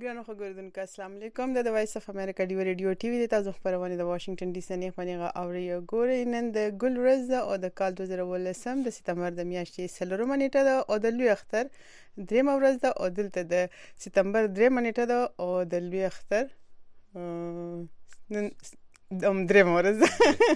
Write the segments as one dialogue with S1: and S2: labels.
S1: ګرانو خبردونکو السلام علیکم د وایس اف امریکا دی ریډیو ټي وی د تاسو خبرونه د واشنگټن ډي سي نه پنیغه اوري ګوري نن د ګل ورځ او د کال 2018 د سپتمبر د میاشتې سلورمه نیټه ده او د لوی اختر درېمه ورځ ده او دلته د سپتمبر درېمه نیټه ده او د لوی اختر نن درېمه ورځ ده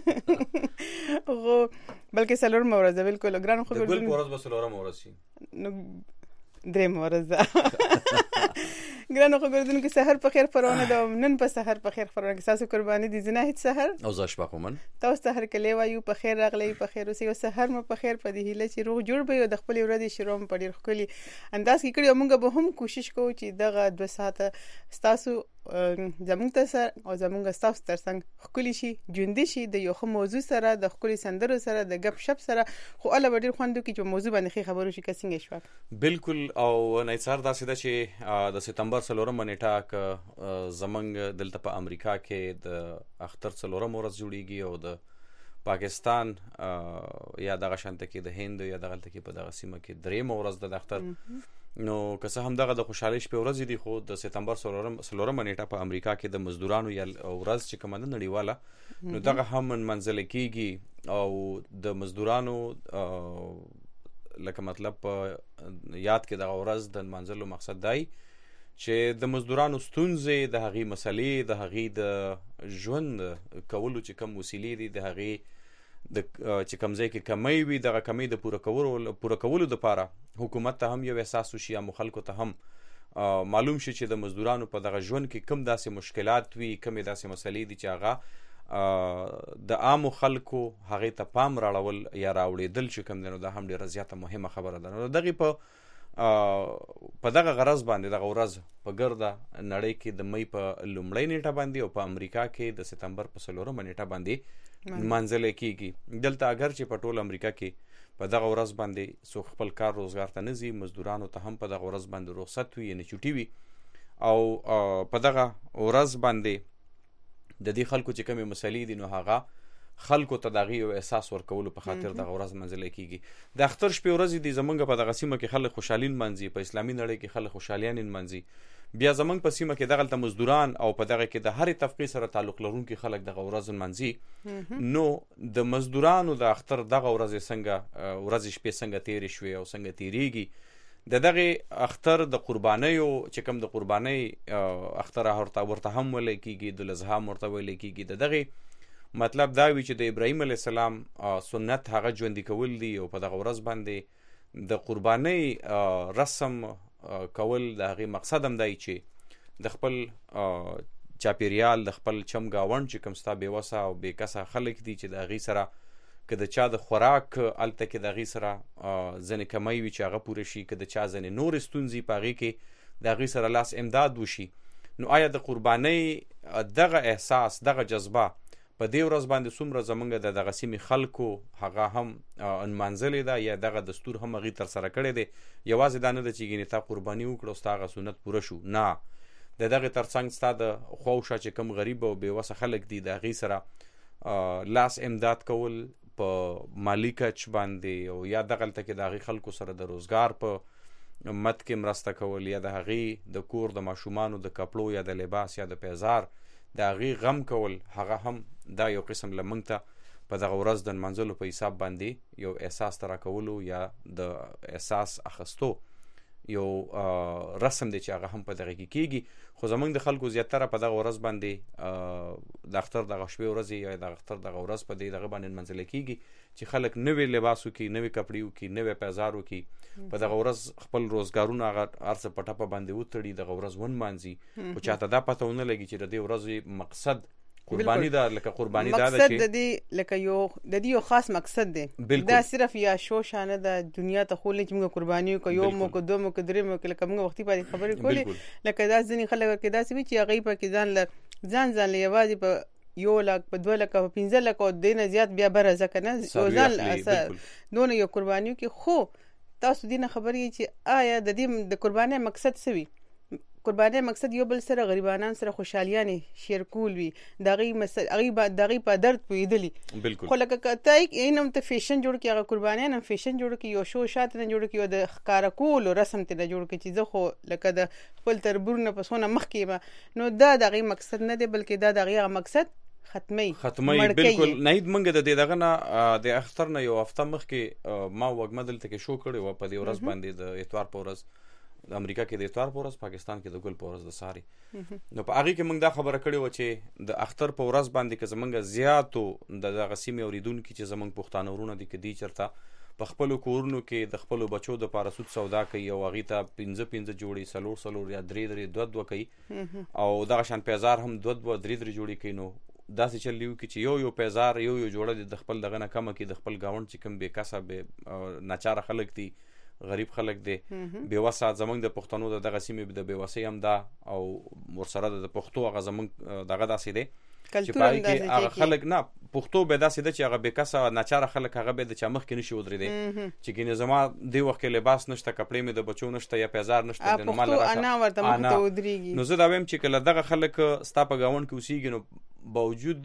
S1: او بلکې سلورمه ورځ ده بالکل ګرانو خبردونکو
S2: د ګل ورځ به سلورمه ورځ شي
S1: نو درېمه ورځ ده ګرانو خبردونکو سحر په خیر پرونه ده نن په سحر په خیر پرونه کې تاسو قرباني دي زنه هیڅ سحر
S2: او زاشبا کومن
S1: تاسو سحر کې لیوایو په خیر راغلی په خیر اوسې او سحر مو په خیر په دې هیله چې روغ جوړ به د خپل ورځې شروع په ډیر خولي انداز کې کړی موږ به هم کوشش کوو چې دغه 2 ساعته تاسو زموږ ته سره او زموږ تاسو ترڅنګ خولي شي ژوندۍ شي د یو خو موضوع سره د خولي سندرو سره د غب شپ سره خو الله ډیر خوندو کې چې موضوع باندې خبرو شي کسنګ شو
S2: بالکل او نه څار داسې ده چې د سپتمبر سلورم نیټه ک زمنګ دلته په امریکا کې د اختر سلورم ورځ جوړیږي او د پاکستان یا دغه شانته کې د هند یا دغه تل کې په دغه سیمه کې درېم ورځ د اختر نو که څه هم دغه د خوشحالي شپه ورځ دي خو د سپتمبر سلورم نیټه په امریکا کې د مزدورانو یا ورځ چې کومه نړیواله نو دغه هم منځل کېږي او د مزدورانو لکه مطلب یاد کې دغه ورځ د منځلو مقصد دی چې د مزدورانو ستونزې د هغې مسلې د هغې د ژوند کولو چې کوم وسیلې دي د هغې د چې کوم ځای کې کمی وي دغه کمی د پوره کولو دپاره حکومت ته هم یو احساس وشي یا خلکو ته هم معلوم شي چې د مزدورانو په دغه ژوند کې کوم داسې مشکلات وي کومې داسې مسلې دي چې هغه د عامو خلکو هغې ته پام راړول یا راوړېدل چې کوم دی نو دا هم ډېره زیاته مهمه خبره ده نو دغې په دغه غرض باندې دغه ورځ په ګرده نړۍ کې د مۍ په لومړۍ نیټه باندې او په امریکا کې د سپتمبر په څلورمه نیټه باندې منځلې کېږي دلته اگر چې په ټول امریکا کې په دغه ورځ باندې څوک خپل کار روزګار ته نه ځي مزدورانو ته هم په دغه ورځ باندې رخصت وي یعنې چوټي وي او په دغه ورځ باندې د دې خلکو چې کومې مسلې دي نو هغه خلکو ته دغه یو احساس ورکولو په خاطر دغه ورځ منځلې کېږي د اختر شپې ورځې دي زمونږ په دغه سیمه کې خلک خوشحالي نمانځي په اسلامي نړۍ کې خلک خوشحالیان نمانځي بیا زمونږ په سیمه کې دغلته مزدوران او په دغه کې د هرې طبقې سره تعلق لرونکي خلک دغه ورځ نمانځي نو د مزدورانو د اختر دغه ورځې شپې څنګه تېرې شوې او څنګه تېرېږي د دغه اختر د قربانیو چې کوم د قربانۍ اختر ورته هم ویلی کېږي د الاضحی هم ورته ویلی کېږي د دغې مطلب دا وي چې د ابراهیم علیه السلام سنت هغه ژوندي کول دي او په دغه ورځ باندې د قربانۍ رسم کول د هغې مقصد هم دی چې د خپل چاپیریال د خپل چم ګاونډ چې کوم ستا بېوسه او بېکسه خلک دي چې د هغې سره که د چا د خوراک هلته کې د هغې سره ځینې کمی وي چې هغه پوره شي که د چا ځینې نورې ستونزې په هغې کې د هغې سره لاس امداد وشي نو آیا د قربانۍ دغه احساس دغه جذبه په دې ورځ باندې څومره زمونږ د دغه سیمې خلکو هغه هم نمانځلې ده یا دغه دستور هم هغې ترسره کړی دی یوازې دا نه ده چې ګینې تا قرباني وکړه او ستا هغه سنت پوره شو نه د دغې ترڅنګ ستا د خواوشا چې کوم غریب او بېوسه خلک دي د هغې سره لاس امداد کول په مالی کچ باندې او یا دغلته کې د هغې خلکو سره د روزګار په مد کې مرسته کول یا د هغې د کور د ماشومانو د کپړو یا د لباس یا د پیزار د هغې غم کول هغه هم دا یو قسم لمنګ ته په دغه ورځ د نمانځلو په حساب باندې یو احساس ته راکولو یا د احساس اخستو یو رسم دی چې هغه هم په دغه کې کېږي خو زمونږ د خلکو زیاتره په دغه ورځ باندې د اختر دغه شپې ورځې یا د اختر دغه ورځ په دغه باندې نمانځلی کېږي چې خلک نوی لباس وکړي نوی کپړې وکړي نوی پیزار وکړي په دغه ورځ خپل روزګارونه هغه هر څه په ټپه باندې وتړي دغه ورځ ونمانځي خو چاته دا پته ونه لګي چې د دې ورځې مقصد قربانی دا لکه قربانی دا ده چې
S1: مقصد د دې لکه یو خاص مقصد دی دا صرف یا شو شانه د دنیا ته خولې چې موږ قرباني وکړو یو مو کو دوه مو کو درې مو لکه موږ وختي باندې خبرې کولې لکه دا ځینې خلک کې داسې وي چې هغې پکې ځان یوازې په 1 لک په 2 لک په 15 لک او دینه زیات بیا بره ځکه نه ځان دونه یو قربانیو کې خو تاسو دینه خبرې چې آیا د دې د قربانۍ مقصد څه وي قرباني مقصد یو بل سره غریبانان سره خوشحالیانه شیر کول وي دغه په درد پویدلی
S2: بالکل
S1: خو لکه کته اینم ته فیشن جوړ کی هغه قرباني نن فیشن جوړ کی یو شو شات نه جوړ کی یو د ښکارا کول رسم ته نه جوړ کی چې زه خو لکه د خپل تربور نه پسونه مخ کی نو دا دغه مقصد نه دی بلکې دا دغه مقصد ختمي
S2: بالکل نه منګه د دغه نه د اختر نه یو هفته مخ کې ما وګمدل ته شو کړي و په دې ورځ باندې د اتوار په ورځ د امریکا کې د اتوار په ورځ پاکستان کې د ګل په ورځ د ساري نو په هغه کې موږ دا خبره کړې و چې د اختر په ورځ باندې که زمونږ زیاتو د غسیمې اوریدونکو چې زمونږ پښتانه ورونه دي کدي چرته په خپل کورونو کې د خپل بچو د پارسود سودا کوي او هغه ته 15 جوړي سلور یا 3 کوي او دغه شان پیزار هم 2 جوړي کوي نو داسې چلیو کې چې یو پیزار یو جوړه د خپل دغه نه کم کې د خپل گاوند چې کوم به کسب ناچاره خلک دي غریب خلک دي بیوسه زمونږ د پښتنو دغه سیمې د بیوسي هم دا او ورسره د پښتو هغه زمونږ دغه داسې دي چې پای کې هغه خلک نه پښتو به داسې د چې هغه به کسه ناچاره خلک هغه به د چمخ کې نشي ودرې دي چې ګینه زما دی وخت کې لباس نشته کپڑے مې د بچو نشته یا پیزار نشته د نورمال راځه
S1: انا ورته مخ ته ودرېږي
S2: نو زه دا ویم چې کله دغه خلک ستا په گاوند کې اوسېږي نو باوجود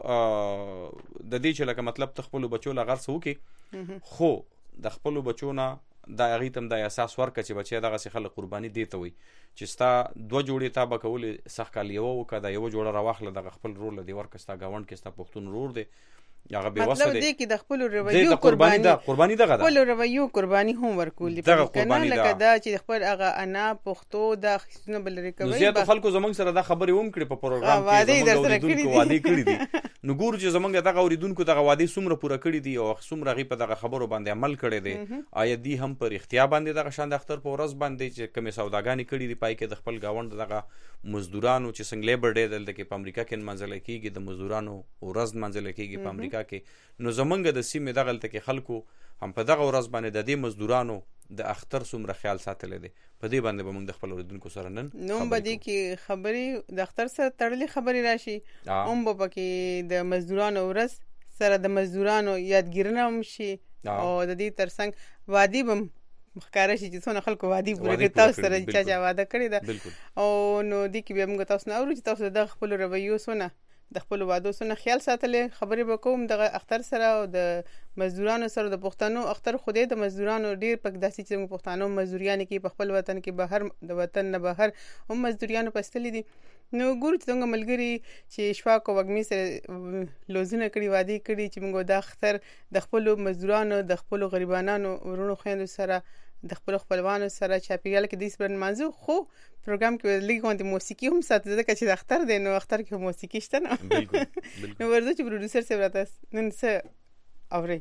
S2: د دې چې لکه مطلب تخپل بچو لا غرس وکي خو د خپل بچو نه دا غیتم د احساس ورکه چې بچي دغه سي خلک قرباني دیته وي چې ستا 2 جوړې تا به کول سخ کال یو وکړه د یو جوړه راوخله د خپل رول دی ورکستا گاوند کې ستا پښتون رور دی هغه به وسه
S1: دی کې د خپل رویو قرباني دغه
S2: خپل
S1: رویو قرباني هم ورکول دي کنه لکه دا چې خپل هغه انا پښتو د خصونه بل ریکوي
S2: زیات خلکو زمونږ سره دا خبرې هم کړي په پروګرام کې زمونږ وادي کړی دي نو ګور چې زمونږ دغه اوریدونکو دغه وادي سمره پوره کړی دي او سمره غي په دغه خبرو باندې عمل کړی دي آیا دی هم پر اختیار باندې دغه شان د اختر په ورځ باندې چې کومه سوداګانی کړی دي پای کې د خپل گاوند دغه مزدورانو چې څنګه لیبر ډے دلته کې په امریکا کې منځل کېږي د مزدورانو ورځ منځل کېږي په امریکا کې نو زمونږ د سیمې دغه تل کې خلکو هم په دغه ورځ باندې د دې مزدورانو د اختر سمره خیال ساتل دي په دې باندې به موږ د خپل اوریدونکو سره نن
S1: نو باندې کې خبري د اختر سره تړلې خبري راشي به پکې د مزدورانو ورځ سره د مزدورانو یادګیرنه هم شي او د دې ترڅنګ وادي بم مخکاره شي چې څونه خلکو وادي پوره کې تاسو سره چې واده کړی دا او نو دې کې به موږ تاسو نه اورو چې تاسو د خپل رویو سونه د خپل وادو سره خیال ساتلې خبرې وکوم د اختر سره او د مزدورانو سره د پښتنو اختر خوده د مزدورانو ډیر پک داسي چې پښتنو مزدوریان کې په خپل وطن کې بهر د وطن نه بهر هم مزدوریانو پستلې دي نو ګور چې څنګه ملګری چې شفاق او وګمی سره لوزونه کړی وادي کړی چې موږ د اختر د خپل مزدورانو د خپل غریبانو ورونو خويندو سره د خپل خپلوانو سره چاپیریال کې د سپرن منځو خو پروګرام کې لګوند موسیقي هم ساتل ځکه چې د اختر دی نو اختر کې موسیقي شته نه
S2: بالکل
S1: نو ورته چې پروډوسر سره راته نن څه اوري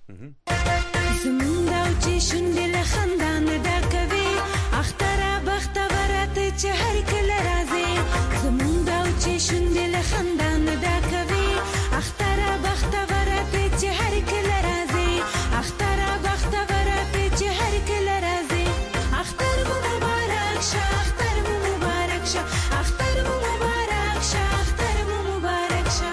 S3: زمونږ او چې شوندې له خندان ډکوي اختر بختوره ته چې هر کله راځي زمونږ او چې شوندې له خندان ډکوي اختر بختوره ته چې هر کله راځي اختر بختوره ته چې هر کله راځي اختر مو مبارک شه اختر مو مبارک شه اختر مو مبارک شه اختر مو مبارک شه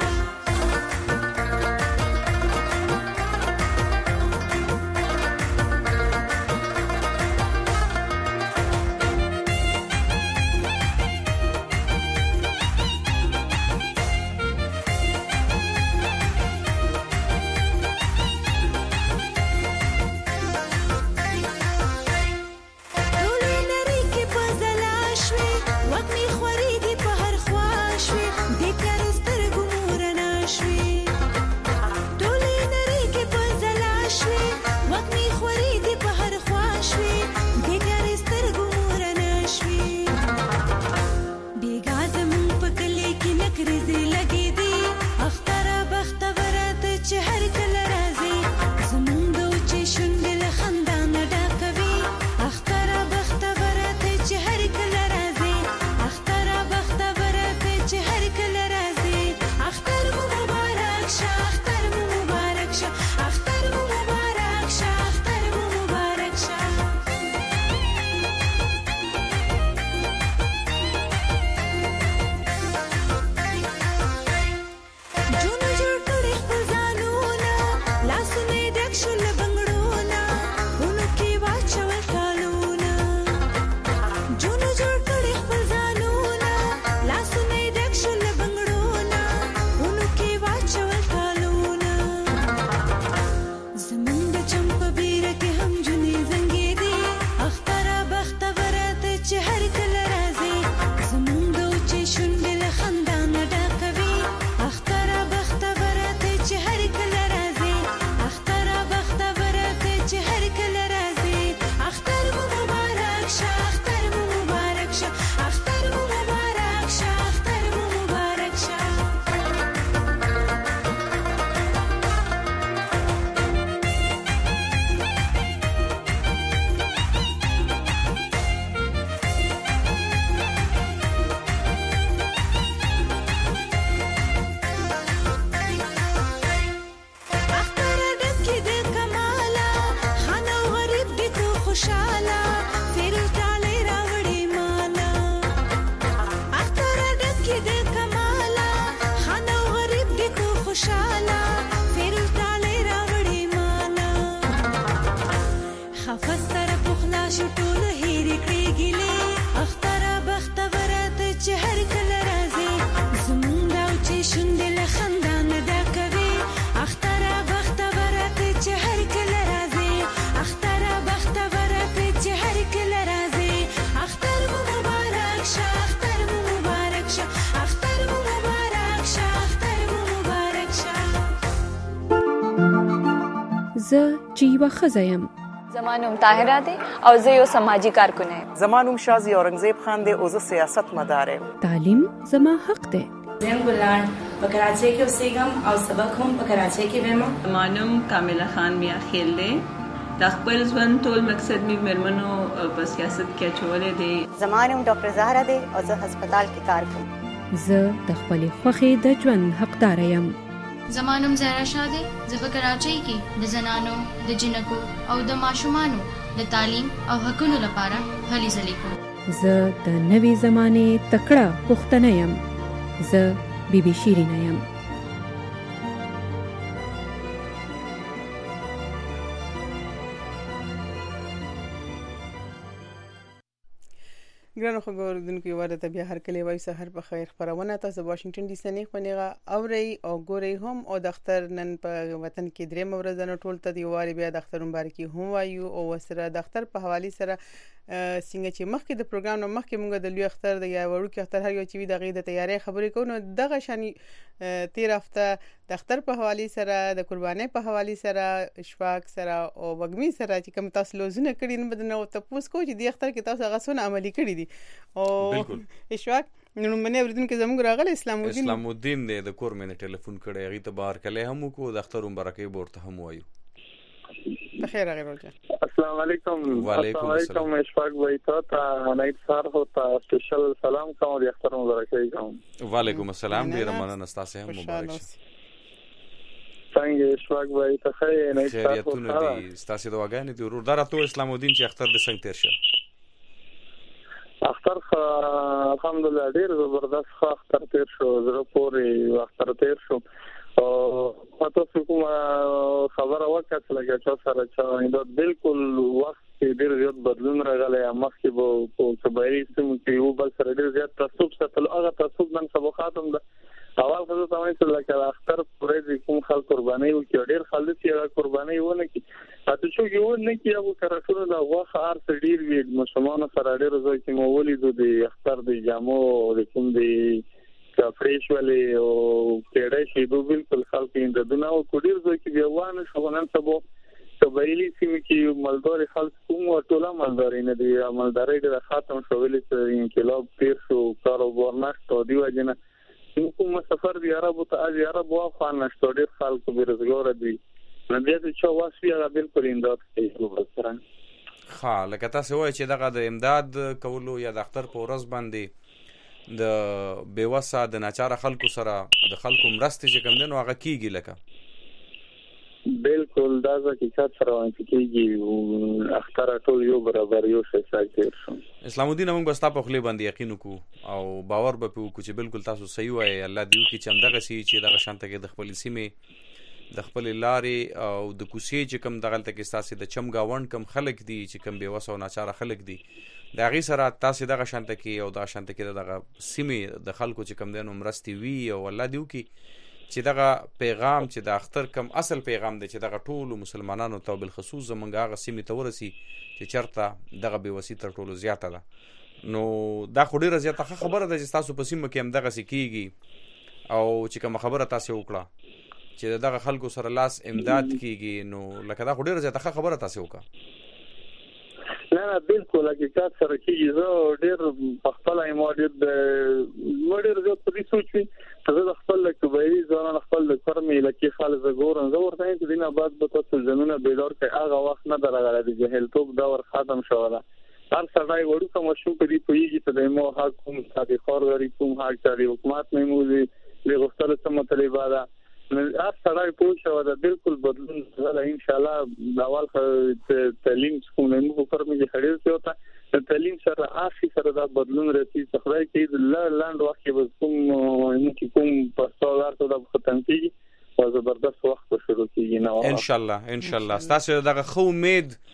S3: خفص سره پخلا شو ټول هېرې کړې ګیلې اختره بختوره ته چې هر کله راځې زمونږ دا و چې شونډې له خندا نه ډکوي اختره بختوره ته چې هر کله راځې اختره بختوره ته چې هر کله راځې اختر مو مبارک شه اختر مو مبارک شه اختر مو مبارک شه اختر مو مبارک شه
S4: زه چې یوه ښځه یم
S5: زما نوم طاهره دی او زه یو سماجی کارکن یم.
S6: زما نوم شازي اورنګزیب خان دی او زه سیاست مدار یم.
S4: تعلیم زما حق دی.
S7: زم ګلان په کراچۍ کې اوسېږم او سبق هم په کراچۍ کې وایم.
S8: زما نوم کامله خان میا خیل دی. د خپل ژوند ټول مقصد می مرمنو په سیاست کې اچولې دی.
S9: زما نوم ډاکټر زهرا دی او زه هسپتال کې کار کوم.
S4: زه د خپلې خوښې د ژوند حقدار یم.
S10: زما نوم زهرا شاه دی. زه په کراچۍ کې د زنانو د جنکو او د ماشومانو د تعلیم او حقونو لپاره هلې ځلې کوم.
S4: زه د نوې زمانې تکړه پښتنه یم. زه بیبي شیرینه یم.
S1: ګرانو خبردونکو یو ورته بیا هر کله وای سحر په خیر خبرونه تاسو واشنگټن ډي سي نه خنیغه اوري او ګوري هم او د اختر نن په وطن کې درې مورزنه ټول ته دی واري بیا د اختر مبارکي هم وایو او سره د اختر په حواله سره څنګه چې مخکې د پروګرام نو مخکې موږ د لوی اختر د یا وړو کې اختر هر یو چې د غي د تیاری خبرې کوو دغه شانی 13 هفته د اختر په حواله سره د قربانۍ په حواله سره اشفاق سره او وګمي سره چې کوم تاسو لوزونه کړی نه بدنه او تاسو کو چې د اختر کې تاسو هغه سونه عملي کړی دي او اشفاق نو منه ورته کې زموږ راغله اسلام
S2: الدین د کور مې ټلیفون کړی غي ته بار کله هم کو د اختر مبارکي ورته هم وایو.
S1: بخیر غیر روزه.
S11: السلام علیکم.
S2: وعلیکم السلام.
S11: اشفاق بھائی تو نائٹ سار ہوتا اسپیشل سلام کوم د اختر مبارکي کوم.
S2: وعلیکم السلام ډیر مننه تاسو هم مبارک شه.
S11: څنګه اشفاق بھائی ته خیر نائٹ سار
S2: خیریتونه دي تاسو د واګانې دی ورور درته اسلام الدین چې اختر د څنګه تیر شه.
S11: اختر الحمدلله ډیر زبردست اختر تیر شو زړه پورې اختر تیر شو او تاسو کوم خبره وکړه چې سره چې دا بالکل وخت ډیر زیات بدلون راغلی مخکې په صبایي سم کې یو بل سره ډیر زیات تعصب ساتل هغه تعصب نن سبا ختم ده اول خو ته وایي چې لکه اختر پرې کوم خلک قرباني وکړي ډیر خلک یې قرباني ونه کی تاسو چې یو نه کی هغه کارونه دا واخ ارث ډیر وی مسلمانانو سره ډیر ځکه چې مو ولیدو د اختر د جامو د کوم دی فريش ولې او کېړې شي دوه بالکل خلک یې د دنیا او کوډیر ځکه دی وانه شغلان سبو قبایلی سیمه کې مالداري خلک کوم ټوله مالداري نه دی مالداري د ختم شوولې چې انقلاب تیر شو کاروبار نشته دی وجنه کوم سفر دی عربو ته اج عرب واخوان نشته ډیر خلک بیروزګار دي نه دې چې واسي هغه بالکل امداد کوي وبسره
S2: ها لکه تاسو وایي چې دغه د امداد کولو یا د اختر په ورځ باندې د بیوسا د ناچاره خلکو سره د خلکو مرستې چې کوم دنو هغه کیږي لکه
S11: بالکل دا حقیقت سره کیږي اختر ټول یو برابر یو څه ساتي
S2: اسلام الدین موږ بس تاسو خپل باندې یقین وکړو او باور به وکړو چې بالکل تاسو صحیح وایي الله دې وکړي چې همدغه سي چې دغه شانته کې د خپل سیمه د خپل لارې او د کوسي چې کوم دغه تل کې تاسو د چمګاوند کم خلک دي چې کوم بیوسا او ناچاره خلک دي دا غي سره تاسو دغه شانته کې او دا شانته کې دغه سیمه د خلکو چې کوم دنو مرستي وی او الله دې وکړي چې دغه پیغام چې د اختر کم اصل پیغام دی چې دغه ټول مسلمانانو ته بل خصوص زمونږ هغه سیمه ته ورسي چې چرته دغه بیوسی تر ټولو زیاته ده نو دا خو ډیره زیاته خبره ده چې تاسو په سیمه کې هم دغه سکیږي او چې کوم خبره تاسو وکړه چې دغه خلکو سره لاس امداد کیږي نو لکه دا خو ډیره زیاته خبره تاسو وکړه
S11: نه بالکل حقیقت سره کیږي زه ډیر خپل ایماډ د مډر زه په دې سوچي چې زه خپل کبایي ځان خپل کارمې لکه خالص ګورم زه ورته چې دینه بعد به تاسو زمونه بیدار کړئ هغه وخت نه درغله د جهل توپ دور ختم شو دا هر سړی وړو کوم شو په دې پویږي چې د مو حق کوم ساتي خور غری کوم حق چاري حکومت نه موزي له غوښتل څه مطلب ده هر سړی پوه شو دا بالکل بدلون غلا ان شاء الله د اول تعلیم څخه موږ فرمې خړې ته تعلیم سره آخري سره دا بدلون رسي خدای کې لاند وخت به کوم پستولار ته د ختم کیږي او زبردست وخت شروع کیږي نو
S2: ان شاء الله تاسو دغه خو امید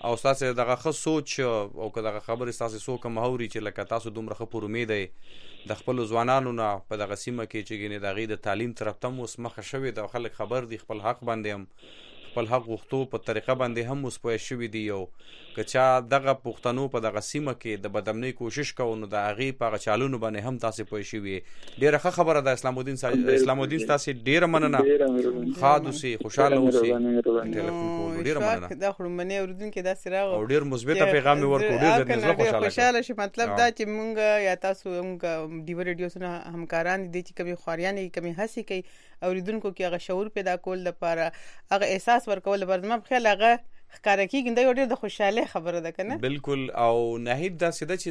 S2: او تاسو دغه ښه سوچ او که دغه خبرې تاسو څوک هم اوري چې لکه تاسو دومره ښه پر امید دی د خپل ځوانانو نه په دغه سیمه کې چې ګینه دغه د تعلیم طرف ته اوس مخه شوی د خلک خبر دی خپل حق باندې هم خپل حق غوښتو په طریقه باندې هم اوس پوه شوی دی او که چا دغه پښتنو په دغه سیمه کې د بدامنۍ کوشش کوي نو د هغې په هغه چالونو باندې هم تاسو پوه شوي ډېره ښه خبره ده اسلام الدین تاسو ډېره مننه ښاد اوسئ خوشحاله اوسئ ټلیفون کوو ډېره مننه
S1: دا خو لومړنی اورېدونکی داسې راغی
S2: او ډېر مثبته پیغام مې ورکړو ډېر زړه
S1: خوشحاله شي مطلب دا چې مونږ یا تاسو مونږ ډیو ریډیو سره همکاران دي چې کمی خواريان کمی هڅې کوي اوریدونکو کې هغه شعور پیدا کول لپاره هغه احساس ورکول لپاره ما په خیال هغه ښکارا کیږي دا یو ډېر د خوشاله خبره ده کنه
S2: بالکل او نهید دا سیده چې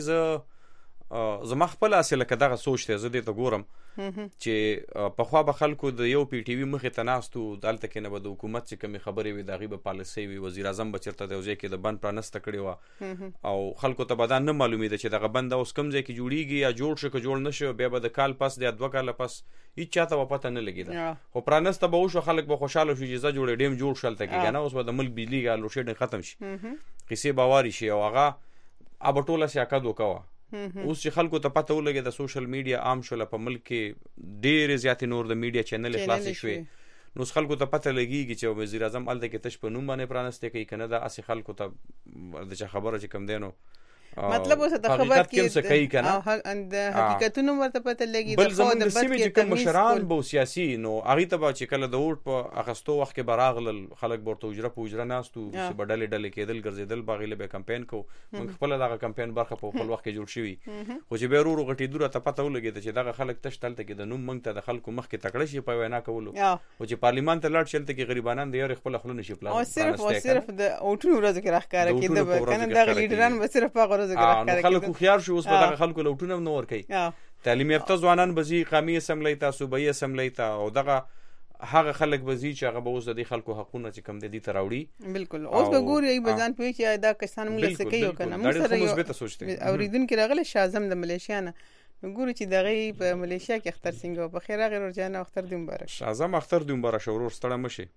S2: زما خپل اصل کې دغه سوچ ته زه دې ته ګورم چې په خوا به خلکو د یو پی ټی وی مخې ته ناستو دلته کې نه به د حکومت چې کومې خبرې وي د هغې به پالیسۍ وي وزیر اعظم به چېرته د یو ځای کې د بند پرانسته کړې وه او خلکو ته به دا نه معلومېده چې دغه بند اوس کوم ځای کې جوړېږي یا جوړ شو که جوړ نه شو بیا به د کال پس یا 2 کاله پس هېڅ چاته به پته نه لګېده خو پرانسته به وشو خلک به خوشحاله شو چې زه جوړې ډیم جوړ شو هلته کې که نه اوس به د ملک بجلي لوډ شیډینګ ختم شي قیسې به وارې شي او هغه به ټوله سیاقت وکوه اوس چې خلکو ته پته ولګي د سوشل میډیا عام شول په ملک کې ډېرې زیاتې نور د میډیا چینل خلاصې شوې نو اوس خلکو ته پته لګیږي چې وزیر اعظم هلته کې تش په نوم باندې پرانستی کوي که نه دا هسې خلکو ته د چا خبره چې کوم دی نو
S1: مطلب اوس د خبر کې د حقیقتونو ورته پته لګي
S2: بل زموږ د سیمې چې کوم مشران به سیاسي نو هغې ته به چې کله د ووټ په اخیستو وخت کې به راغلل خلک به ورته حجره په حجره ناستو چې به ډلې ډلې کېدل ګرځېدل به هغې له به کمپین کوو موږ خپله دغه کمپین برخه په خپل وخت کې جوړ شوي خو چې بیا ورو ورو غټېدو راته پته ولګېده چې دغه خلک تش دلته کې د نوم موږ ته د خلکو مخکې تکړه شي په وینا کولو خو چې پارلیمان ته لاړ شي هلته کې غریبانان د یارې خپله خوله نشي
S1: صرف د اوټونو ورځو کې راښکاره کېده به که نه دغه لیډران به صرف په هغه ورځو کې راښکاره کېده
S2: خيار شو اوس په دغه خلکو لوټونه نه ور کوي تعلیم یافته ځوانان بزی قومي اسمبلی ته صوبایي اسمبلی ته او دغه هغه خلک بزی چې هغه به اوس د خلکو حقونه چې کم د دې تراوړي
S1: بالکل اوس به ګوري ای بزان پوي چې دا کسان موږ څه کوي او کنه موږ سره یو اوریدونکو راغله شازم د ملیشیا نه ګورو چې دغه په ملیشیا کې اختر سنگ په خیر غیر ورجانه اختر دی مبارک
S2: شازم اختر دی مبارک شورور ستړه مشي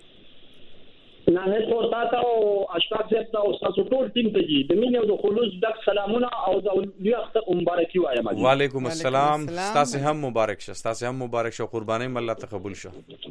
S12: نه ټول تاسو او اشتاق زه تاسو تاسو ټول ټیم ته دي د مینې او د خلوص د سلامونه او د لوی اختر مبارکي وایم
S2: وعلیکم السلام تاسو هم مبارک شه تاسو هم مبارک شه قرباني الله تقبل شه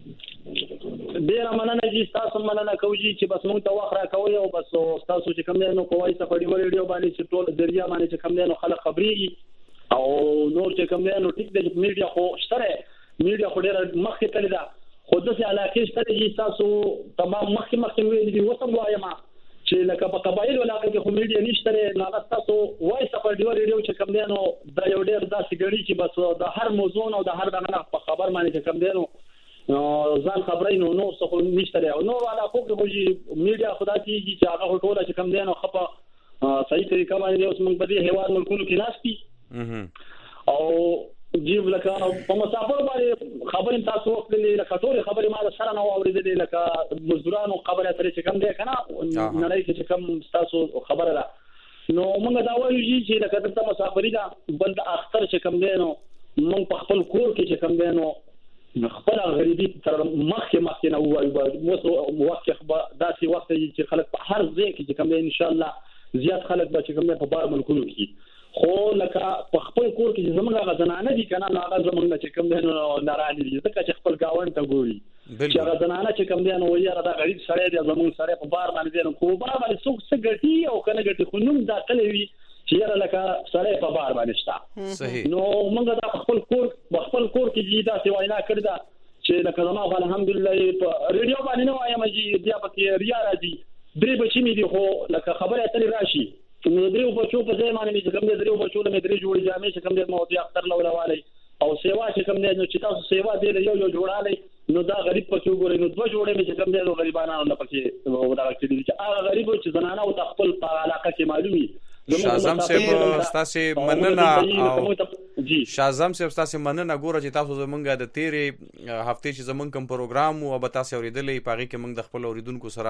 S12: ډیر مننه جی تاسو مننه کوي چې بس مونږ ته وخت را کوي او بس تاسو چې کوم نو کوی څه په ډیو باندې چې ټول ذریعہ باندې چې کوم نو خلک خبري او نور چې کوم نو ټیک د میډیا خو شته میډیا خو ډیر مخکې تللی ده خو د څه علاقې شته چې تاسو تمام مخکې ویل دي وسم وایم چې لکه په قبایل علاقې کې خو میډیا نشته نه تاسو وایي څه په ډیو چې کوم نو دا یو ډیر داسې ګړي چې بس د هر موضوع او د هر دغه په خبر باندې چې کوم نو ځان خبرې نو څه خو نشته او نو علاقو کې خو میډیا خدا کیږي چې هغه ټول چې کوم نو خپه صحیح طریقه باندې اوس موږ په دې هیواد ملکونو کې ناشتي او جیب لکه په مسافر باندې خبرې تاسو وکړلې لکه ټول خبرې ما سره نو اورېدلې لکه مزدورانو خبره ترې چې کوم دی کنه نړۍ کې چې کوم تاسو خبره ده نو موږ دا وایو چې لکه د مسافرۍ دا بل د اختر چې کوم دی نو موږ په خپل کور کې چې کوم دی نو خپل غریبي تر مخکې نه وایو وخت داسې وخت چې خلک په هر ځای کې چې کوم دی ان شاء الله زیات خلک به چې کوم دی په بار ملکونو کې خو لکه په خپل کور کې زمونږ هغه زنانه دي کنه هغه زمونږ چې کوم دی نو نارانه دي ځکه چې خپل گاوند ته ګوري چې هغه زنانه چې کوم دی نو یاره دا غریب سړی دی زمونږ سړی په بار باندې نو خو بار باندې څوک څه ګټي او کنه ګټي خو نوم دا کلی وي چې یاره لکه سړی په بار باندې شته نو موږ دا خپل کور کې دا څه وینا کړی دا چې لکه زما الحمدلله په ریډیو باندې نو وایم چې بیا پکې ریا راځي درې بچی مې دي خو لکه خبره اترې راشي نو درو بچو په ځای باندې چې کوم درو بچو له درې جوړې جامې چې کوم د موضوع اختر لولواله او سیوا چې کوم نو چې تاسو سیوا دی یو جوړاله نو دا غریب په څو ګورې نو دوه جوړې چې کوم د غریبانو نه پکې ودا راځي چې هغه غریب چې زنانه او خپل په علاقه کې معلومي
S2: شازم صاحب تاسو مننه او شازم صاحب تاسو مننه ګوره چې تاسو زمونږ د تیرې هفته چې زمونږ کوم پروګرام او به تاسو اوریدلې پاږي کې موږ د خپل اوریدونکو سره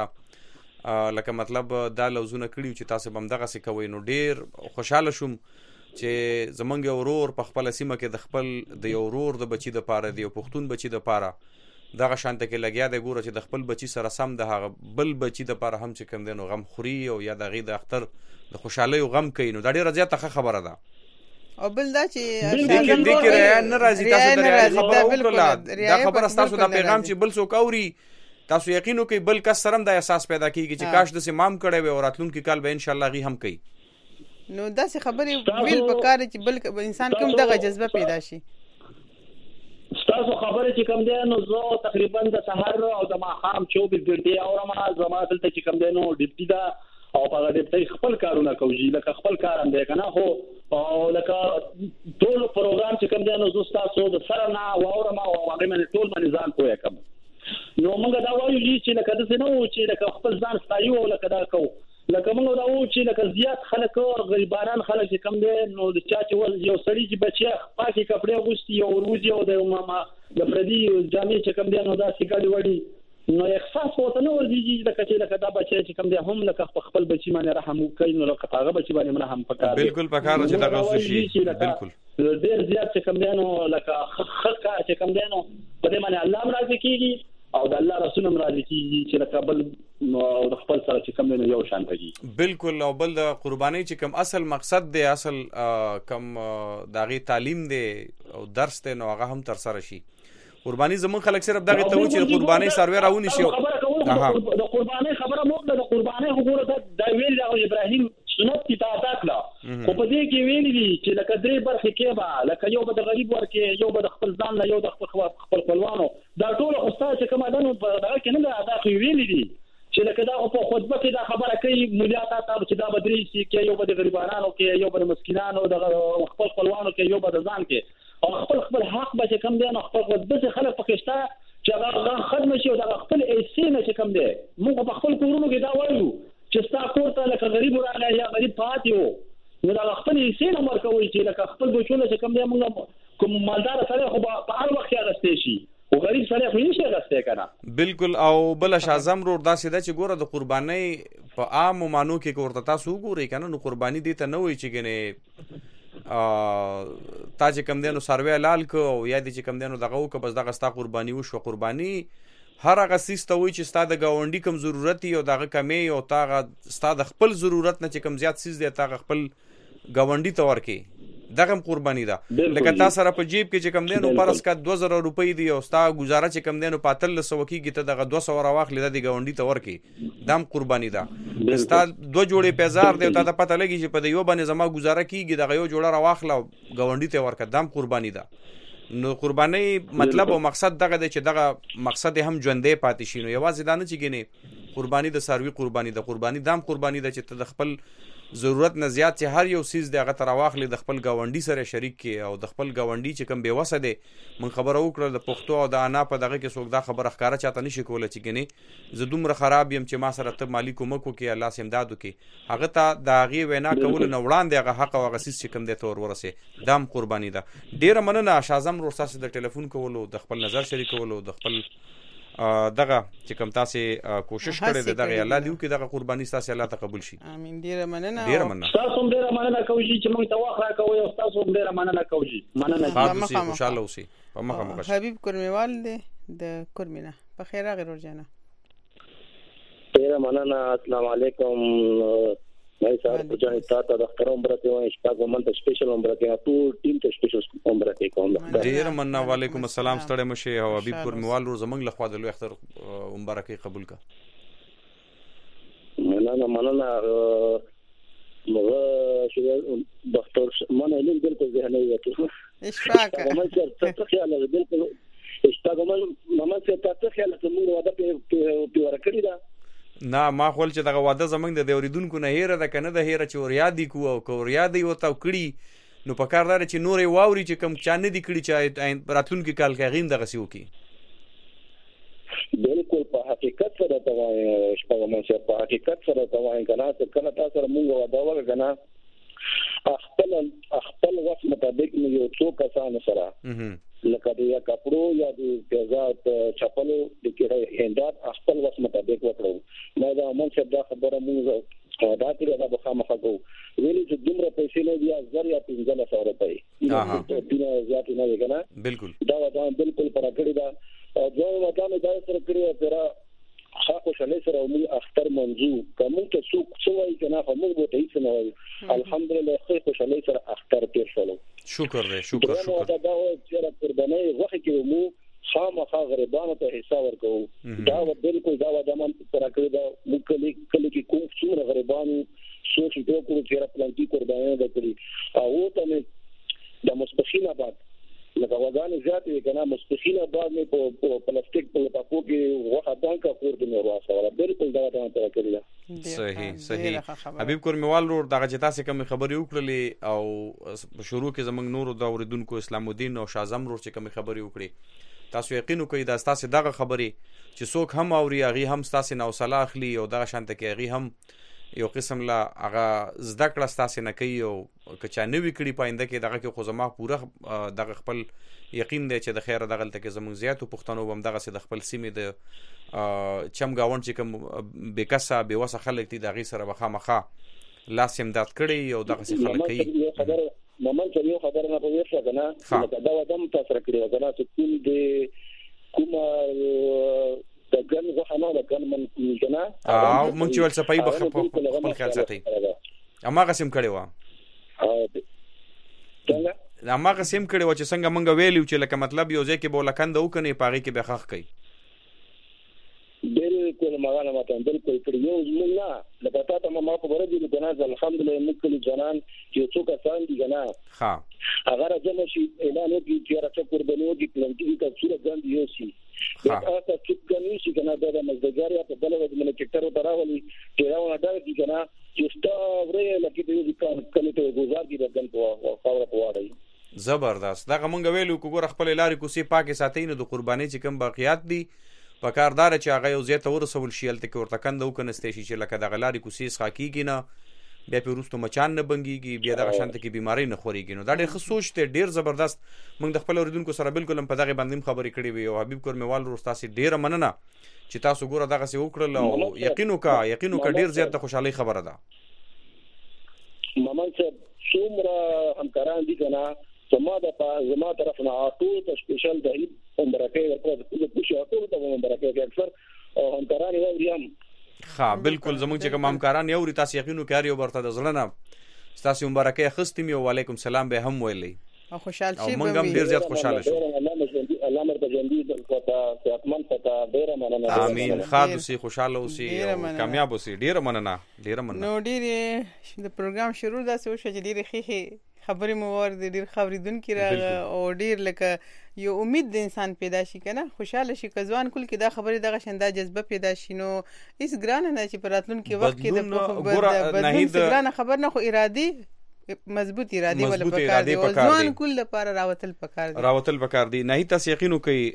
S2: لکه مطلب دا لوزونه کړیو چې تاسو هم دغه څه کوي نو ډیر خوشاله شوم چې زمونږ ورور په خپل سیمه کې د خپل د یو ورور د بچی د پاره دی او پښتون بچی د پاره دغه شانته کې لګیا دی ګوره چې د خپل بچی سره سم د هغه بل بچی د لپاره هم چې کوم دی نو غم خوري او یا د هغې د اختر د خوشحالۍ او غم کوي نو دا ډېره زیاته ښه خبره ده.
S1: او بل دا چې
S2: دې کې رعایا نه راځي. تاسو د رعایا خبره وکړله دا خبره ستاسو دا پیغام چې بل څوک اوري تاسو یقین وکړئ بل کس سره هم دا احساس پیدا کیږي چې کاش داسې مام کړی وی او راتلونکي کال به انشاءالله هغې هم کوي.
S1: نو داسې خبرې ویل پکار چې بل انسان کوم دغه جذبه پیدا شي.
S12: ستاسو خبره چې کوم دی نو زه تقریبا د سحر او د ماښام 24 ګنټې اورم. زما دلته چې کوم دی نو ډیپټي ده او په ډیپټي خپل کارونه کوي لکه خپل کار هم دی که نه خو او لکه ټول پروګرام چې کوم دی نو زه ستاسو د سره نه واورم او هغې باندې ټول باندې ځان پوهه کوم. نو موږ دا وایو چې لکه داسې نه وو چې لکه خپل ځان ستایو او لکه دا کوو لکه موږ دا وایو چې لکه زیات خلک غریبانان خلک چې کوم دی نو د چا چې یو سړي چې بچی پاکې کپړې اغوستي او وروځي او د پردي جامې چې کوم دی نو داسې ګاډي وړي نو احساس ورته نه ورځي لکه دا بچی چې کوم دی هم لکه خپل بچي باندې رحم وکړي نو لکه هغه بچي باندې رحم پکار دی.
S2: بالکل پکار چې دغه اوس شي بالکل
S12: ډېر زیات چې کوم دی نو لکه ښه کار چې کوم دی نو په دې باندې الله هم راضي کېږي او د الله رسول هم راضي کېږي چې لکه بل او د خپل سره چې کوم دی نو یو شان کېږي.
S2: بالکل او بل د قربانۍ چې کوم اصل مقصد دی اصل کوم د هغې تعلیم دی او درس دی نو هغه هم ترسره شي. قرباني زمون خلک صرف دغه ته و چې د قربانۍ څاروی راونیسي.
S12: د قربانۍ خبره موږ د قربانۍ وګوره دا ویل د ابراهیم سنت کی تعاطا کړه خو په دې کې ویل دي چې لکه درې برخې کې به لکه یو به د غریب ورکې یو به د خپل ځان نه یو د خپل خپلوانو دا ټول استاد چې کومه ده نو په دغه کې نه دا خو ویل دي چې لکه دا په خطبه کې دا خبره کوي مولا تا چې دا به درې شي کې یو به د غریبانو کې یو به د مسکینانو د خپل خپلوانو کې یو به د ځان کې او خپل حق به چې کوم دی نو خپل د خلک په کېشته چې هغه ختم شي او دا خپل ایسې نه چې کوم دی موږ په خپل کورونو کې دا وایو چې ستا کور ته لکه غریب راغی یا غریب پاتې وو نو دا خپل ایسې نه ورکوئ چې لکه خپل بچونه چې کوم دی موږ کوم مالدار سړی خو په هر وخت کې اغوستی شي او غریب سړی خو نشي اغوستی که نه.
S2: بالکل او بله شاعظم رور داسې ده چې ګوره د قربانۍ په عامو معنو کې که ورته تاسو وګورئ که نه نو قرباني دې ته نه وایي چې ګنې تا چې کوم دی نو څاروی حلال که او یا دې چې کوم دی نو دغه وکړه بس دغه ستا قرباني وشوه. قرباني هر هغه څیز ته وایي چې ستا د ګاونډي کوم ضرورت او دغه کمی او تا ستا د خپل ضرورت نه چې کوم زیات څیز دی تا خپل ګاونډي ته ورکړي دغه هم قرباني ده. لکه تا سره په جیب کې چې کوم دی نو فرض کړه 2000 روپۍ دي او ستا ګزاره چې کوم دی نو په 1300 کېږي ته دغه 200 راواخلې د ګاونډي ته ورکړي دا هم قرباني ده. ستا 2 جوړې پیزار دی او تا ته پته لګي چې په د یو باندې زما ګزاره کېږي دغه یو جوړه راواخله ګاونډي ته ورکړه دا هم قرباني ده. نو قربانۍ مطلب او مقصد دغه دی چې دغه مقصد هم ژوندی پاتې شي. نو یوازې دا نه چې ګینې قرباني د څاروي قرباني ده قرباني دا هم قرباني ده چې ته د خپل ضرورت نه زیات چې هر یو سیز دی هغه ته راواخلې د خپل ګاونډي سره شریک کړي او د خپل ګاونډي چې کوم بېوسه دی موږ خبره وکړه د پښتو او د انا په دغه کې څوک دا خبره ښکاره چاته نشي کولی چې ګنې زه دومره خراب یم چې ما سره ته مالي کومک وکړي الله سې امداد وکړي هغه ته د هغې وینا کولو نه وړاندې هغه حق او هغه څیز چې کوم دی ته ور ورسې دا هم قرباني ده. ډېره مننه شاعظم ورور ستاسې د ټلیفون کولو د خپل نظر شریکولو د خپل دغه چې کوم تاسې کوشش کړی دی دغه الله دې وکړي دغه قرباني ستاسې الله ته قبول شي.
S1: امین. ډېره مننه.
S2: ډېره مننه.
S12: تاسو هم ډېره مننه کوئ چې موږ ته وخت راکوئ او تاسو هم ډېره مننه کوئ. مننه.
S2: ښاد اوسئ خوشحاله اوسئ په مخه مو ښه.
S1: حبیب کورمیوال دی د کورمینه په خیر راغی ورور جانه.
S13: ډېره مننه. السلام علیکم. مای سره په ځای تاسو د اخترام برته وای شپږ مونږ ته سپیشل عمرته ټول ټیم ته سپیشل عمرته کوم.
S2: ډیر مننه. وعلیکم السلام. ستړی مشه او حبیب کورمیوال ور زمنګ لخوا د لوی اختر عمرته قبول کا.
S13: مننه مغه شو دکتور منه علم بالکل ذهني وته
S1: اشفاق
S13: ممن ته خیال بالکل اشتاق ممن ته ته خیال ته موږ واده په ورکړی دا
S2: نه ما خپل چې دغه واده زمنګ د اوریدونکو نه هیره ده کنه د هیره چې وریا دي کو او کوریا دی وته کړي نو په کار دار چې نورې واوري چې کم چانه دي کړي چې راتلونکي کال کې غیم دغه سیو کی.
S13: بالکل په حقیقت سره دا وایي شپږ مې په حقیقت سره دا وایي کنه چې کله تاسو سره موږ واده وکړو کنه خپل وخت مطابق یو څو کسان سره لکه د یا کپړو یا د تیزات چپلو د کېره هندات خپل وخت مطابق وکړو. ما دا مونږ څه دا خبره موږ دا کړی دا به خامخا کوو ویلي چې دومره پیسې نه دي زر یا 1500 روپۍ دینه زیات نه وي کنه.
S2: بالکل
S13: دا بالکل پر کړی دا ځو وطن سره کړی تر خاصه شلې سره موږ اختر منځو کوم ته څوک څوای کنه موږ به ته هیڅ نه وایو الحمدلله خو شلې سره اختر تیر شولو
S2: شکر دې شکر
S13: دا چې قرباني وخت کې مو خامخا غریبانو ته حساب ورکوو دا بالکل دا د من پر کړی دا موږ کلی کې کوم څومره غریبانو سوچ وکړو چې پلانټي قرباني وکړي او ته د مستخیل آباد لکه وګان زیاتې کنه مستخیل آباد نه په پلاستیک په لپاکو کې وخت بانکا کور دی نو واسه بالکل دا ته کړی
S2: صحیح حبیب کورمیوال ور دغه چې تاسو کوم خبري وکړلې او شروع کې زمنګ نور د اوریدونکو اسلام الدین او شازم ور چې کوم خبري وکړي تاسو یقین وکړئ دا تاسو دغه خبري چې څوک هم اوري هغه هم تاسو نو صلاح اخلي او دغه شانته کې هغه هم یو قسم لا هغه زده کړه تاسو نه کوي او کچا نوې کړي پاینده کې دغه کې خو زما پوره دغه خپل یقین دی چې د خیر دغه تل کې زموږ زیاتو پښتنو بم دغه سي د خپل سیمې د چمګاون چې کوم بیکاسه بیوسه خلک دي دغه سره بخامخه لاس امداد کړي او دغه سي خلک کوي
S13: ممن چې یو خبر نه پوهې څه کنه دا ودم تاسو کړی وګڼه چې کوم دې کومه د ګن غوښنه د ګن من کنه
S2: مونږ چې ول صفای خپل خیال ساتي اما قسم کړي وا څنګه اما قسم کړي و چې څنګه مونږ ویلو چې لکه مطلب یو ځکه بولکند او کني پاغي کې بخخ کوي
S13: بالکل مغانه ماته بالکل کړي یو زمونږه لکه تاسو ما په ورځ دي کنه الحمدلله مکل جنان چې څوک سان دي کنه
S2: ها
S13: اگر جمع شي اعلان وکړي چې راځه قرباني وکړي پلانټي کې څوره ګاند یو شي دا تاسو چې کني شي کنه دا د مزدګاریا په بل وخت باندې ټیکټر وراولي چې راونه دا دي کنه چې ستا ورې لکه دې کله ته گزار دي د ګن په خاور په واړی
S2: زبردست دا مونږ ویلو کوګور خپل لارې کوسي پاکه ساتي نو د قرباني چې کوم باقیات دي په کاردار چې هغه یو زیاته ورسول شیل ته ورته کنده وکنسته شي چې لکه د غلاري کوسي ښاکیږي نه بیا پیروستو مچان نه بنګيږي بیا د شانت کې بیماری نه خوريږي نو دا ډېر ښه سوچ ته ډېر زبردست موږ د خپل اوریدونکو سره بالکل په دغه باندې خبرې کړې وي او حبیب کورمیوال روستاسي ډېر مننه چې تاسو ګوره دغه سی وکړل او یقینو کا ډېر زیات خوشحالي خبره ده
S13: مامان چې څومره همکاران دي کنه زما طرف نه ټول ته سپیشل د عمرکه ورته د پوښتنه ټول ته عمرکه کې اکثر او همکاران یو ریام
S2: ها بالکل زموږ چې کوم همکاران یو ری تاسو یقینو کاری او ورته د زړه تاسو مبارکه خستم او علیکم سلام به هم ویلې
S1: او خوشحال شي
S2: او موږ هم ډیر زیات خوشاله شو
S13: الله مرته جندي د پتا اتمن پتا ډیر مننه
S2: امين خاصه خوشاله اوسي کامیاب اوسي ډیر مننه
S1: نو ډیر د پروګرام شروع دا څه شو چې ډیر خيخي خبرې مو ور دي ډیر خبرېدونکو راغ او ډیر لکه یو امید د انسان پیدا شي کنه خوشاله شي کزوان کول کې دا خبرې دغه شنده جذبه پیدا شي نو هیڅ ګران نه چې پراتلونکو وخت کې د بدلون خبر نه خو ارادي مضبوط ارادي ولا پکار دي او ځوان کول لپاره راوتل پکار دي
S2: نه تاسو یقینو کوي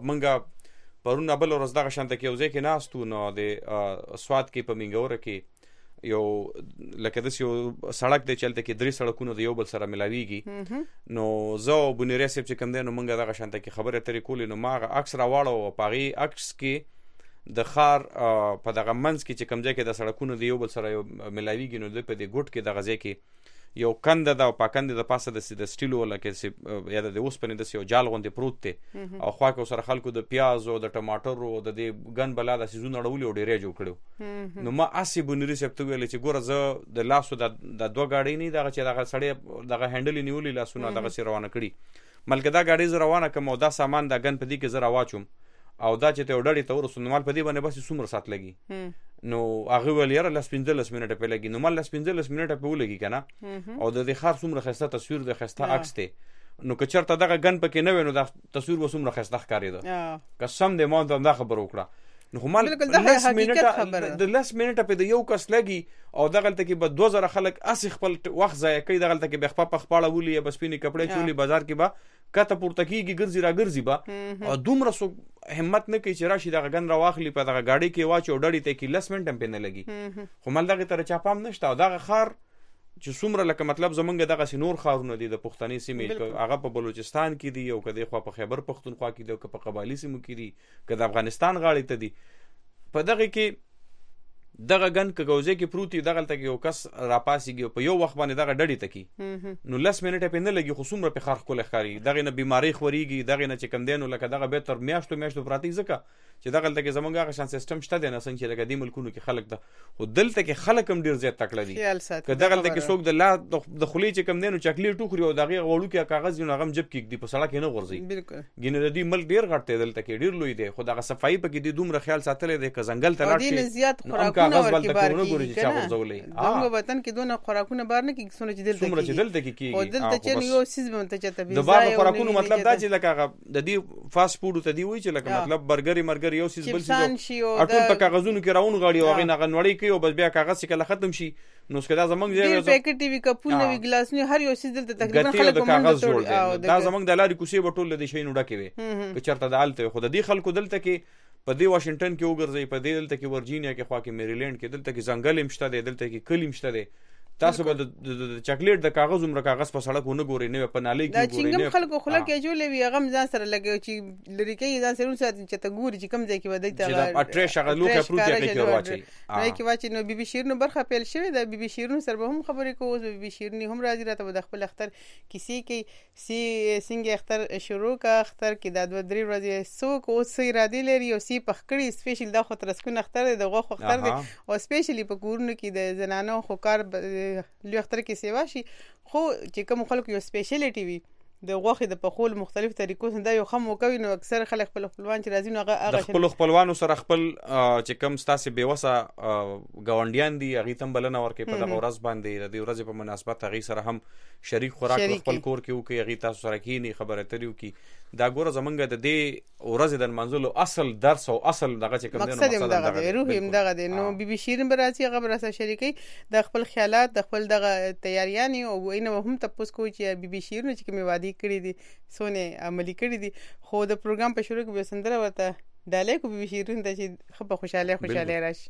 S2: منګه پرونه بل ورځ دغه شانته کې یو ځکه ناستو نو د سواد کې په منګوره کې یو لکه د یو سړک دی چلته کې درې سړکونو د یو بل سره ملاويږي نو زه بنيري سپ چې کوم دی نو مونږ دغه شانته کې خبره ترې کولې نو ما عکس راواړو او پاغي عکس کې د خار په دغه منځ کې چې کوم ځای کې د سړکونو د یو بل سره ملاويږي نو د په دې ګوټ کې دغه ځای کې یو کنده دا پاکند د پاسه د سټیلو لکه یا د اوسپنې د یو جال غوندې پروت دی او خوا کې سره خلکو د پیاز او د ټماټر او د ګن بلا د سيزون اړول او ډیره جوړ کړو نو ما اسی بنوري سپتو ویل چې ګوره زه د لاسو د دوه گاډي نه دغه چې دغه سړی دغه هندل نیولې لاسونه دغه سي روانه کړي ملګری دا گاډي ز روانه کوم او دا سامان د ګن په دې کې زرا واچوم او دا چې ته وډړی ته ورسول مال په دې باندې بس څومره سات لګي نو هغه ویل یاره لاس 15 منټه په لګي نو مال لاس 15 منټه په ولګي کنه او د دې خار څومره خسته تصویر د خسته عکس ته نو که چرته دغه ګن پکې نه وینو د تصویر وسومره خسته ښکاری ده قسم دې ما دا خبر وکړه نو مال لاس منټه د لاس منټه په یو کس لګي او دغه ته کې به 2000 خلک اسی خپل وخت ضایع کوي دغه ته کې بخپا پخپاړه ولي بس پینی کپڑے چولی بازار کې با کته پورته کیږي ګرځي را ګرځي با او دومره سو همت نه کوي چې راشي دغه ګن را واخلي په دغه گاډي کې واچو ډړی ته کې لس منټم په نه لګي خو مال دغه تر چا پام نشته او دغه خار چې څومره لکه مطلب زمونږ دغه سينور خارونه دي د پښتني سیمې هغه په بلوچستان کې دي او کده خو په خیبر پښتونخوا کې دي او په قبایلی سیمو کې دي کده افغانستان غاړي ته دي په دغه کې دغه ګن کګوزه کې پروتي دغه تک یو کس راپاسيږي په یو وخت باندې دغه ډډی تکي نو لس منټه په نه لګي خصومره په خارخ کول ښکاری دغه نه بیماری خوريږي دغه نه چې کم دینو لکه دغه به تر میاشتو پراتی ځکه چې دغه تک زمونږ هغه شان سیستم شته د نه څنګه چې لکه د ملکونو کې خلک ده خو دلته کې خلک هم ډیر زیات تکړه دي که دغه تک څوک د لا د خلی چې کم دینو چاکلیټ ټوخري او دغه غوړو کې کاغذ یو غم جب کې دی په سړک نه غورځي
S1: بالکل
S2: ګینه د دې ملک ډیر غټ دلته کې ډیر لوی دی خو دغه صفائی پکې د دومره خیال ساتل دي که ځنګل ته لاړ
S1: شي زیات خوراکونه ورکی بار کې دغه وطن کې دونه خوراکونه بار نه کې څونه چې دلته کې او دلته چې یو سیس به ته چته
S2: د بار خوراکونو مطلب دا چې لکه د دې فاست فود ته دی وای چې لکه مطلب برګر یو سیس بل سیس اټول په کاغذونو کې راون غاړي او غینه غنوړی کوي او بس بیا کاغذ کې کله ختم شي نو سکدا زمنګ
S1: ډیر پیکټ وی کپونه وی ګلاسونه هر یو سیس دلته تقریبا خلک
S2: کاغذ جوړ دي دا زمنګ د لاري کوسي بټول د شي نو ډکه وي که چرته د حالت خو د دې خلکو دلته کې په دې واشنگټن کې وګرځي په دې دلته کې ورجینیا کې خوا کې میریلند کې دلته کې ځنګل مشته دی دلته کې کلی مشته دی تاسو به د چاکلیټ د کاغذ عمر کاغذ په سړک نه ګوري نه په نالي کې ګوري نه
S1: خلکو خلک کې جوړې وي غم ځان سره لګي چې لری کې ځان سره ساتي چې ته ګوري چې کم ځای کې ودی ته
S2: چې اټریش هغه لوخه پروتي کې ورواچي
S1: نه کې واچي نو بيبي شیرنو برخه پیل شوی د بيبي شیرنو سره به هم خبرې کوو او بيبي شیرنی هم راځي راته د خپل اختر کسی کې سی څنګه اختر شروع کا اختر کې د 2-3 ورځې سو کو سي را دي لري او سی پخکړی سپیشل د خو ترسکون اختر د غوخ اختر دی او سپیشلی په کورونو کې د زنانو خو کار لوی اختر کې سیوا شي خو چې کوم خلکو یو سپیشلیټي وي د غوښې د پخول مختلف طریقو څخه دا یو خم وکوي نو اکثر خلک خپل خپلوان چې راځي نو هغه
S2: خپل خپلوانو سره خپل چې کوم ستاسو بیوسه گاونډیان دي هغه تم بلنه ورکې په دغه ورځ باندې د دې ورځې په مناسبت هغه سره هم شریک خوراک خپل کور کې وکي هغه تاسو سره کینی خبره تریو کی دا ګوره زمونږ د دې ورځې د منځلو اصل درس او اصل دغه چې کوم
S1: مقصد دغه روح هم دغه دی نو بيبي شیرین براسي هغه براسه شریکي د خپل خیالات د خپل دغه تیاریانی او اینه هم تاسو کوی چې بيبي شیرین چې کومه وادي کړی دي سونه عملی کړی دي خو د پروګرام په شروع کې به سندره ورته ډالې کو بيبي شیرین ته چې خپه خوشاله راشي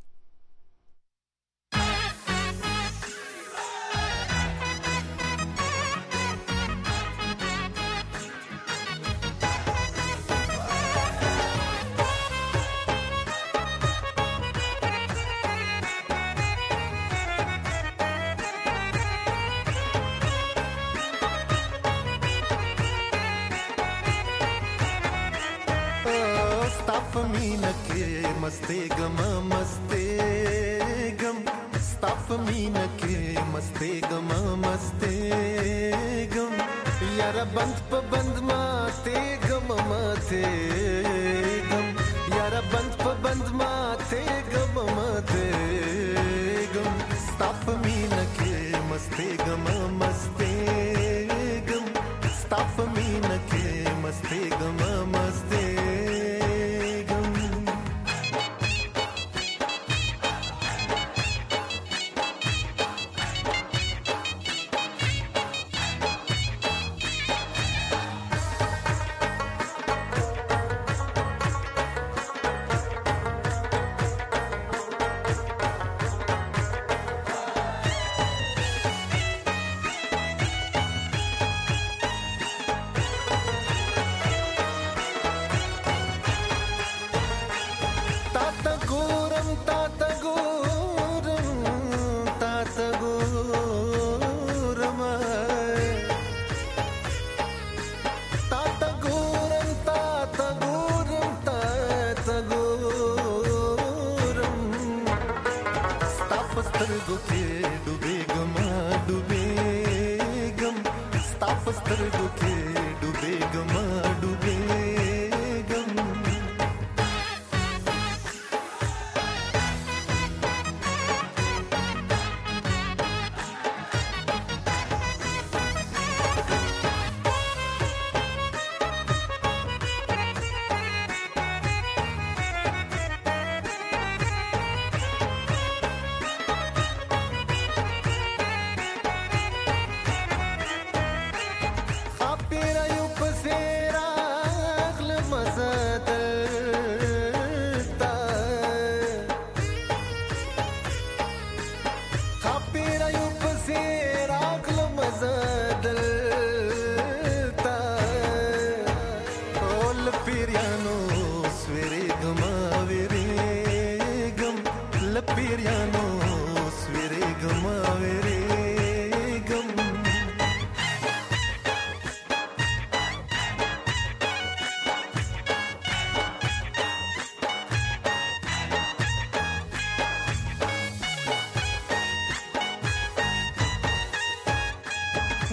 S14: मस्ते गम स्ताफ मीन के मस्ते गम यार बंद प बंद माते गम यार बंद प बंद माते गम स्ताफ मीन के मस्ते गम स्ताफ मीन के मस्ते गम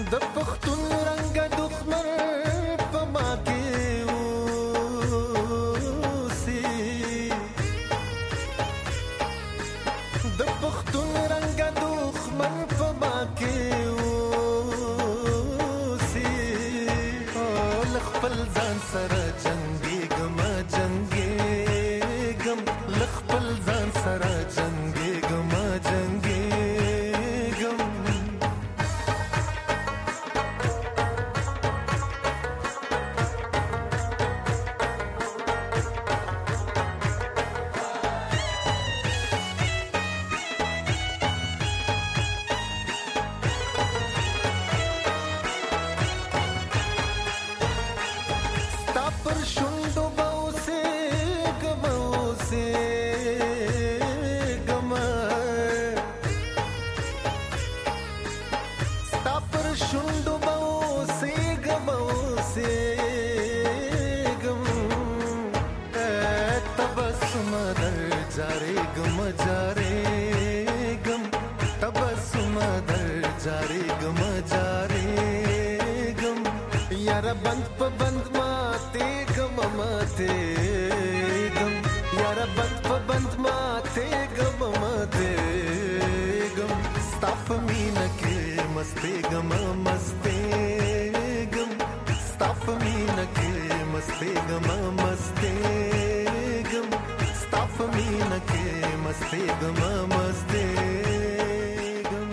S14: د پختون رنگ دښمن په ما کې اوسي د پختون رنگ دښمن په ما کې اوسي خپل ځان سره جنگيږم خپل ځان سره جنگيږم बंद प बंद माते गम माते गम यारा बंद प बंद माते गम माते गम स्ताप मीन के मस्ते गम मस्ते गम स्ताप मीन के मस्ते गम मस्ते गम स्ताप मीन के मस्ते गम मस्ते गम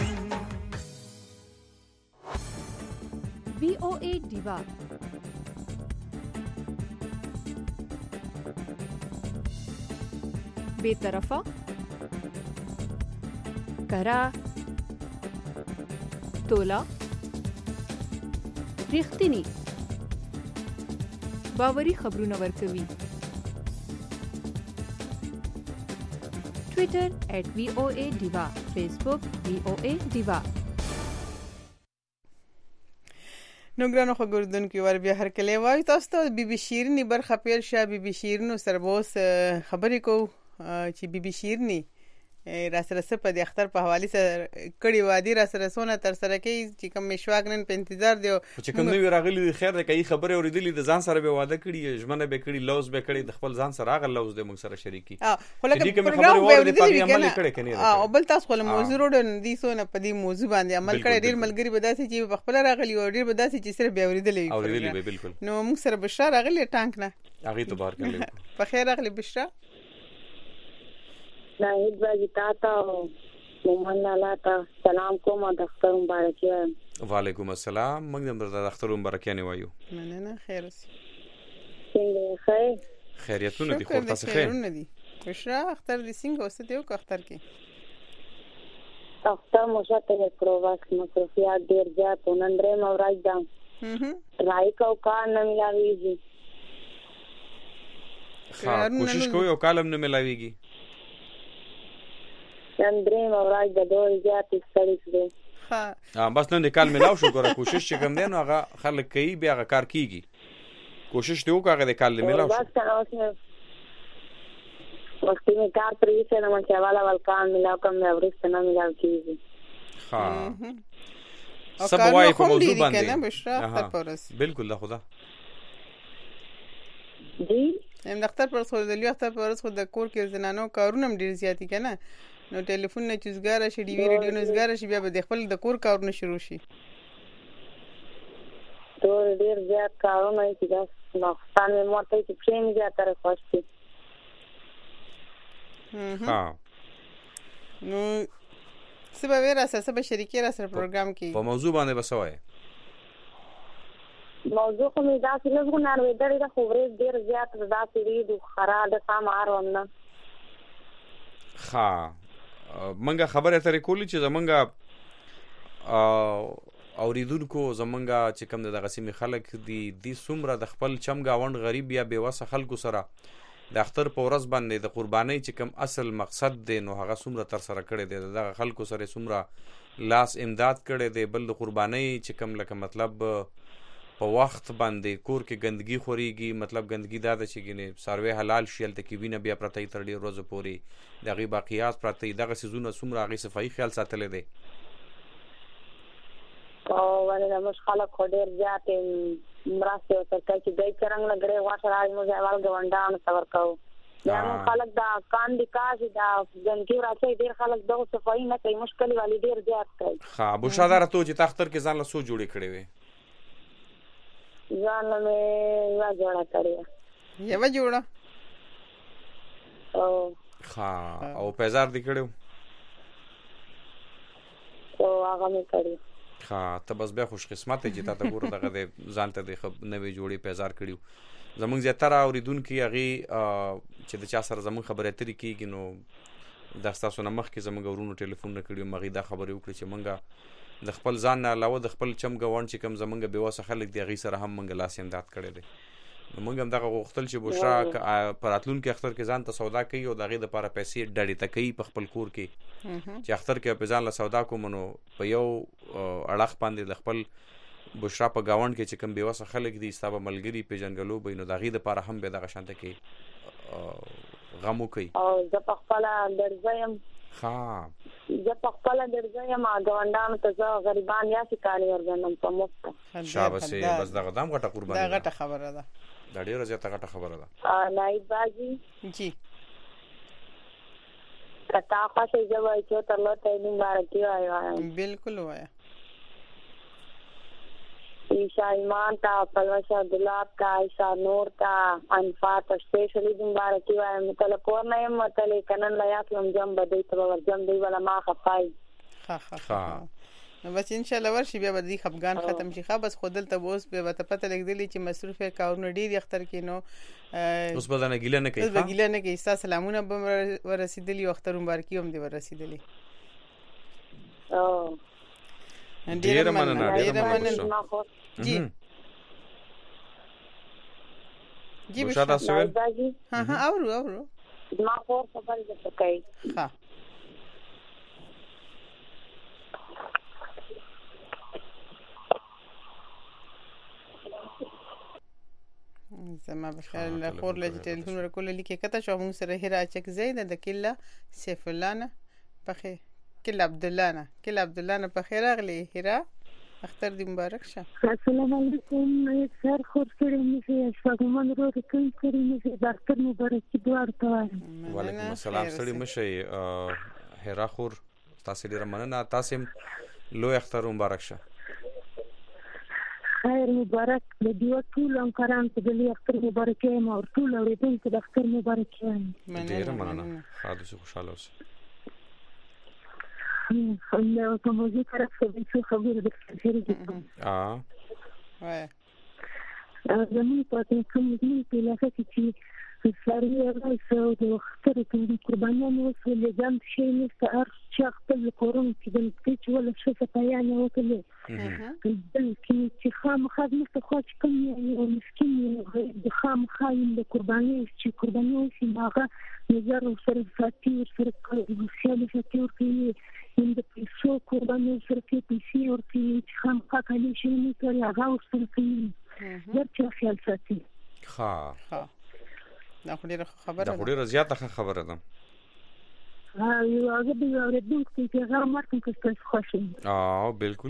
S4: VOA Diva बेतरफा करा तोला ریښتینی باوري خبرونه ورکوي ټوئیټر @VOA Diva فیسبوک VOA Diva
S1: نو ګرانو خبردونکو ور بیا هر کله وای تاسو ته بي بي شیرنی برخه پیل شه بي بي شیرنو سربوس خبرې کو چې بي بي شیرنی را سره په د اختر په حواله سره کړي وادي را سره سونه تر سره کوي چې کوم مشواک نن په انتظار دی
S2: چې کوم نو راغلي خیر ده کوي خبره اوریدلې د ځان سره به واده کړي ژمنه به کړي لوز به کړي د خپل ځان سره هغه لوز د موږ سره شریکي
S1: خو لکه
S2: خبره وره په عمل کړي کني
S1: او بل تاسو خپل موضوع وروډن دي سونه په دې موضوع باندې عمل کړي ډیر ملګری به داسې چې په خپل راغلي او ډیر به داسې چې سره به اوریدلې
S2: به بالکل
S1: نو موږ سره بشرا راغلي ټانک نه
S2: هغه ته بار کړي
S1: په خیر راغلي بشرا
S15: ناهید باجی تاتا مومن لالا تا سلام کوم د اختر مبارکي
S2: وعلیکم السلام موږ د اختر مبارکي نه وایو
S1: نه خیر اوسې
S15: څنګه خیر
S2: خیریتونه دي خو تاسو خیر
S1: نه دي بشرا اختر دې څنګه اوسه دیو کو اختر کې
S15: اختر مو شته کړو واکس مصروفیات ډیر زیات نندره مو راځم راي کو کار نه ملاويږي
S2: کوشش کوی او کالم نه ملاويږي
S15: نندره مو راځي د دوه زیات ستړي دي
S2: بس نن د کال ملاو شو ګوره کوشش چې کوم دی نو هغه خلک کوي بیا هغه کار کیږي کوشش دی وکړه د کال ملاو شو
S15: وختي می کار پرې څه نه مونږه والا ولکان ملاو کوم نه ورسته نه ملاو کیږي
S2: سب وای په موضوع باندې
S1: کنه بشرا اختر پرس
S2: بالکل دا خدا
S15: جی
S1: هم اختر پرس خو د لیو اختر پرس خو د کور کې زنانو کارونه ډیر زیاتی کنه نو ټلیفون نه چوزګار شي ډي وی ریډیو نه چوزګار شي بیا به د خپل د کور کارونه شروع شي
S15: ټول ډیر زیات کارونه چې دا نوښتان مې مرته چې پرې نه زیاتره خوښتي
S1: نو سبا ورا سبا شریکي را سره پروګرام کې
S2: په موضوع باندې بسوي
S15: موضوع کوم دا چې له غوڼار وې درې د خبرې ډیر زیات دا سړي د خراب د سامار ونه
S2: منګه خبره ترې کولی چې زمونږه اوریدونکو زمونږه چې کوم د غسیمي خلک دي څومره د خپل چم گاوند غریب یا بیوسه خلکو سره د اختر په ورځ باندې د قربانۍ چې کوم اصل مقصد دی نو هغه څومره تر سره کړی دی د خلکو سره څومره لاس امداد کړی دی بل د قربانۍ چې کوم لکه مطلب په وخت باندې کور کې ګندګي خوريږي مطلب ګندګي دا د چې ګنې سروي حلال شیل ته کې وینه بیا پرته تر ډیر ورځې پوري دغه باقیات پرته دغه سيزونه څومره هغه صفائی خیال ساتل دي
S15: او باندې موږ خلک خو ډېر زیات مرسته وکړي چې دوی څنګه لګړې واټر راځي موږ اول ګوندانو څور کوو یا موږ خلک دا کاندي کاږي دا ځنګي راځي ډېر خلک دغه صفایي نه کوي مشکل والی ډېر زیات کوي
S2: ها بوشادار ته چې تختر کې ځان له سو جوړې کړې وي
S15: ځان له یو جوړه کړې
S1: یو جوړه
S15: او
S2: ها او پیزار دی کړو
S15: او هغه مې کړی
S2: ها ته بس بیا خوش قسمت چې تا ته ګوره دغه ځان ته د نوې جوړې پیزار کړیو زمونږ زیاتره اوریدونکو هغه چې د چا سره زمونږ خبرې اترې کیږي نو د تاسو نه مخکې زمونږ ورونو ټلیفون نه کړیو مغه دا خبرې وکړي چې مونږه د خپل ځان نه علاوه د خپل چم غوڼ چې کم زمونږ به واسه خلک دی هغه سره هم مونږ لاس امداد کړی دی مونږ هم دغه غوښتل چې بشرا پراتلون کې اختر کې ځان ته سودا کوي او دغه د لپاره پیسې ډډې تکي په خپل کور کې چې اختر کې په ځان له سودا کومنو په یو اړخ باندې د خپل بشرا په گاوند کې چې کوم به وسه خلک دي ستابه ملګری په جنګلو بینو دغه د لپاره هم به دغه شانته کې غمو کوي
S15: او زه په خپل درځم
S2: ها
S15: زه په خپل درځم غوندانو ته زه غریبان یا سکاري ورغنم په مفت
S2: شاباسي بس دغه دام غټه قرباني
S1: دا غټه خبره ده
S2: دا ډیره زیاته غټه خبره ده
S15: نایب باجی
S1: جی
S15: کتا خاصه جوای چې تر لته دې مبارکي وایو
S1: بالکل وایا
S15: عیشا ایمان تا پلوشا گلاب تا عیشا نور تا انفات اسپیشلی دې مبارکي وایو متل کور نه متل کنن لیا کوم جام بده ته ورجم دی ولا ما خفای
S1: ها بس ان شاء الله ورشي بیا به خفغان ختم شي خا بس خودل ته بوس به ته پته لګدلی چې مصروفه کارونه ډیر اختر کینو
S2: اوس بدن ګیله نه کوي
S1: اوس ګیله نه کوي تاسو سلامونه به ورسیدلی اختر مبارکي هم دی ورسیدلی
S15: او
S2: ډیر مننه
S1: جی جی
S2: بشارت سوال
S1: ها اورو
S15: ما خو خبر ده کوي
S1: ها زما بخیر خور لږ ټلیفون ورکول لیکه کته شو موږ سره هرا چک زید د کله سیف الله نه بخیر کله عبد الله نه په خیر اغلی هرا اختر دی مبارک شه
S15: السلام علیکم سر خور سره مې شپږمن ورو کوم سره مې اختر مبارک دوار ته
S2: وعلیکم السلام سړي مشه هرا خور تاسو ډیر مننه تاسو لو اختر مبارک شه
S15: خیر مبارک د دیو ټول انکاران ته د اختر مبارکي ما ټول اوریدونکو د اختر مبارکي
S2: ډیر مننه حادثه خوشاله اوسئ
S15: نو کومه ذکر څه خبره ده
S1: وای
S15: زمون په کوم ځای په لاسه کې ساري راځو د اختر کې قربانانو وسولې ځم شي نه ستار شخص د کورون کې د پیچ ولا څه په یانه وکړي چې خام خدمت خو کوم یو مسكين د خام خاين د قرباني چې قرباني شي هغه نظر سره فاتور سره خیال فاتور کې د پیسو قرباني سره کې پیسې ورته خام خاله شي نه کوي هغه سره کوي ورته خیال ساتي
S2: ها
S1: دا خو ډیره خبره ده
S2: دا خو ډیره زیاته خبره ده
S15: یو هغه به اوریدونکو چې هغه مرکم کې څه خوشي
S2: بالکل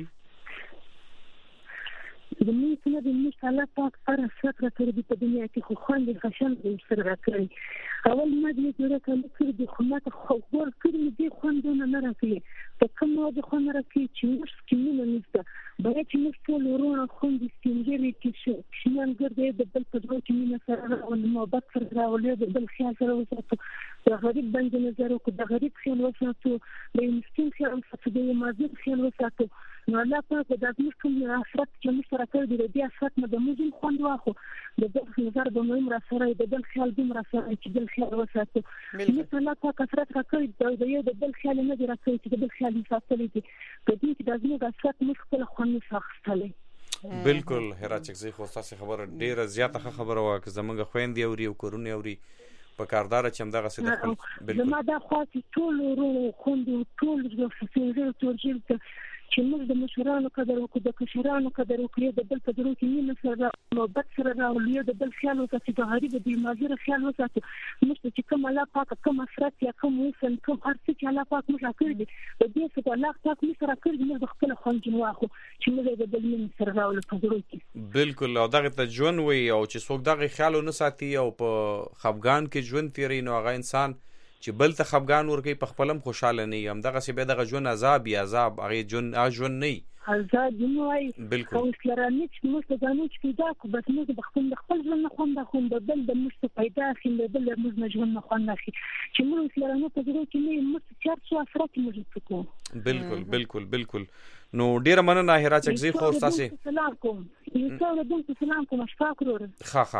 S15: د مې نه د مې الله پاک پر سره تر دې په دنیا کې خو خوند خشن دې سره راکړي اول ما دې جوړه کړې د خدمت خو ور کړې دې خوندونه نه راکړي په کوم د خوند راکړي چې موږ کینې نشته بیا چې موږ ټول ورونه خوند ستینګري کې شنن ګرځي د بل په ډول کې نه سره او محبت سره راولې د بل خیال سره وساتو د غریب باندې نظر او د غریب خیال وساتو د مسکین خیال وساتو د مازیګ خیال وساتو نو الله پاک د دې کوم افراد چې موږ سره کوي د دې افراد نه د موږ خوند واخو د بل نظر به موږ را سره د بل خیال به را سره چې بل خیال وساتو نو الله پاک افراد راکوي د یو د بل خیال نه دی راکوي چې د بل خیال ساتلې دي په دې کې د موږ افراد موږ خپل خوند شخصلې
S2: بالکل هرا چکزي خو تاسو خبره ډیره زیاته خبره واکه زمونږ خويندې اوري او کورونه اوري په کاردار چې هم دغه څه د خپل
S15: بالکل زما دا خاص ټول ورو خوند ټول د فسیلې تورجل چې موږ د مشرانو قدر وکړو د کشرانو قدر وکړو د بل قدر وکړو مینه سره محبت سره راولو د بل خیال وساتو د غریب د ماجر خیال وساتو موږ چې کوم الله پاک کوم افراد یا کوم وسن کوم هر څه چې الله پاک موږ راکړي د دې څخه الله پاک موږ سره کړی موږ خپل خوند واخو چې موږ د بل مینه سره راولو قدر وکړو
S2: بالکل او دغه ته ژوند وي او چې څوک دغه خیال نه ساتي او په خفګان کې ژوند تیری نو هغه انسان چې بل ته خفګان ورکوي په خپلم خوشاله نه یم دغه سی به دغه ژوند عذاب هغه ژوند نه
S15: آزاد نوای
S2: بالکل
S15: او سلرانه چې موږ ته ځانو چې پیدا کو بس موږ د خپل ژوند نه خوند بل د موږ ته پیدا شي د بل موږ نه ژوند نه خوند شي چې موږ سلرانه په دې کې نه موږ چارڅو افراد موږ تکو
S2: بالکل نو ډیره مننه هرا چکزي خو تاسو
S15: سلام کوم سلام کوم اشفاق ورور
S2: ها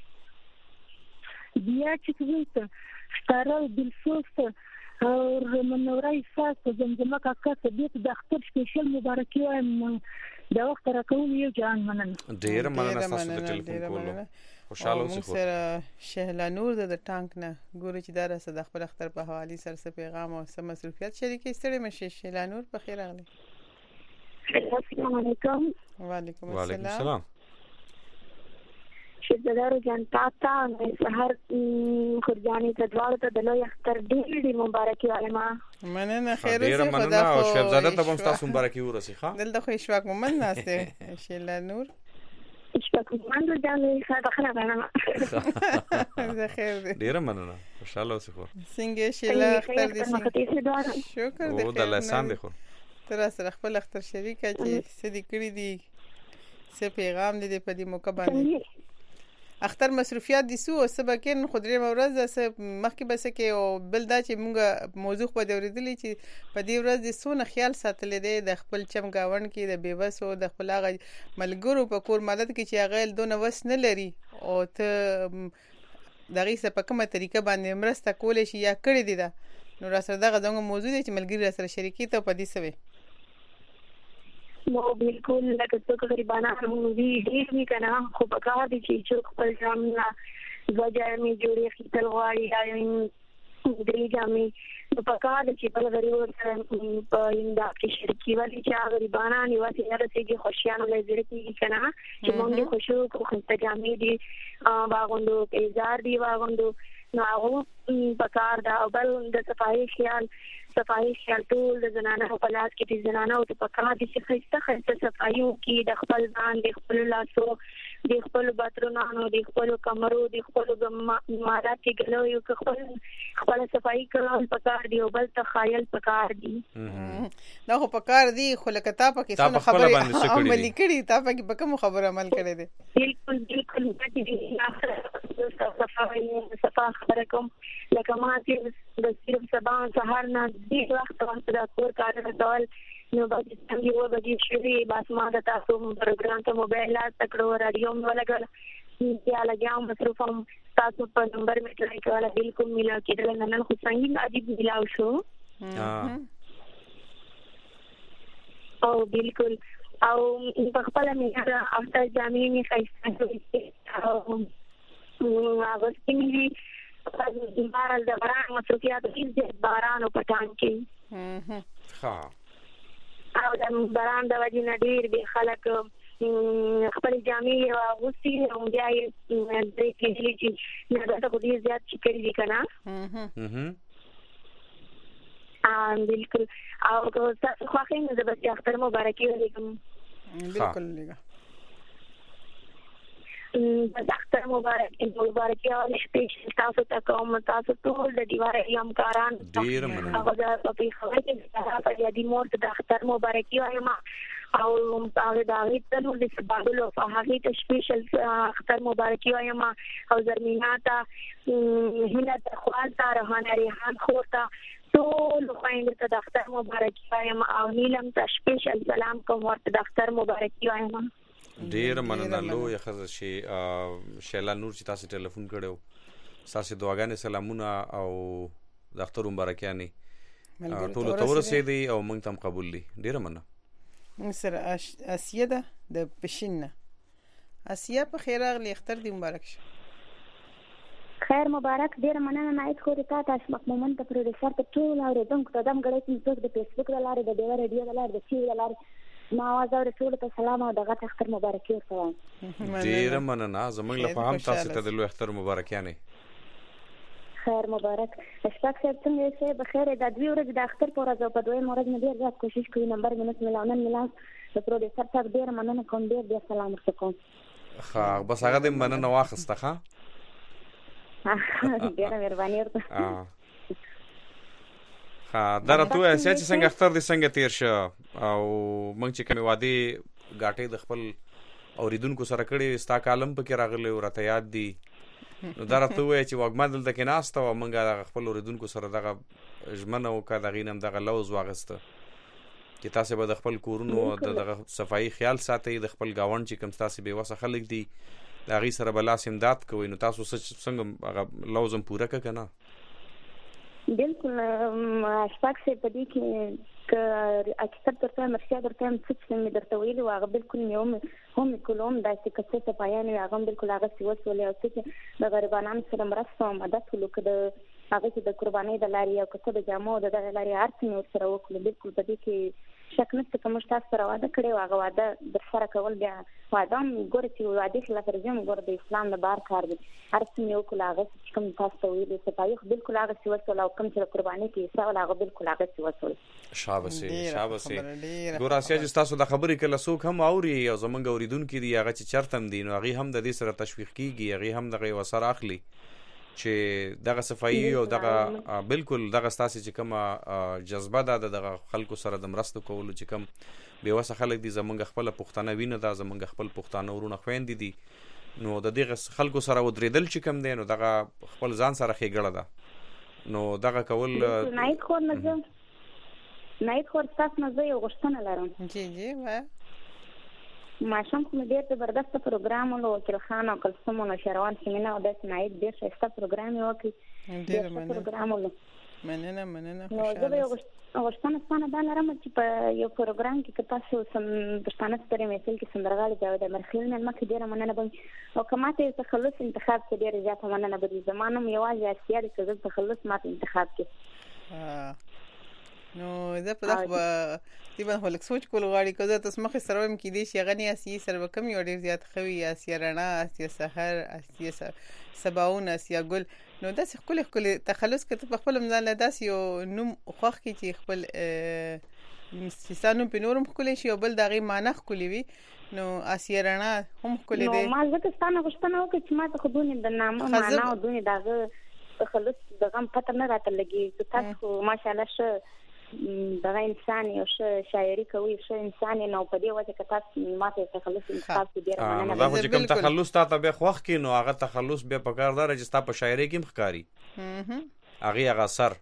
S15: بیا چې څه ستاره بالفوس او منورای ساس زمزمه کاکا دې د اختر سپیشل مبارکي وایم دا وخت راکول یو جان مننه
S2: ډیر مننه تاسو د ټلیفون کولو خوشاله اوسئ
S1: سره شهلا نور د ټانک نه ګوري چې دا رسد خپل اختر په حواله سره پیغام او سم مصروفیت شریکي ستړي مشه شهلا نور په خیر اغلی
S15: السلام علیکم
S1: وعلیکم
S2: السلام
S15: شددارو جانتا مې سحر خورجاني تدوار ته د لوی اختر ډېری مبارکي وایم
S1: مننه خیر
S2: اوسه خدا خو شهزاده ته هم تاسو مبارکي ورسي ښا
S1: دلته خو اشفاق محمد ناشته شهلا نور
S15: اشفاق محمد جانې ساده خبره نه
S1: زه خیر
S2: ډیر مننه خوشاله اوسه خو
S1: څنګه شهلا اختر دې شکر دې
S2: او د لسان دې خو
S1: تر سره خپل اختر شریکه چې سدي کړی دي څه پیغام دې په دې موقع باندې اختر مصروفیات دي سو سبکین خودري مورز سه مخکې بس کې او بل دا چې مونږ موضوع په دوریدلی چې په دې ورځ د سونه خیال ساتل دي د خپل چمګاون کې د بیبس او د خپل هغه ملګرو په کور مدد کې چې هغه دونه وس نه لري او ته دغه څه په کومه طریقه باندې مرسته کولې شي یا کړې دي دا نو را سره دغه موضوع دي چې ملګری سره شریکي ته په دې سوي
S15: نو بالکل لکه څوک غریبانه موږ دې کنه خو په کار دي چې خپل ځامنا وجه می جوړي خپل غواړي یا درې جامې په کار دي چې په غریب سره په انده کې شریکي ولې چې غریبانه نیواسي نه رسېږي خوشیانه لږه کې کنه چې موږ خوشو خو خپل جامې دي واغوندو پیزار دي واغوندو نو هغه په کار دا بل د صفایي خیال ټول د زنانه په لاس کې د زنانه او په کار دي چې خسته صفایو کې د خپل ځان د خپل لاسو د خپل باترونو د خپل کمرو د خپل مارات کې ګلو یو خپل صفایي کول په کار دی او بل تخیل په کار دی
S1: دا خو په کار دی خو لکه تا په کې څه خبره عملي کړي تا په کې په کوم خبره عمل کړي دي
S15: بالکل صفا خبره کوم لکه ما چې د صرف سبا سهار نه دې وخت د کور کار ډول نو باید څنګه و بجې شوي بس ما د تاسو پروګرام ته موبایل لا تکړو رادیو ولګل یا لګیاو مصروفم تاسو په نمبر مې ټرای کوله بالکل ملا کېدل نن خو څنګه عجیب ملاو شو او بالکل او په خپل مې افتر جامې مې خیسته او هغه څنګه باران د باران مصروفیات دې باران او پټان کې
S2: ها
S15: او د باران د وجې نه ډېر به خلک خپل جامې واغوستي او بیا یې دې کې چې نه دا خو ډېر زیات چې کړی دي کنه بالکل او تاسو خو خاين د بس اختر مبارکي ولیکم
S1: بالکل لګا
S15: د اختر مبارکي او سپیشل تاسو ته کوم تاسو ټول د دیواره یم کاران
S2: ډیر مننه
S15: هغه د په خبره کې په یادي مور د اختر مبارکي وایم او هغه د هغه ټول د سباګلو په هغه ته سپیشل اختر مبارکي وایم او زرمینا ته هله د خوان ته روحانه ریحان خورته ټول خويند ته د اختر مبارکي وایم او نیلم ته سپیشل سلام کوم ورته د اختر مبارکي وایم
S2: ډیر مننه لوی خزه شي شیلا نور چې تاسو ټلیفون کړو تاسو دعاګانې سلامونه او د اختر مبارکیانه ټول تورسه دي او موږ تم قبول دي ډیر مننه
S1: مصر اسیه ده د پښینه اسیه په خیر اغلی اختر دی مبارک شه
S16: خیر مبارک. ډیره مننه نایت خو ته تاسو مومن ته پروډوسر ته ټول اوریدونکو ته دم غړې چې څوک د فیسبوک د لارې د ډیوه رادیو د لارې د ټي وي د لارې ما आवाज اوري ټول ته سلام او دغه اختر مبارکي ورته وایم.
S2: ډیره مننه زمونږ لپاره هم تاسو ته د لوی اختر مبارکیانه.
S16: خیر مبارک. اشفاق صاحب څنګه یې؟ بخیر. د دوی ورځې د اختر پر ورځ په دوی ورځ مې ډیر زیات کوشش کوي نمبر مې ملاونه ملان د پروډوسر ته ډیر مننه کوم. ډیر سلام ورته کوم.
S2: ها بس هغه د مننه واخسته ها.
S16: ډیره مهرباني ورته.
S2: ها درته وای چې څنګه اختر دې څنګه تیر شو او موږ چې کوم وادي غاټې د خپل اوریدونکو سره کړي ستا کالم پکې راغلی ورته یاد دي. نو درته وای چې وګمدل د کې ناشته او موږ خپل اوریدونکو سره دغه ژمنه وکړه دغه نیم دغه لوز واغسته چې تاسو به د خپل کورونو د صفایي خیال ساتئ د خپل گاوند چې کوم تاسو به وسه خلک دي دا غي سره بلاس امداد کوي. نو تاسو څنګه لوزم پوره کنه؟
S16: بالکل اشفاق سے پدې کې اکثر ترته مرشد درته څه څنګه درته ویلو هغه بالکل هم کوم د څه څه پایان هغه بالکل هغه څه وسولې او څه د غریبانو سره مرسته او مدد وکړو هغه چې د قربانۍ د لارې او کڅه د جامو د لارې ارڅ نو سره وکړو. بالکل پدې کې شک نشته کوم تاسو سره واده کړی هغه واده در سره کول بیا واده ګور چې واده خلاف رجم ګور د اسلام نه بار کار دی ارڅ نو کول هغه چې کوم تاسو ویلو چې پایخ بالکل هغه څه وسول او کوم چې قربانۍ کې حساب هغه بالکل هغه څه وسول.
S2: شاباسي ګور اسیا چې تاسو د خبرې کله څوک هم اوري او زمونږ اوریدونکو دی هغه چې چرتم دي نو هغه هم د دې سره تشویق کیږي هغه هم دغه وسر اخلي چې دغه صفایي او دغه بالکل دغه ستاسو چې کومه جذبه ده دغه خلکو سره د مرستو کولو چې کوم به وسه خلک دي زمونږ خپل پښتانه وینه ده زمونږ خپل پښتانه ورونه خويندې دي نو د دې خلکو سره ودریدل چې کوم دي نو دغه خپل ځان سره خېګړه ده نو دغه کول
S16: نایت خور تاسو نه زه یو غوښتنه لرم.
S1: جی وای
S16: ماشوم کوم ډیر زبردست پروګرام ولو چې خان او کلثوم او شروان سیمینه او د نایت ډیر ښه پروګرام یو کې ډیر پروګرام ولو
S1: مننه
S16: نو زه یو غوښتنه ستانه دا لرم چې په یو پروګرام کې تاسو سم پښتانه ستوري مثال کې سندرغاړي جاوید مرخیل نن مکه ډیر مننه بم او کماته تخلص انتخاب کې ډیر زیات مننه به زمانم یوازې اسیا د کذب تخلص ماته انتخاب کې
S1: نو زه په دغه دیبه هلک سوچ کول غواړي کزه تاسو مخې سره هم کې دي چې غنی اسی سره کم یو ډیر زیات خوي اسی رڼا اسی سحر اسی سباون اسی ګل نو داسې خپل تخلص کته په خپل مزال داسې یو نوم خوخ کې چې خپل سانو په نورم خپل شي او بل دغه معنی خپل وي نو اسی رڼا هم خپل دي
S16: نو ما زه ستانه غوښتنه وکړم چې ما ته خودونه د نامه معنا او دونه دغه تخلص دغه پته نه راته لګي تاسو ماشاءالله شه دغه انسان یو شاعري کوي شه انسان نو په دې وجه کې تاسو ماته تخلص انتخاب کې ډیر مننه
S2: دا چې کوم تخلص ته به خوخ کې نو هغه تخلص به پکاردار چې تاسو په شاعري کې مخکاري هغه اثر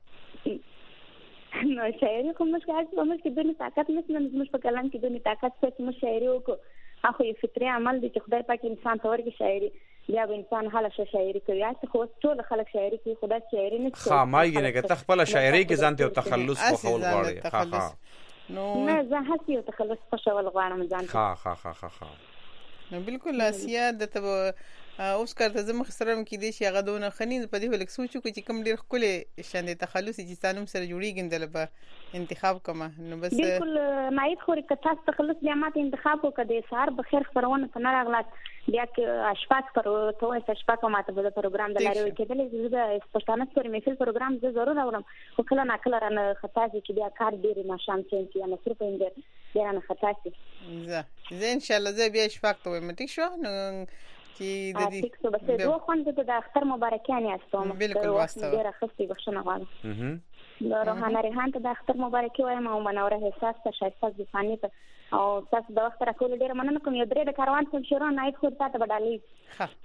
S16: نو شاعري کوم مشکل دونه طاقت نشته مش په کلام کې دونه طاقت څه مش شاعري وکړو اخو یو فطري عمل دی چې خدای پاک انسان ته ورګي شاعري بیا به انسان حاله شاعري کوي چې خو ټول خلک شاعري کوي خدای شاعري نه کوي
S2: خامایي نه که خپل شاعري کې ځان ته تخلص په خول غواړي
S1: نو
S16: نه زه هڅه یو تخلص په شول غواړم ځان
S2: ها
S1: نو بالکل اسیا د ته اوس کارته زموږ سره کې دي چې هغه دونه خنین په دې ولک سوچو چې کوم ډیر خپل شاند تخلص چې ستانم سره جوړیږي دلته انتخاب کوم نو بس
S16: بالکل نایت خوري که تاسو تخلص بیا ماته انتخاب وکړئ سهار بخیر خبرونه په نراغلات بیا کې اشفاق پر توه اشفاق ماته په پروګرام د لارې کېدل زه د پښتانه ستوري مثال پروګرام زه ضرور اورم خو کله نه کله رانه خطا چې بیا کار ډیر ماشام چې یا نصر په اندر بیا نه خطا شي
S1: زه ان شاء الله زه بیا اشفاق ته متي شو نو چې د
S16: دې بس دوه خوند د اختر مبارکانه استوم
S1: بالکل واسطه
S16: ډیره خستي بخښنه غواړم د روحانه ریحان ته د اختر مبارکي وایم او منوره احساس ته شایسته ځفانی ته او تاسو د وخت راکول ډیره مننه کوم یو درې د کاروان څخه شروع نایت خو ته بدالې
S1: ها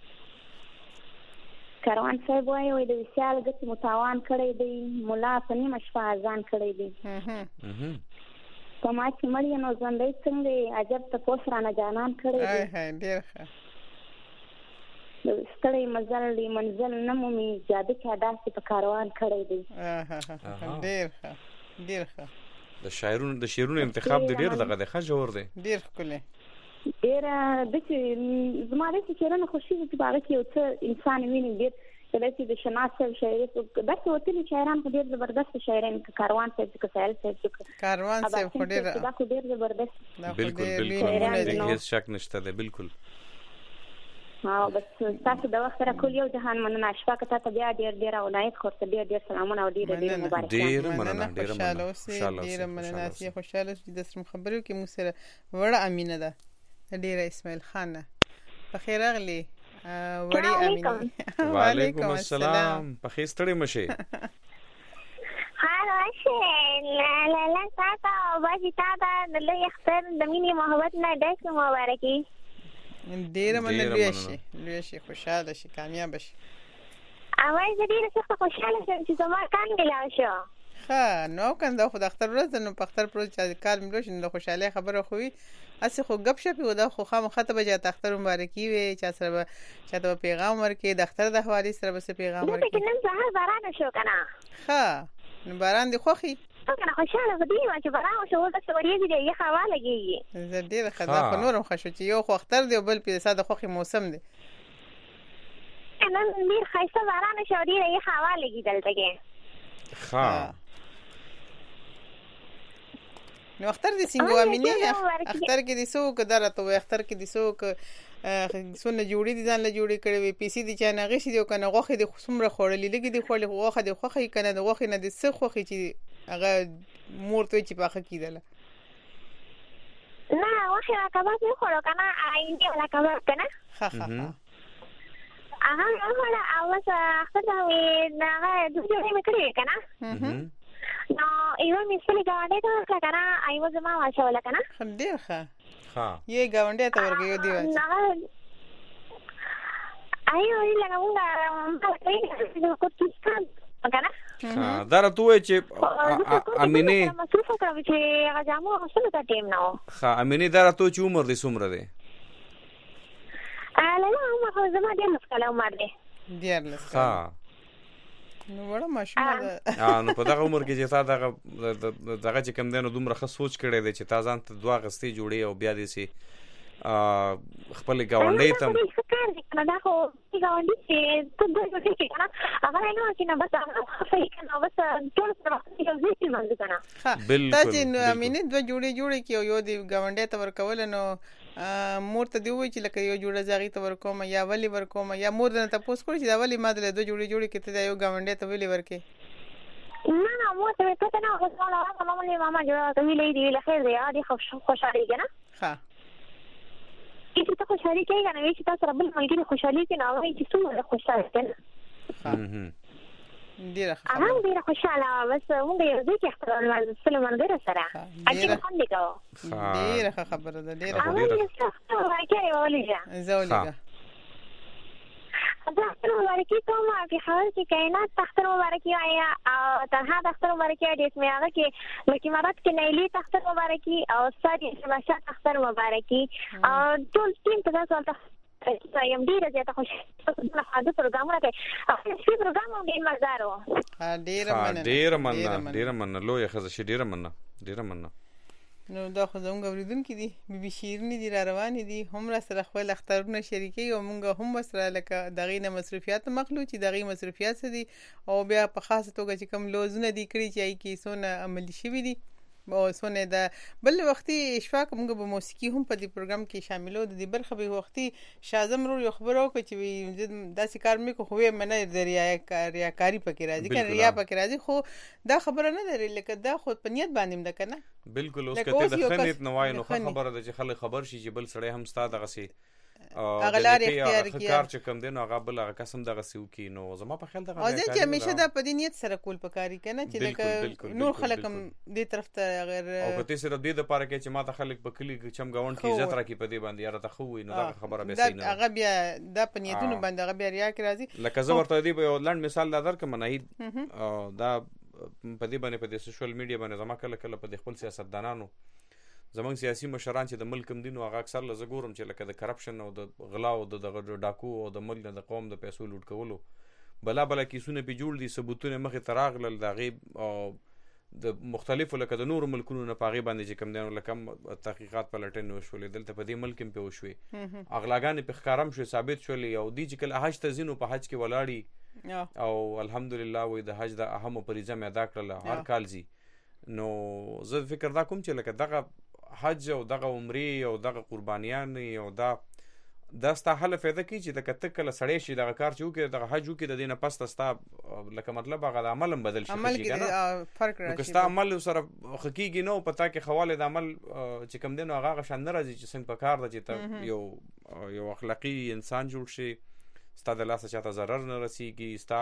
S16: کاروان صاحب وایي د وسیال غت متاوان کړی دی مولا په نیمه شپه اذان کړی دی په ما چې مړی نو ژوندۍ څنګه عجب ته پوس رانه جانان کړی
S1: دی ډیر ښه
S16: ستړی مزل دی منزل نمومي جاده کې داسې په کاروان کړی دی
S1: ډیر ښه
S2: د شعرونو انتخاب د ډیر دغه د خجور دی
S1: ډیر کله
S16: ډیر د چې زماره چې چیرې خوشي چې باغ کې یو څه انسان ویني ډیر دلته د شناس شاعري داسې وتلي شاعران خو ډېر زبردست شاعران کاروان صاحب چې سهیل صاحب چې
S1: کاروان صاحب خو ډېر
S16: زبردست
S2: بالکل هیڅ شک نشته ده بالکل
S16: بس تاسو د وخت را کول یو جهان مننه اشفاق ته بیا ډېر اولایت خورته ډېر سلامونه او ډېر مبارک
S2: ډېر مننه
S1: چې خوشاله چې د سم خبرو کې مو سره وړه امینه ده ډېر اسماعیل خان په خیر اغلی وړي امینه
S2: وعلیکم السلام په خیر ستړي مشه
S17: راشه لاله تاسو باجی تاسو د لوی اختر د مینې محبت نه ډېر مبارکي
S1: ډېر مننه شي خوشاله شي کامیاب شي
S17: اول زه ډېر څه خوشاله شم چې زما کان ملا شو
S1: ها نو کنده خو د اختر ورځ نو په اختر پروز چې کال ملو شي نو خوشاله خبره خوې اسی خو غب شپي و دا خو خامخته به جات اختر مبارکي وي چې سره چاته پیغام ورکې د اختر د حواله سره به پیغام ورکې
S17: نن سهار باران شو کنه
S1: ها نو باران دی خوخي
S17: کنه خوشاله ودی چې باران شو د سوري دی یې هوا لګي
S1: زه ډېر خدا په نورم خوشو چې یو خو اختر دی بل په ساده خوخي موسم دی
S17: نن ډېر خاصه باران شو دی یې هوا لګي دلته کې
S2: ها
S1: نو اختر دې څنګه امینه اختر کې دې سو کدارته و اختر کې دې سو ک سونه جوړې دي ځان له جوړې کړې وي پیسې دي چې نه غشي دی کنه غوخه دې څومره خورلې لګي دي خورلې غوخه دې خوخه کنه د غوخه نه دې څه خوخه چې هغه مورته چې پاخه کیدله
S17: نه غوخه کباب نه خورو کنه اینده ولا کباب کنه
S1: ها ها
S17: هغه اوس خدای نه دوی مې کړې کنه نو ایو مې سلی گاونډي ته ورکړه ایو زما واښول کنه
S1: ډېر ښه یې گاونډي ته ورکړو دی
S17: ایو لګاونګا کوټیسکان کنه
S2: دا راته چې امینه
S17: مصروف کړو چې هغه جامو اصل ته ټیم نو
S2: امینه دا راته چې عمر دې څومره دی
S17: لا عمر خو زما ډېر مسکله عمر دی
S1: ډېر مسکله نو وړه ماشومه ده
S2: نو په دغه عمر کې چې تا دغه چې کم دینو دومره ښه سوچ کړی دی چې تا ځان ته دوه غستې جوړې او بیا دې سي خپل گاونډي ته
S17: دا خو گاونډي چې ته د دې کې کنه هغه نه چې نه بس هغه کنه بس ټول سره یو ځای کې باندې کنه
S1: بالکل چې امینه دوه جوړې کې یو دی گاونډي ته ورکول نو مور ته دی وای چې لکه یو جوړه زاغي ته ورکوم یا ولی ورکوم یا مور نه ته پوس کړی چې دا ولی ما د دوه جوړې کې ته یو گاونډي ته ویلې ورکې
S17: نه مور ته ته نه اوس نو ماما جوړه ته ویلې دی له خیر دی اړ خوشاله کنه
S1: ها
S17: چې ته خوشاله کې کنه چې تاسو رب الملګری خوشاله کې نه وای چې څومره خوشاله کنه
S1: ډیره
S17: خوشاله بس موږ یو ځای کې اختر سلمان ګر سره اجازه خوندې کوو
S1: ډیره خبره ده ډیره
S17: زولګه دا اختر مبارکي کوم په حال کې کائنات اختر مبارکي آیا او تنها اختر مبارکي د اسمه هغه کې مکی مراد کې نیلی اختر مبارکي او سادي شباشات اختر مبارکي او ټول ټیم ته تاسو یم ډیره زیاته خوشاله د پروګرامونه کوي چې پروګرام ډیر مزدار و
S2: ډیره مننه لوی خزه شي ډیره مننه
S1: نو دا خو زموږ اوریدونکو دي بي شیرینی دي را روان دي هم را سره خپل اخترونه شریکي او موږ هم سره لکه دغه نه مصرفيات مخلو چې دغه مصرفيات دي او بیا په خاصه توګه چې کوم لوزونه دي کړی چې کی سونه عملی شوی دي او سونه دا بل وختي اشفاق موږ به موسیقي هم په دې پروګرام کې شاملو د دې برخه به وختي شازم رو یو خبرو کو چې داسې کار مې کو خوې منه ریاکاری پکې راځي کنه ریا پکې راځي خو دا خبره نه لري لکه دا خود په نیت باندې مده کنه
S2: بالکل اوس کته د خنیت نوای نو خبره ده چې خلک خبر شي چې بل سړی هم ستاد غسي
S1: اغلار اختیار کیه
S2: کار چې کم دین هغه بل هغه قسم دغه سیو کی نو زما په خیال دغه
S1: او ځکه چې همیشه د په نیت سره کول پکاري کنه چې لکه نور خلک هم دې طرف ته غیر
S2: او کته سره دې د پاره کې چې ما ته خلک په کلی چم گاوند کې عزت راکې په دې باندې یاره ته خو نو دا خبره به سینه
S1: هغه بیا د په نیتونو باندې هغه بیا ریا کې راځي
S2: لکه زه ورته دی په لاند مثال درکم نه دا په دې باندې په سوشل میډیا باندې زما کله په خپل سیاستدانانو زمونږ سیاسي مشران چې د ملک هم دي نو هغه اکثر لږ ګورم چې لکه د کرپشن او د غلا او د ډاکو او د ملک د قوم د پیسو لوټ کولو بلا کیسونه په جوړ دي ثبوتونه مخې تراغلل د غیب او د مختلفو لکه د نور ملکونو نه پاغي باندې چې کم دینو لکه تحقیقات پلټنې وشولې دلته په دې ملک په وشوي اغلاګان په ښکارم شو ثابت شولې او دی چې کله حج ته زینو په حج کې ولاړی او الحمدلله وې د حج د اهم فریضه مې ادا کړله هر کال زی. نو زه فکر دا کوم چې لکه دغه حج او دغه عمرې او دغه قربانیان او دا ستا حل فایده کوي چې لکه ته کله سړی شي دغه کار چې وکړې دغه حج وکړې د دې نه پس ته ستا لکه مطلب هغه د عمل هم بدل شي
S1: عمل کې فرق راشي.
S2: نو که ستا عمل سره ښه کېږي نو په تا کې خواله د عمل چې کوم دی نو هغه شان نه راځي چې څنګه په کار ده چې ته یو اخلاقي انسان جوړ شي، ستا د لاسه چاته ضرر نه رسېږي، ستا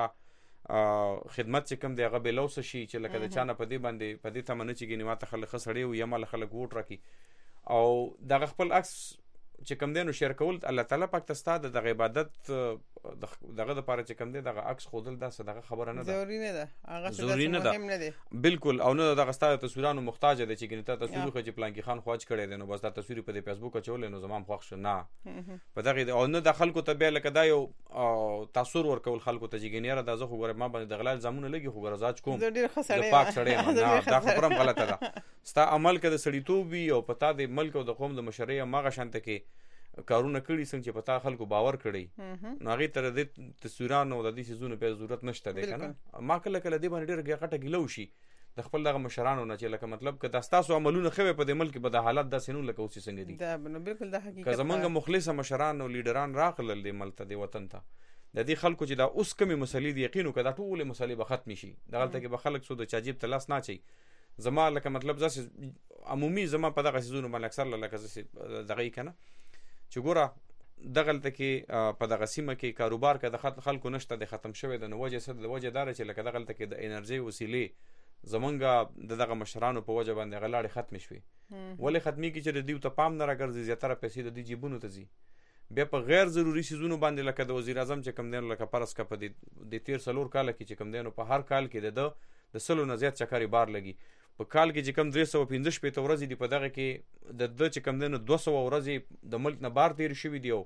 S2: خدمت چې کوم دی هغه بې لوسه شي چې لکه د چا نه په دې باندې په دې تمه نه چې ګینې ما ته خلک ښه سړی وي یا ما له خلک ووټ راکړي. او دغه خپل عکس چې کوم دی نو شیر کول الله تعالی پاک ته ستا د عبادت دغه دپاره چې کوم دی دغه عکس ښودل داسې دغه خبره نه ده،
S1: ضروري نه ده، هغه ضروري
S2: مهم نه دی بالکل. او نه دغه ستا د تصویرانو محتاج دی چې ګینې ته تصویر وښیي چې پلانکي خان خو حج کړی دی نو بس دا تصویر په دې فیسبوک اچولی نو زما هم خوښ شه نه په دغې. او نه د خلکو ته بیا لکه دا یو تاثر ورکول خلکو ته چې ګینې یاره دا زه خو ګوره ما باندې د غلا الزامونه لګي خو ګوره زاج کوم زه پاک سړی یم. نه دا خبره هم غلطه ده. ستا عمل که د سړیتوب وي او په تا د ملک او د قوم د مشرۍ هماغه شانته کې کارونه کړي څنګه چې په تا خلکو باور کړی نو هغې ته د دې تصویرانو او د دې څیزونو بیا ضرورت نشته دی که نه. ما کله کله دې باندې ډېره غټه ګیله وشي د خپل دغه مشرانو نه چې لکه مطلب که دا ستاسو عملونه ښه وی په دې ملک کې به دا حالات داسې نه لکه اوس چې څنګه دي.
S1: بالکل دا حقیقت
S2: که زمونږ مخلصه مشران او لیډران راغلل دې ملک ته دې وطن ته د دې خلکو چې دا اوس کمې مسلې دي یقین وکړه دا ټولې مسلې به ختمې شي دغلته کې به خلک سو د چا جیب ته لاس نه اچوي. زما لکه مطلب داسې عمومي زما په دغه څیزونو باندې اکثر لکه داسې دغه یې که نه چې ګوره دغلته کې په دغه سیمه کې کاروبار که د خلکو نشته د ختم شوی د نو وجه څه د وجه داره چې لکه دغلته کې د انرژۍ وسیلې زمونږ د دغه مشرانو په وجه باندې هغه لاړې ختمې شوې. ولې ختمېږي چې د دوی ته پام نه راګرځي زیاتره پیسې د دوی جیبونو ته ځي. بیا په غیر ضروري څیزونو باندې لکه د وزیر اعظم چې کوم دی نو لکه فرض که په د تېر 4 کاله کې چې کوم دی نو په هر کال کې د 100 نه زیات چکرې بار لګي. په کال کې چې کم 365 ورځې دي په دغه کې د چې کم دی نو 200 ورځې د ملک نه بار تېرې شوي دي او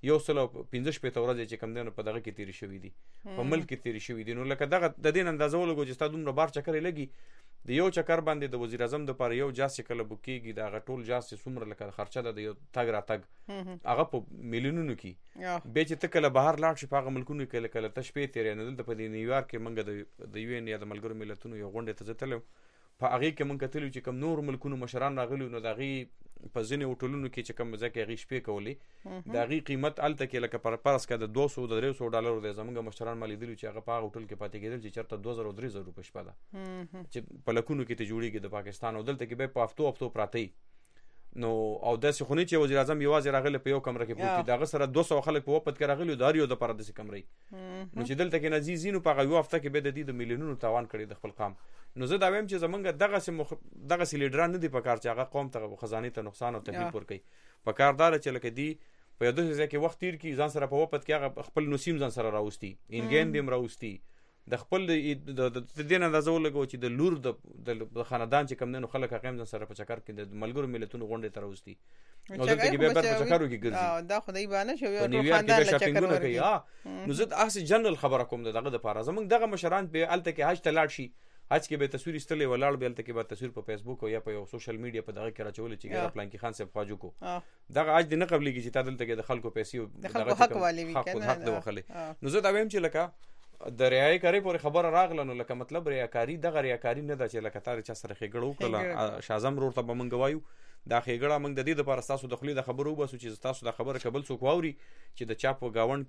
S2: 115 ورځې چې کم دی نو په دغه کې تېرې شوي دي په ملک کې تېرې شوي دي. نو لکه دغه د دې نه اندازه ولګو چې ستا دومره بار چکرې لګي د یو چکر باندې د وزیر اعظم دپاره یو جاز چې کله بک کېږي د هغه ټول جاز چې څومره لکه خرچه ده د یو تګ راتګ هغه په میلیونونو کې. بیا چې ته کله بهر لاړ شي په هغه ملکونو کې کله کله ته شپې تېرې نو دلته په دې نیویارک کې موږ د UN یا د ملګرو ملتونو یو غونډې ته زه تللی په هغې کې موږ کتلي چې کوم نور ملکونو مشران راغلي نو د هغې په ځینې هوټلونو کې چې کوم ځای کې هغې شپې کولې د هغې قیمت هلته کې لکه فرض که د 200 د 300 ډالرو دی. زموږ مشران ما لیدلي چې هغه په هغه هوټل کې پاتې کېدل چې چېرته 2000 او 3000 روپۍ شپه ده چې په لکونو کې ته جوړېږي د پاکستان او دلته کې بیا په هفتو پراته نو او داسې خو نه چې وزیر اعظم یوازې راغلی په یو کمره کې پروت دي د هغه سره 200 خلک په وپت کې راغلي د هر یو دپاره داسې کمرې نو چې دلته کې نه ځي نو په هغه یو هفته کې بیا د دې د میلیونونو تاوان کړی د خپل قام. نو زه دا وایم چې زمونږ دغسې لیډران نه دي په کار چې هغه قوم ته خزانې ته نقصان او تکلیف ورکوي. په کار دا چې لکه دی په یو داسې ځای کې وخت تېر کړي ځان سره په وپت کې هغه خپل نسیم ځان سره راوستي انګین دې هم راوستي د خپل د دې نه اندازه ولګو چې د لور د خاندان چې کوم دی نو خلک هغه هم ځان سره په چکر کې د ملګرو ملتونو غونډې ته راوستي نو دلته کې بیا په چکرو کې ګرځي
S1: دا خدای بانه شوی
S2: او ټول خاندان له چکر ورګي. نو زه داسې جنرال خبره کوم دغه دپاره زموږ دغه مشران په هلته کې حج ته لاړ شي حج کې به تصویر ایستلی ولاړ به هلته کې به تصویر په فیسبوک او یا په یو سوشل میډیا په دغه کې راچولی چې ګره پلانکي خان صاحب خواجو کو دغه حج دې نه قبلېږي چې تا دلته کې د خلکو پیسې
S1: د خلکو حق والي وي که نه
S2: حق دې وخلی. نو زه دا وایم چې لکه د ریاکارۍ پورې خبره راغله نو لکه مطلب ریاکاري دغه ریاکاري نه ده چې لکه تا چا سره ښېګړه وکړله شاعظم رور ته به موږ وایو دا ښېګړه موږ د دې دپاره ستاسو د خولې د خبرو وباسو چې ستاسو دا خبره که بل څوک واوري چې د چا په ګاونډ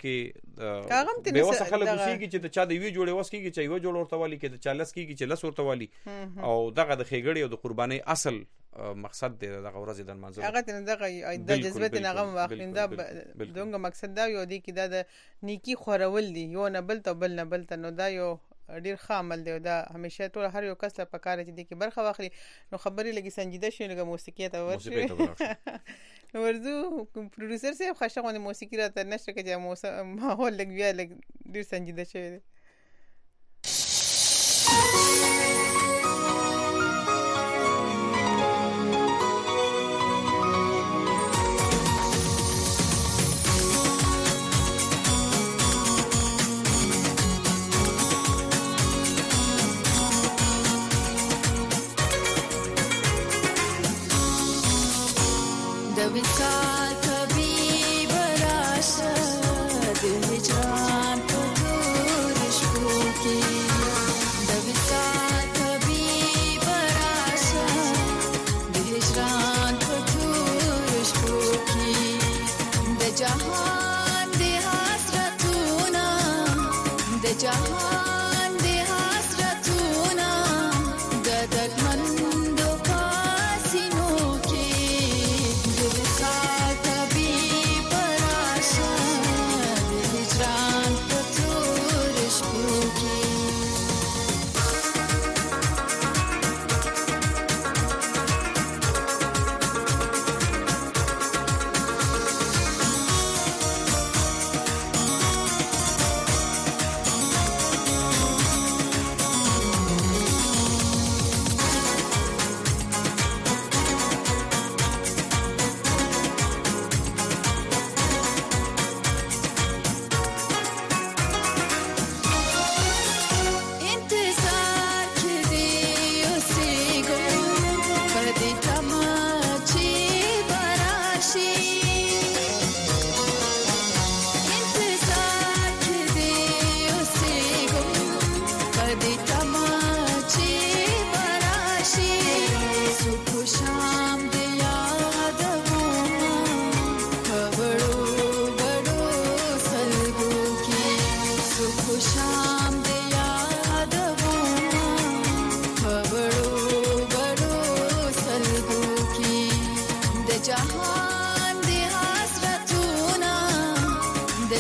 S2: کې بېوسه خلک اوسېږي چې د چا د یوې جوړې وس کېږي چې یوه جوړ ورته والي که د چا لس کېږي چې لس ورته والي او دغه د ښېګړې او د قربانۍ اصل مقصد دی دغه ورځې د نمانځلو
S1: هغه ته دغه د جذبه ته هغه واخلین دا دغه مقصد دا یو دی چې دا د نیکی خورول دي یو نه بل ته بل نه بل ته نو دا یو ډیر ښه عمل دی دا همیشه ټول هر یو کس ته پکار چې دی کې برخه واخلي نو خبرې لګي سنجیده شي لګه موسیقي ته ورشي نو ورزو پروډوسر صاحب خاصه غو موسیقي راته نشته کې ماحول لګ بیا لګ ډیر سنجیده شوی دی.
S3: विचार कभी बराशा दिल जान तो दूर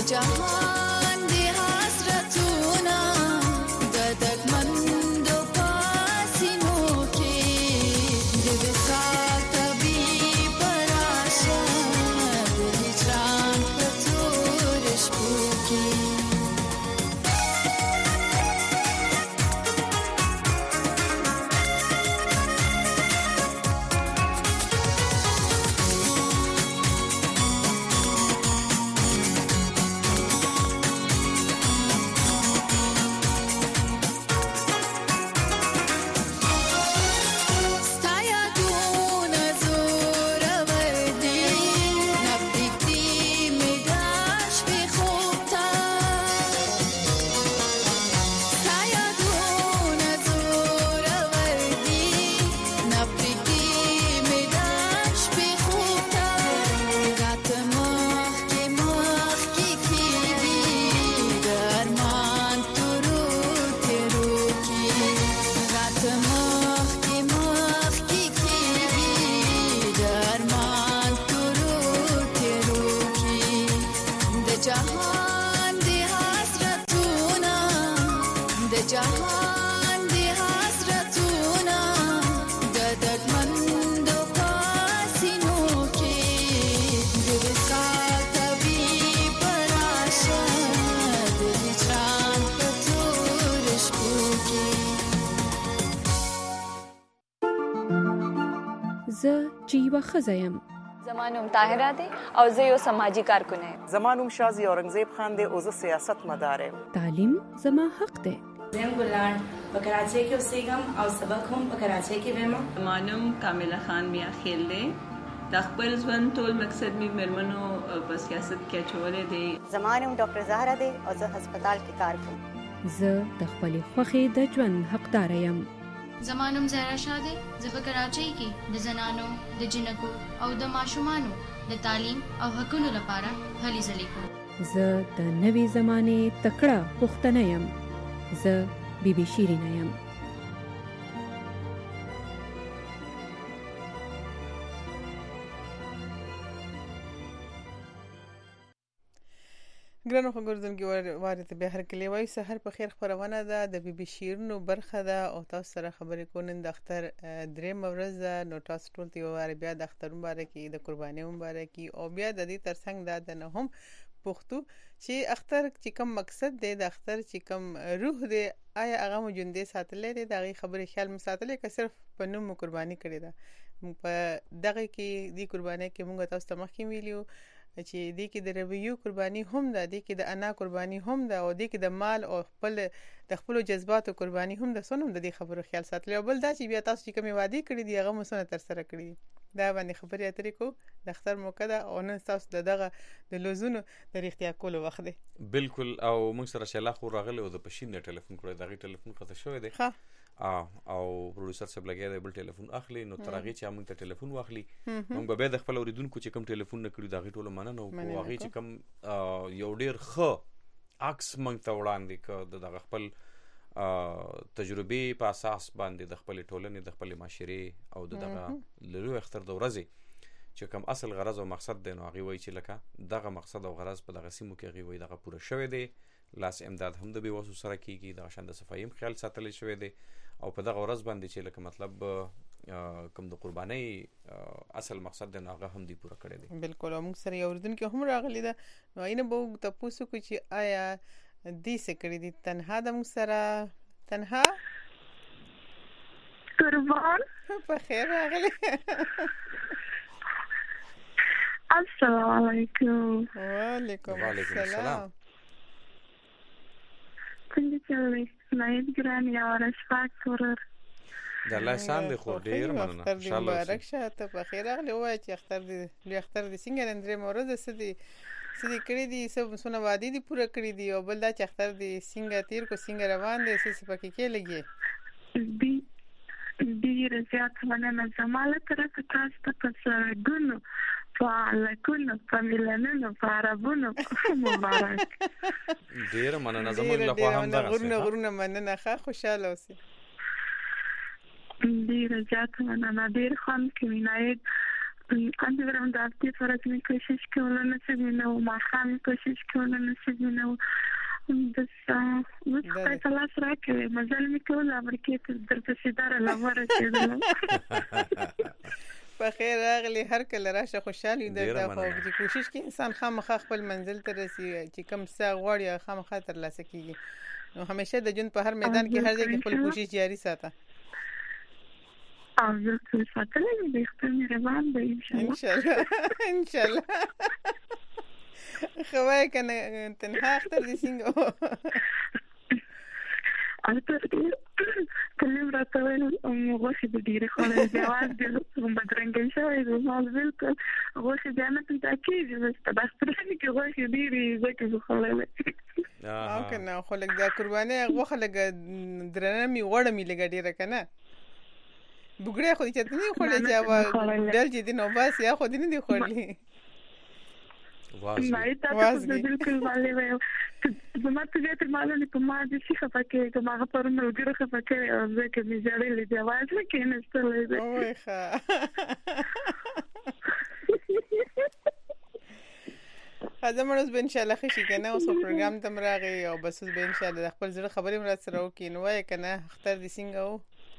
S4: زه چې یوه ښځه یم.
S5: زما نوم طاهره دی او زه یو سماجی کارکونه یم.
S6: زما نوم شازي اورنګزیب خان دی او زه سیاست مدار یم.
S4: تعلیم زما حق دی.
S7: زم ګلان په کراچۍ کې اوسېږم او سبق هم په کراچۍ کې وایم.
S8: زما نوم کامله خان میا خیل دی. د خپل ژوند ټول مقصد می مرمنو په سیاست کې اچولې دی.
S9: زما نوم ډاکټر زهرا دی او زه هسپتال کې کار کوم.
S4: زه د خپلې خوښې د ژوند حقدار یم.
S10: زما نوم زهرا شاه دی. زه په کراچۍ کې د زنانو د جنکو او د ماشومانو د تعلیم او حقوقو لپاره هلې ځلې کوم.
S4: زه د نوې زمانې تکړه پښتنه یم. زه بیبي شیرینه یم.
S1: ګرانو خبردونکو وارد به هر کلی وای سحر په خیر خبرونه ده د بي بي شیرینو برخه ده او تاسو سره خبرې کوون د اختر درې مورز نو تاسو ټول تی واره بیا د اختر مبارکي د قرباني مبارکي او بیا د دې ترڅنګ د نه هم پښتو چې اختر چې کوم مقصد دی د اختر چې کوم روح دی آیا هغه موجوده ساتلې دی دغه خبرې خیال مساتلې که صرف په نوم قرباني کړی ده په دغه کې دی قرباني کې موږ تاسو ته مخکې ویلو چې دی کې د رویو قرباني هم ده دی کې د انا قرباني هم ده او دی کې د مال او خپل جذباتو قرباني هم ده سونم د دې خبرو خیال ساتل او بل دا چې بیا تاسو چې کومې وادي کړې دي هغه مسونه تر سره کړې دا باندې خبرې اترې کو د اختر موقع ده او نن تاسو دغه د لوزونو د اختیار کولو وخت دی.
S2: بالکل او موږ سره شلا خو راغله او د پښین د ټلیفون کړو دغه ټلیفون خطا شوی دی. او پروډوسر صاحب لګیا دی بل ټلیفون اخلي نو ترغه چې موږ ته ټلیفون واخلي موږ به د خپل اوریدونکو چې کوم ټلیفون نه کړی دغه ټولو مننه او هغه چې کوم یو ډیر ښه عکس موږ ته وړاندې کړ دغه خپل تجربه په اساس باندې د خپل ټولنې د خپل معاشري او دغه لرو اختر د ورځې چې کوم اصل غرض او مقصد دی نو هغه وایي چې لکه دغه مقصد او غرض په دغه سیمو کې هغه وایي دغه پوره شوی دی. لاس امداد هم د بیوسو سره کیږي د شاند صفایم خیال ساتل شوی دی او په دغه ورځ باندې چې لکه مطلب کوم د قرباني اصل مقصد دی هغه هم دی پوره کړی دی.
S1: بالکل موږ سره یو اردن کې هم راغلی ده نو اینه به تاسو کو چې آیا دې څه کړی دي تنها د موږ سره تنها
S18: قربان
S1: په خیر راغلی.
S18: السلام علیکم.
S1: وعلیکم السلام.
S18: څنګه چلې نایب ګران یا ورشفاق کورر
S2: د الله سان دی خو ډیر مننه
S1: ان شاء الله مبارک شه ته په خیر راغلی وای چې اختر دی څنګه نندرې مورز سدي کړی دي سب سونه وادي دي پوره کړی دي او بل دا چې اختر دی څنګه تیر کو څنګه روان دي څه پکې کې لګي
S18: ډیر زیات مننه زماله طرف تاسو ته په ګونو فعلکونو فملنونو فعربونو مبارک.
S2: ډیر مننه زموږ له خوا هم دا
S1: غرونه مننه ښه خوشاله اوسئ.
S18: ډیر زیات مننه ډیر خوند کوي نایب أنا برام دعوتي فراتني كوشش كولا نسبينه ومع خامي كوشش كولا نسبينه بس قاعد خلاص راكي ما زال مكولا أمريكية درت سيدارة لمرة كده
S1: په خیر راغلی هر کله راشه خوشحالي درته خو چې کوشش کوي انسان خامخا خپل منزل ته رسي چې کوم څه غواړي خامخا ترلاسه کیږي نو همیشه د ژوند په هر میدان کې هر ځای کې خپل کوشش جاري ساته
S18: بالکل ساتلې دې خپل روان دی ان شاء
S1: الله خوای کنه تنها اختر دي څنګه
S18: كلم راتوين غوشي بديري خالي جواز دي بدرنجي شوي مال بالكل غوشي دي انا كنت اكيد بس تبخترني كي غوشي ديري زكي خالي
S1: کنه خو لګ دا قربانه غوخه لګ درنمي وړمي لګ ډیره کنه بګړې خو چې تني خو لږه دل چې دي نو بس یا خو دي نه دي خورلي
S18: واز بالکل والے وای زما ته دې معلومه کوم چې څه خفکه کوم هغه پر ملګری خفکه او ځکه مې جوړې دی واز نه کینې ستلې دی
S1: اوه ښه خدامونو به ان شاء الله خشي کنه اوس پروګرام تم راغی او بس به ان شاء الله خپل زړه خبرې مراد سره وکړي نو وای کنه اختر دي څنګه وو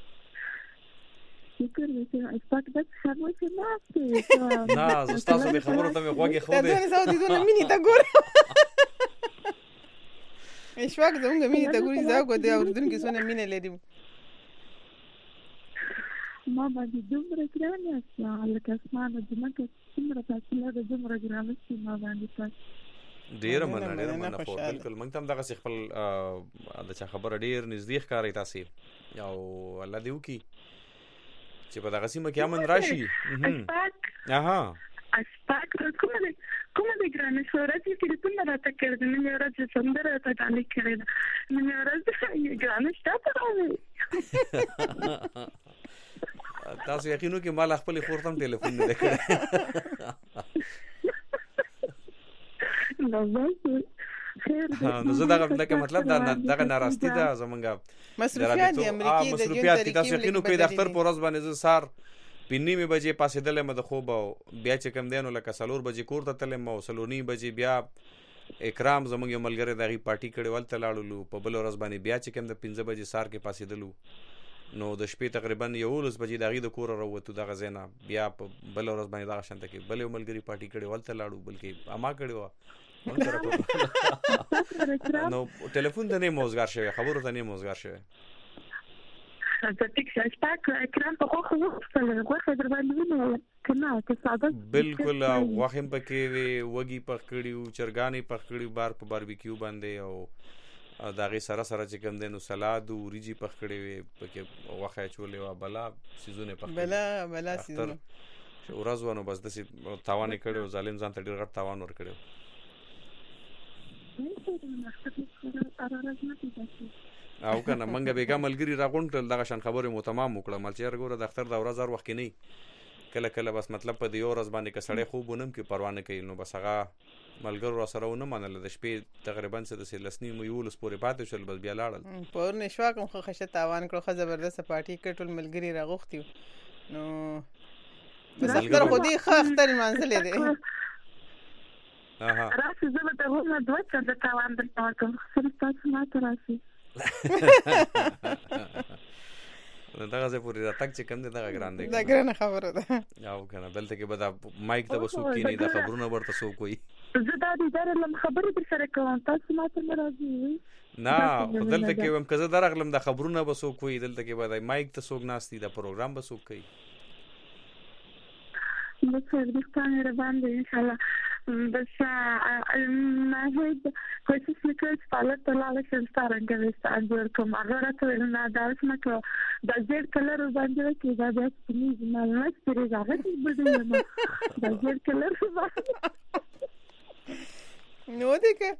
S18: شکر دې اسپاک د خبرو څخه
S2: نه زستاسو به خبرو ته غوږی خو دې
S1: دا زو دي زونه مینی تا ګور اشواق زمونږ مینی تا ګور زاګو دی اوردون کې زونه مینه لري
S18: ما باندې دومره ګران یاست لکه اسمانه دمکه څومره تاسو له دومره ګران یاست ما باندې تاسو
S2: ډیر مننه خو بالکل موږ هم دغه خپل د چا خبره ډیر نږدې ښکاري تاسو او الله دې وکي چې په دغه سیمه کې امن راشي اها
S18: اسپاک کومه دې ګرانه شورت کې ټلیفون راته کړل نو مې راځي څنګه راته باندې کړل نو مې راځي ګرانه شته راوي
S2: تاسو یقینو کې مال خپل خورتم ټلیفون نه کړی نو زه دغه مطلب دغه ناراستی ده زمونږه
S1: مصروفیات دي امریکای د
S2: مصروفیات دي تاسو یقینو کې د اختر پر ورځ باندې زه سار پینې مې بجې پاسېدل مې د خوب او بیا چې کم دینو لکه سلور بجې کور ته تلم او سلونی بجې بیا اکرام زمونږ یو ملګری دغه پارټي کړي ولته لاړو په بل ورځ باندې بیا چې کم د 15 بجې سار کې پاسېدلو نو د شپې تقریبا 11 بجې دغه د کور وروته دغه زینا بیا په بل ورځ باندې دغه شانته کې بل یو ملګری پارټي کړي ولته لاړو بلکې اما کړي نو ټلیفون ته نه موزګار شوی خبرو ته نه موزګار شوی بالکل واخم پکې وږي پخړیو چرګانی پخړیو بار په باربیکیو باندې او داغه سره چې کوم دینو سلاد او ریجی پخړی وي پکې واخه چولې وا بلا سيزونه
S1: پخړی بلا سيزونه
S2: ورځونو بس د تاوان کړو ظالم ځان ته ډیر غټ تاوان ور کړو او کنه منګه بیګا ملګری راغونټل دغه شان خبره مو تمام وکړه مل چیر ګوره د اختر د ورځ هر وخت نه کله بس مطلب په دیو ورځ باندې کسړې خوب ونم کې پروا نه کوي نو بس هغه ملګر را سره ونه منل د شپې تقریبا څه د لسنی مو یول سپورې پاتې شل بس بیا لاړل
S1: پور نشوا کوم خو خشه تاوان کړو خو زبردست پارټي کټول ملګری راغوختي نو بس اختر خو دې اختر منځلې دی
S18: راسي زه به ته ونه دوه څه د تاوان درته کوم سره تاسو ما ته راسي
S2: دغه زه پوری راتک چې کوم دغه ګران دی
S1: دا ګران خبره ده
S2: یاو کنه دلته کې به دا مایک ته وسو کې نه د خبرونه ورته سو کوي
S18: زه دا دې درلم خبرې در سره کوم تاسو ما ته راځي
S2: نه دلته کې هم کزه درغلم د خبرونه وسو کوي دلته کې به د مایک ته سوګ ناشتي د پروګرام وسو کوي
S18: نو څه دې ستانه روان دي ان شاء الله بس ما هيد کوشش وکړ چې پاله تلاله څنګه ستاره جوړ کوم هغه ته نه دا اسمه کو د زیر کلر باندې کې دا د سپینې معلومات پرې راغلی بده نو د زیر کلر
S1: نو دې کې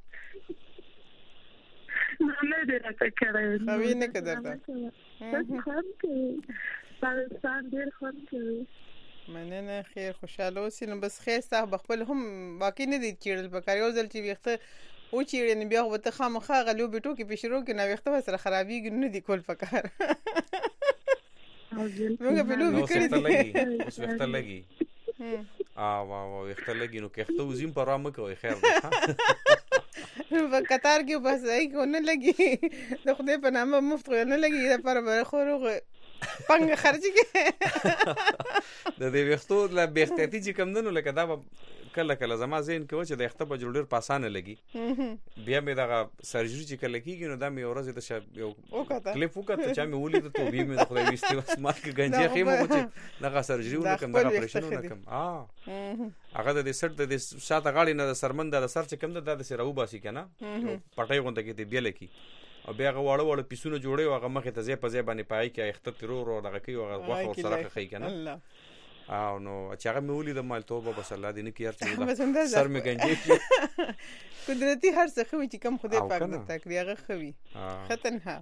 S18: نه دې راته کړې
S1: خو نه کړه
S18: خام کې پاکستان ډېر خام کې
S1: مننه خیر خوشاله اوسئ نو بس خیر صاحب خپل هم واقع نه دي چیرل پکار یو ځل چې وخته او چیرې نه بیا وته خامخا غلو بټو کې پښرو کې نه وخته سره خرابېږي نه دي کول پکار موږ په لوبي کړی دي
S2: اوس وخته لګي واه وخته لګي نو کېخته وزیم پر رامه کوي خیر ده
S1: په قطار کې بس ای کو نه لګي د خدای په نامه مفت نه لګي د پر خورغه پنګ خرج کې
S2: د دې وختو لا بهختتی چې کم دنو لکه دا کله کله زما زین کې و چې د اخته په جوړ ډیر پاسانه لګي بیا مې دا سرجری چې کله کېږي نو دا مې ورځ د یو کلیپ وکړه چې مې ولید ته وی مې د خدای وستي بس ما کې گنجې خېمه و چې دا سرجری وکم دا اپریشن وکم هغه د سر د شاته غاړي نه د سرمن د سر چې کم د سر او باسي کنه پټای غونډه کې دی بیا لکی او بیا غواړه وړه پیسونه جوړي او هغه مخه ته ځې په ځې باندې پای کې اخته ترور او دغه کوي او غوخه سره خې کنه او نو چې هغه مې ولید مال توبه بس الله دې نه کیار چې سر مې گنجې
S1: قدرتي هر څه خو چې کم خدای پاک د تکړه هغه خوي ختنها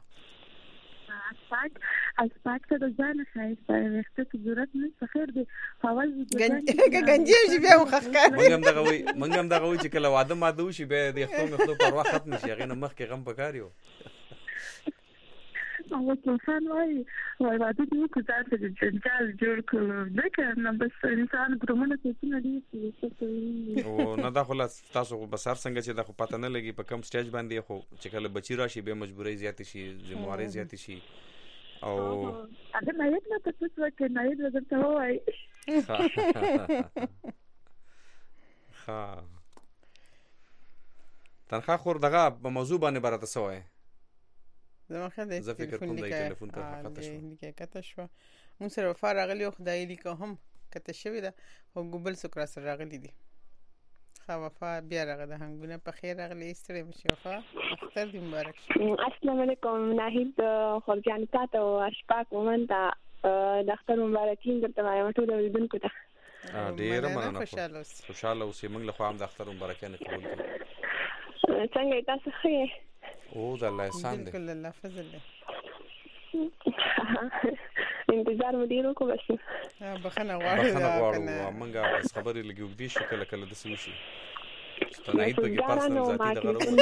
S18: اسپاک ته د ځان خایس په وخت کې ضرورت نه خیر دی حواس
S1: گنجې چې بیا مخخکار
S2: منګم دغه وي چې کله واده ماده وشي به د خپل پر وخت ختم شي هغه نه مخ کې غم پکاریو
S18: او انسان وای واده دی کو ځان ته جنجال جوړ کړو ځکه نو بس انسان ګرمونه څه نه دی
S2: او نه دا خلاص تاسو بسار څنګه چې دا خو پته نه لګي په کم سټیج باندې خو چې کله بچی راشي به مجبورۍ زیات شي ذمہواری زیات شي او
S18: اگر نه یې نه تاسو څه نه یې درته وای
S2: ها تنخوا خور دغه په موضوع باندې برته سوای
S1: زما خدای
S2: زه فکر کوم دا ټلیفون ته خطا شو
S1: لیکه کته شو مون سره وفا راغلی او خدای لیکه هم کته شوی دا او ګوبل سکر سره راغلی دي خو وفا بیا راغله هنګونه په خیر راغلی ستړي مشي وفا اختر دې مبارک
S19: السلام علیکم ناهید خورجان تاسو او اشفاق ومن دا د اختر مبارکین درته وایم ټول لیدونکو ته
S2: ډیر مننه خوشاله اوسې موږ له خو هم د اختر مبارکانه قبول کړو
S19: څنګه تاسو ښه
S2: او د الله احسان دی
S1: بالکل الله فضل دی
S19: انتظار مدیرو کو بس
S1: بخنه غواړو
S2: منګه بس خبرې لګي وګدي شو کله کله د سوشي ستناید په کې پرسنل ذاتی د غرو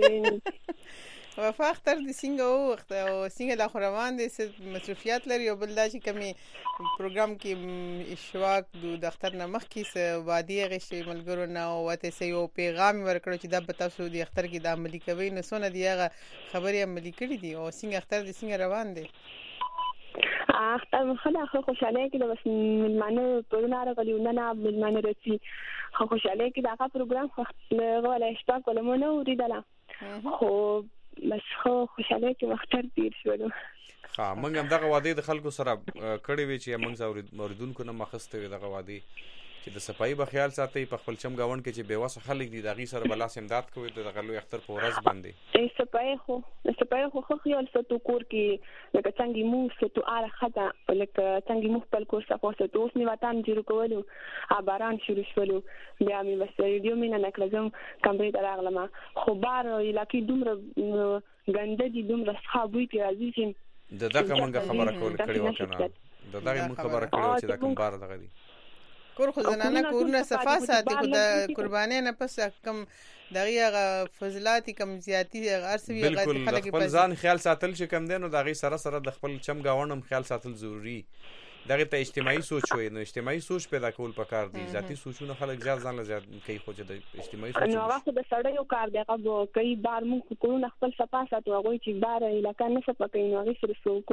S1: وفا اختر د څنګه وخت او څنګه د خوروان د مصرفيات لري او بل دا چې کمی پروګرام کې اشواق د اختر نه مخ کې وادي غشي ملګرو نه او ته سه یو پیغام ورکړو چې دا به تاسو د اختر کې د عملي کوي نه سونه دیغه خبري عملي کړی دي او څنګه اختر د څنګه روان دي
S19: اختر خلا خوشاله کې د بس ملمانه پرونه راغلی نه ملمانه رسي خوشاله کې دا پروګرام غواړي اشتاق ولمنه وريدله خو بس خو خوشاله چې اختر تیر شو
S2: ها موږ هم دغه وادي د خلکو سره کړي وی چې موږ اوریدونکو نه مخسته وي دغه وادي چې د صفایي په خیال ساتي په خپل چم گاوند کې چې بیواسه خلک دي دغه سره بلاس امداد کوي د غلو اختر په ورځ باندې
S19: صفایي خو خیال ساتو کور کې لکه څنګه مو ستو اره خدا لکه څنګه مو خپل کور صفاسه اوس نه وطن جوړ کولو باران شروع شولو بیا مې بس ریډیو مینه نکلم کمرې دراغلم خو بار لکه دومره ګنده دي دومره صحابوي کې عزیزین
S2: دغه موږ خبره کول کړي وکنه دغه موږ خبره کړو چې دا کوم بار دغه دي
S1: کور خو زنانه کورونه صفا ساتي خو د قربانۍ نه پس کم دغه فضلات کم زیاتی ارسوي
S2: خلک خپل ځان خیال ساتل چې کم دي نو دغه سره سره د خپل چم گاونم خیال ساتل ضروری دغه ته اجتماعي سوچ وي نو اجتماعي سوچ پیدا کول پکار دي ذاتی سوچونه خلک ځان له ځان کوي خو د اجتماعي سوچ
S19: نو هغه د سړی یو کار دی هغه کوي بار مونږ کوونه خپل صفا ساتو هغه چې بار علاقه نه صفا کوي نو هغه سره سوکو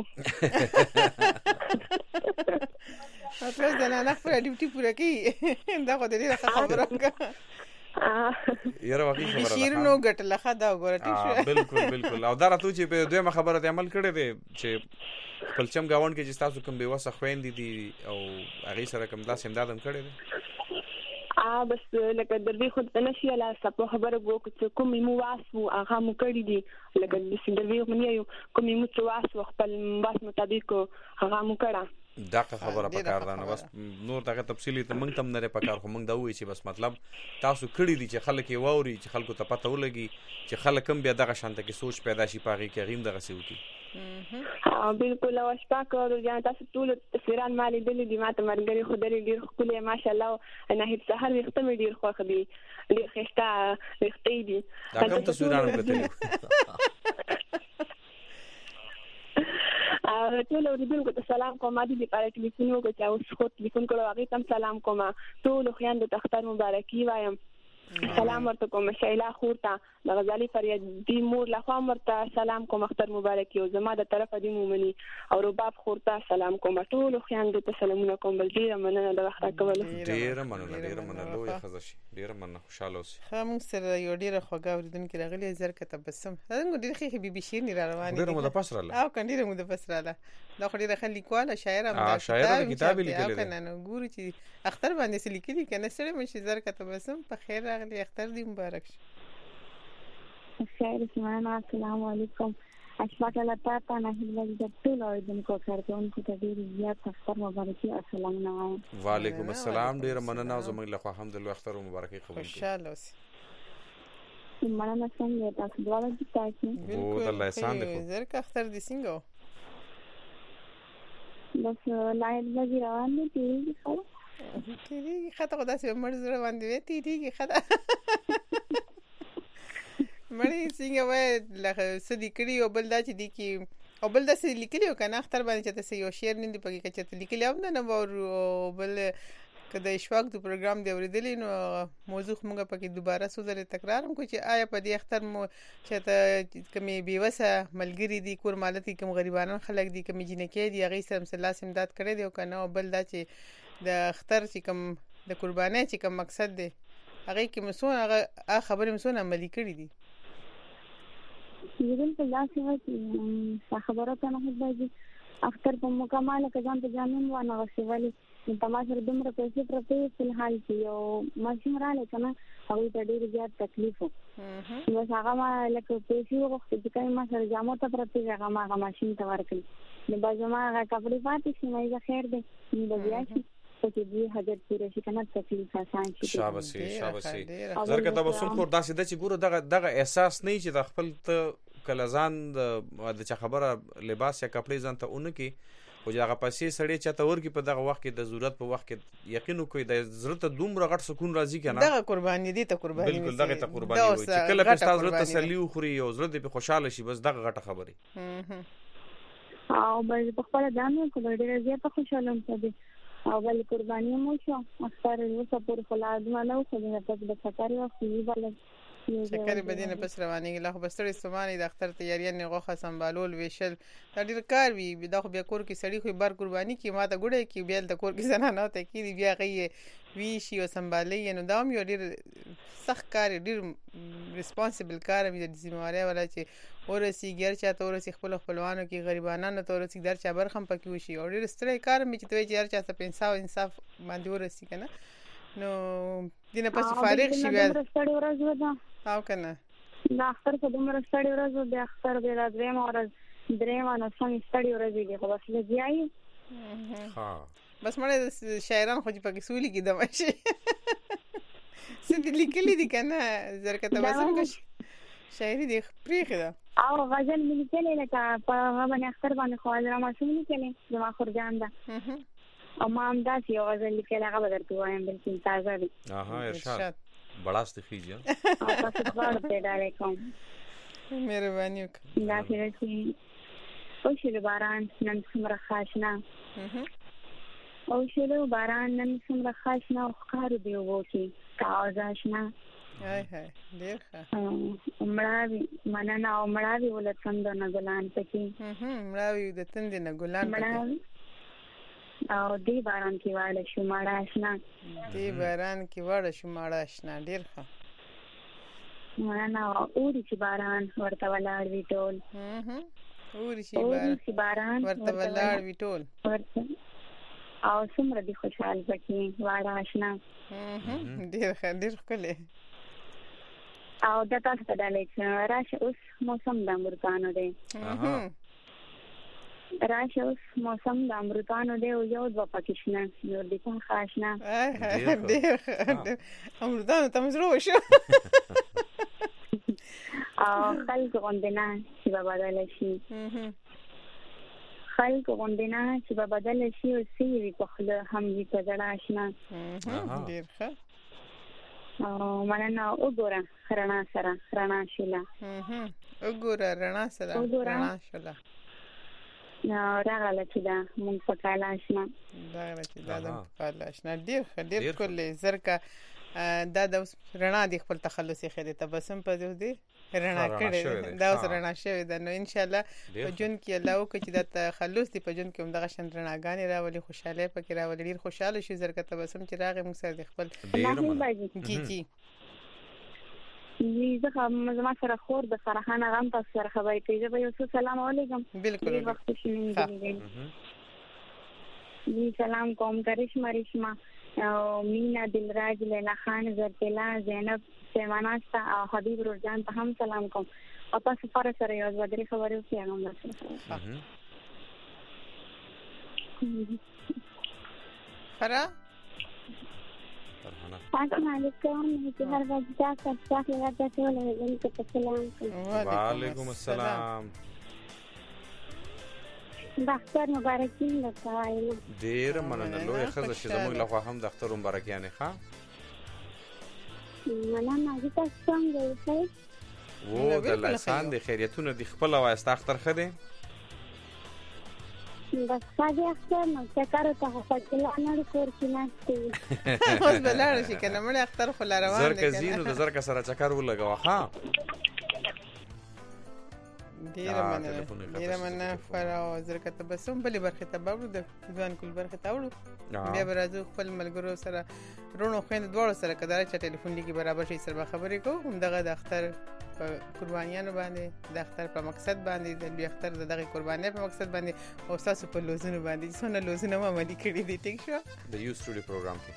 S1: خپل زنانه خپل ډیوټي پوره کوي دا خو دې خبره
S2: یاره واقعي خبره ده
S1: شیر نو ګټله خدا وګوره ټیک شو
S2: بالکل او دا راته چې په دویمه خبره ته عمل کړی دی چې خپل چم گاوند کې چې تاسو کوم به وسه خويندې دي او هغه سره کوم داسې امدادم کړی دی
S19: بس لکه دروي خود نشي لا سپو خبره وکړو کوم مو واسو هغه مو کړی دي لکه د دروي غنیو کوم مو واسو خپل واس مطابق هغه مو کړه
S2: دغه خبره پکار ده نو بس نور دغه تفصیلی ته موږ تم نه پکار خو موږ دا وایي چې بس مطلب تاسو کړی دي چې خلک یې ووري چې خلکو ته پته ولګي چې خلک هم بیا دغه شانته کې سوچ پیدا شي پاغي کې غیم دغه سی وکی
S19: بالکل او اشفاق او جان تاسو ټول تصویران مالي دلی دي ماته مرګري خو درې ډیر خپل ماشاءالله نه هیڅ سحر وختم ډیر خوښ دي ډیر خسته وختې دي
S2: دا کوم تصویران کتلی
S19: ټول اوریدونکو ته سلام کوم. د دې لپاره ټلیفون وکړ چې اوس خو ټلیفون کړو هغه ته سلام کوم. ټول خويندو ته اختر مبارکي وایم. سلام ورته کوم شیلا خور ته د غزالي فریادي مور له خوا ورته سلام کوم اختر مبارکي او زما د طرفه د مومني او رباب خور ته سلام کوم. ټول خويندو ته سلامونه کوم. بل ډیره مننه د وخت راکول.
S2: ډیره مننه یا خزه شي ډیره مننه خوشاله اوسئ.
S1: هم سره یو ډیره خوږه اوریدونکو راغلی زر کته بسم څنګه ډیره خې بي بي شي نه روانه
S2: ډیره مو د پسراله
S1: او کنه ډیره مو د پسراله دا خو ډیره خلک لیکواله شاعر هم
S2: دا شاعر کتاب لیکلی
S1: کنه نو ګورو چې اختر باندې څه لیکلي کنه سره مې زر کته بسم په خیر راغلی اختر دی مبارک شه.
S16: خیر سمانا السلام علیکم. اشفاق الله تعالی نه هیله د ټول اوریدونکو کارکونکو ته ډیر زیات اختر مبارکي السلام علیکم.
S2: وعلیکم السلام ډیر مننه زموږ له خوا الحمدلله اختر مبارکي قبول کړئ.
S1: خوشاله اوسئ.
S16: مننه څنګه تاسو دواړه دي تاسو
S2: بالکل الله احسان دې
S1: زر کا اختر دي څنګه
S16: بس لایټ لګی روان دي تیری خو
S1: تیری خاطر خدا سي مرز روان دي تیری خاطر مړی څنګه وای لکه سدي کړی او بل دا چې دی کی او بل دا سې لیکلی او کنه اختر باندې چې تاسو یو شعر نه دی پکې چې لیکلی او نه او بل کله اشفاق د پروګرام دی اوریدلی نو موضوع موږ پکې دوباره سوزره تکرار هم کو چې آیا په دې اختر مو چې ته کمی بیوسه ملګری دي کور مالتي کوم غریبانو خلک دي کوم جنکې دي هغه سره مسلس امداد کړي دی او کنه بل دا چې د اختر چې کوم د قربانۍ چې کوم مقصد دی هغه کې مسونه هغه خبرې مسونه عملي کړي دي.
S16: یوه په لاسه وایي خبره کنه هداجي اختر په مکمل کزان ته جامین و نه غوښولې نو تماشر دمر پیسې پرته په حال کې او ماشین را لکنه هغه ته ډیر زیات تکلیف نو هغه ما لکه پیسې وغوښتې چې کله ما سره جامو ته پرته هغه ما ماشین ته ورکړي نو باز ما هغه کپڑے پاتې شي نه خیر دی نو بیا شي چې دې حاجت پوره شي کنه تکلیف آسان شي.
S2: شاباسي زرګه تاسو خو داسې د چې ګورو دغه احساس نه چې د خپل ته کلزان د چا خبره لباس یا کپڑے ځان ته اونکي او هغه پسې سړی چاته ورکی په دغه وخت کې د ضرورت په وخت کې یقین کوي د ضرورت دومره غټ سکون راځي کنه
S1: دغه قرباني دي ته قرباني
S2: بالکل دغه ته قرباني وي چې کله په تاسو ضرورت تسلی خوري او ضرورت په خوشاله شي بس دغه غټه خبره
S16: او بل په خپل ځان کو ډېر زیات خوشاله یم او بل قرباني مو شو اختر یو سپور خلاص نه خو دې په د سفر او خو بل
S1: شکر بدینه پس رواني له خو بستر استمانه د اختر تیاریان نه غوخه سمبالول ویشل دا ډیر کار وی دا خو بیا کور کې سړی خو بار قرباني کې ما ته ګړې کې بیا د کور کې زنه نه ته کې بیا غي وی شي او سمبالې نو دا یو ډیر سخت کار ډیر ریسپانسیبل کار وی د ذمہواری ولا چې ورسي ګر چاته ورسي خپل خپلوانو کې غریبانو ته ورسي در چا برخم پکې وشي او ډیر ستړي کار مې چې توې چې هر چا ته انصاف باندې ورسي کنه نو دینه پس فارغ شي بیا
S16: ستړي ورځ ودا
S1: او کنه
S16: دا اختر په دومره ستړي ورځ د اختر د درېم ورځ درېم نو څنګه ستړي ورځ دي خو بس لږی
S2: ها
S1: بس مړ شاعران خو په کې سولي کې دمه شي سید لیکلي دي کنه زرکته وسم شاعري دي پریخه ده
S16: او غزل ملي کله لکه په باندې اختر باندې خو درما سمې کله زما خورجان ده او ما هم دا یو غزل لیکل هغه بدرته وایم بالکل تازه دي
S2: اها ارشاد بڑا استخیجه
S16: تاسو غواړئ ته علیکم
S1: مهرباني وکړه
S16: دا چې او شیل باران نن څومره خاصنا او شیل باران نن څومره خاصنا او ښکار دی ووسی تازهشنا
S1: هاي هاي ډیر ښه
S16: مړاوي مننه او مړاوي ولڅند نه ګلان پکې
S1: مړاوي د تند نه ګلان
S16: پکې او دی باران کې واړه شو ماړه آشنا
S1: دی باران کې واړه شو ماړه آشنا ډیر ښه
S16: مننه اوري چې باران ورته ولاړ وی ټول
S1: اوري چې باران ورته ولاړ وی ټول
S16: او څومره دی خوشحال پکې واړه آشنا
S1: ډیر ښه ډیر ښکلی
S16: او د تاسو په ډالې چې راشه اوس موسم د امرکانو دی راشه اوس موسم د امرکانو دی او یو دوه پکښنه نور دي کوم خاصنه
S1: ډیر امرکانو تم زرو شو
S16: او خلک غوندنه چې به بدل شي خلک غوندنه چې به بدل شي او سی وي په خله هم دې په ځړه آشنا
S1: ډیر ښه
S16: او مننه وګوره رڼا سره رڼا شله
S1: وګوره رڼا سره رڼا شله
S16: راغله چې دا مونږ په کالاشنا
S1: راغله چې دا د کالاشنا ډیر کولې زرکه دا د رڼا د خپل تخلص خېده تبسم په دې رڼا کړي دا اوس رڼا شوی دا نو ان شاء الله په جون کې الله او چې د تخلص دی په جون کې هم دغه شند رڼاګانې راولي خوشاله پکې راولي ډیر خوشاله شي زرکه تبسم چې راغې موږ سره د خپل کی
S16: زه هم زما سره خور د فرحانه غم تاسو سره خبرې کوي زه به یو سلام علیکم
S1: بالکل
S16: وخت شي نه سلام کوم کرشما او مینا دلراج لیلا خان زرتلا زینب سیماناستا او حبیب روزان ته هم سلام کوم او تاسو سره یو ځل خبرې وکړم
S1: فرا
S17: السلام علیکم چې هر ورځ تاسو راځي ټول له دې سلام کوم
S2: وعلیکم السلام
S17: دختر مبارکین لکه
S2: ډیر مننه لوی خزه چې زموږ له خوا هم دختر مبارکیانه ښه
S17: مننه چې تاسو څنګه یې
S2: وو د لسان د خیریتونو د خپل واسطه اختر خده
S17: بس پاجي اختر نو څه کارو ته فضلانه کور کې ناشته
S1: اوس بلاره شي کنه مړ اختر خو روان دي
S2: زرکه زینو د زرکه سره چکر ولګوا ها
S1: ډیره مننه فرا زرکه تبسم بلې برخه ته باور د ځوان کول برخه ته وړو بیا برازو خپل ملګرو سره رونو خويند دوړو سره کدار چې ټلیفون لګي برابر شي سره خبرې کو هم دغه د اختر قربانیانو باندې د اختر په مقصد باندې د لوی اختر دغه قربانۍ په مقصد باندې او تاسو په لوزونو باندې څونه لوزونه عملي کړی دي ټیک شو
S2: د یو سټوډیو پروګرام کې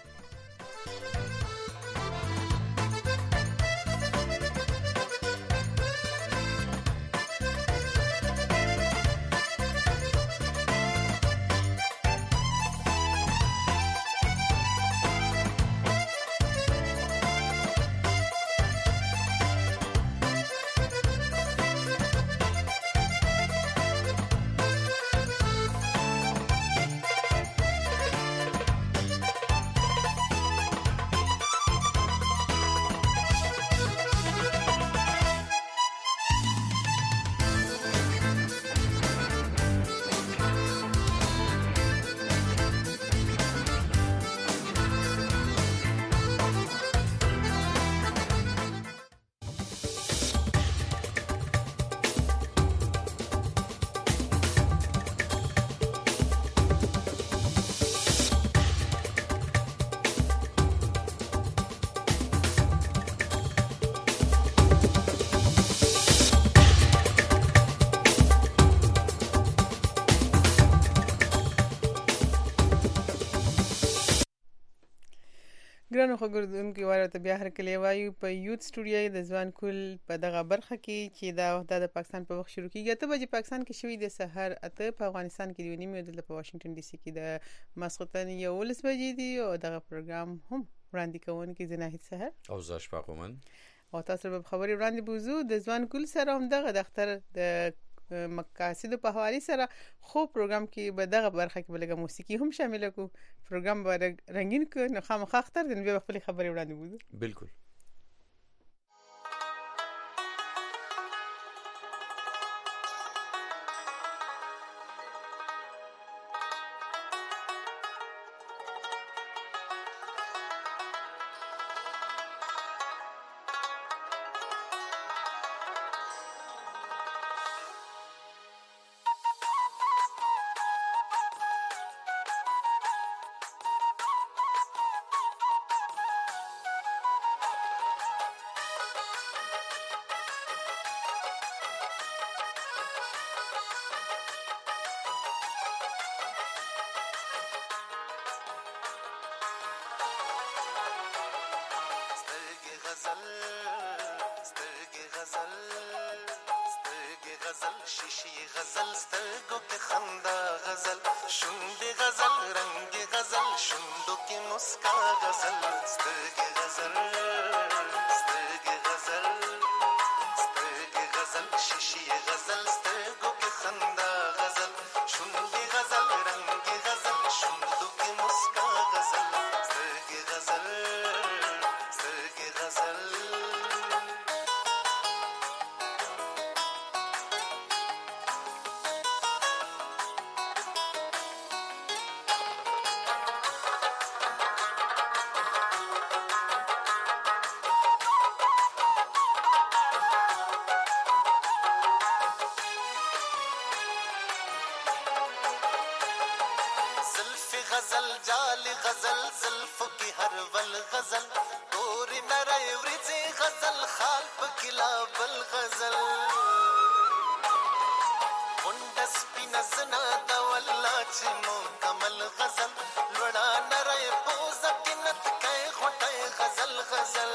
S1: ګرانو خبردونکو ورته بیا هر کله وایو په یوت سټوډیو د ځوان کول په دغه برخه کې چې دا د پاکستان په وخت شروع کیږي ته به پاکستان کې شوې د سحر اته په افغانستان کې دی نیمه د واشنگټن ډي سي کې د ماسختن یو ولس بجې دی او دغه پروګرام هم وړاندې کوونکی زناهید سحر
S2: او زاشفاقومن
S1: او تاسو به خبري وړاندې بوزو د ځوان کول سره هم دغه دفتر د مقاصد په حواله سره خو پروګرام کې به دغه برخه کې بلګه موسیقي هم شامل کو پروګرام به رنگین کو نو خامخا اختر دن به خپل خبري وړاندې بوزو
S2: بالکل
S14: غزل زلفو کی هر ول غزل تور نری ورځي غزل خال پکلا بل غزل وندس پینزنا د والله چې مو کمل غزل لړا نری پوز کینت کای غټي غزل غزل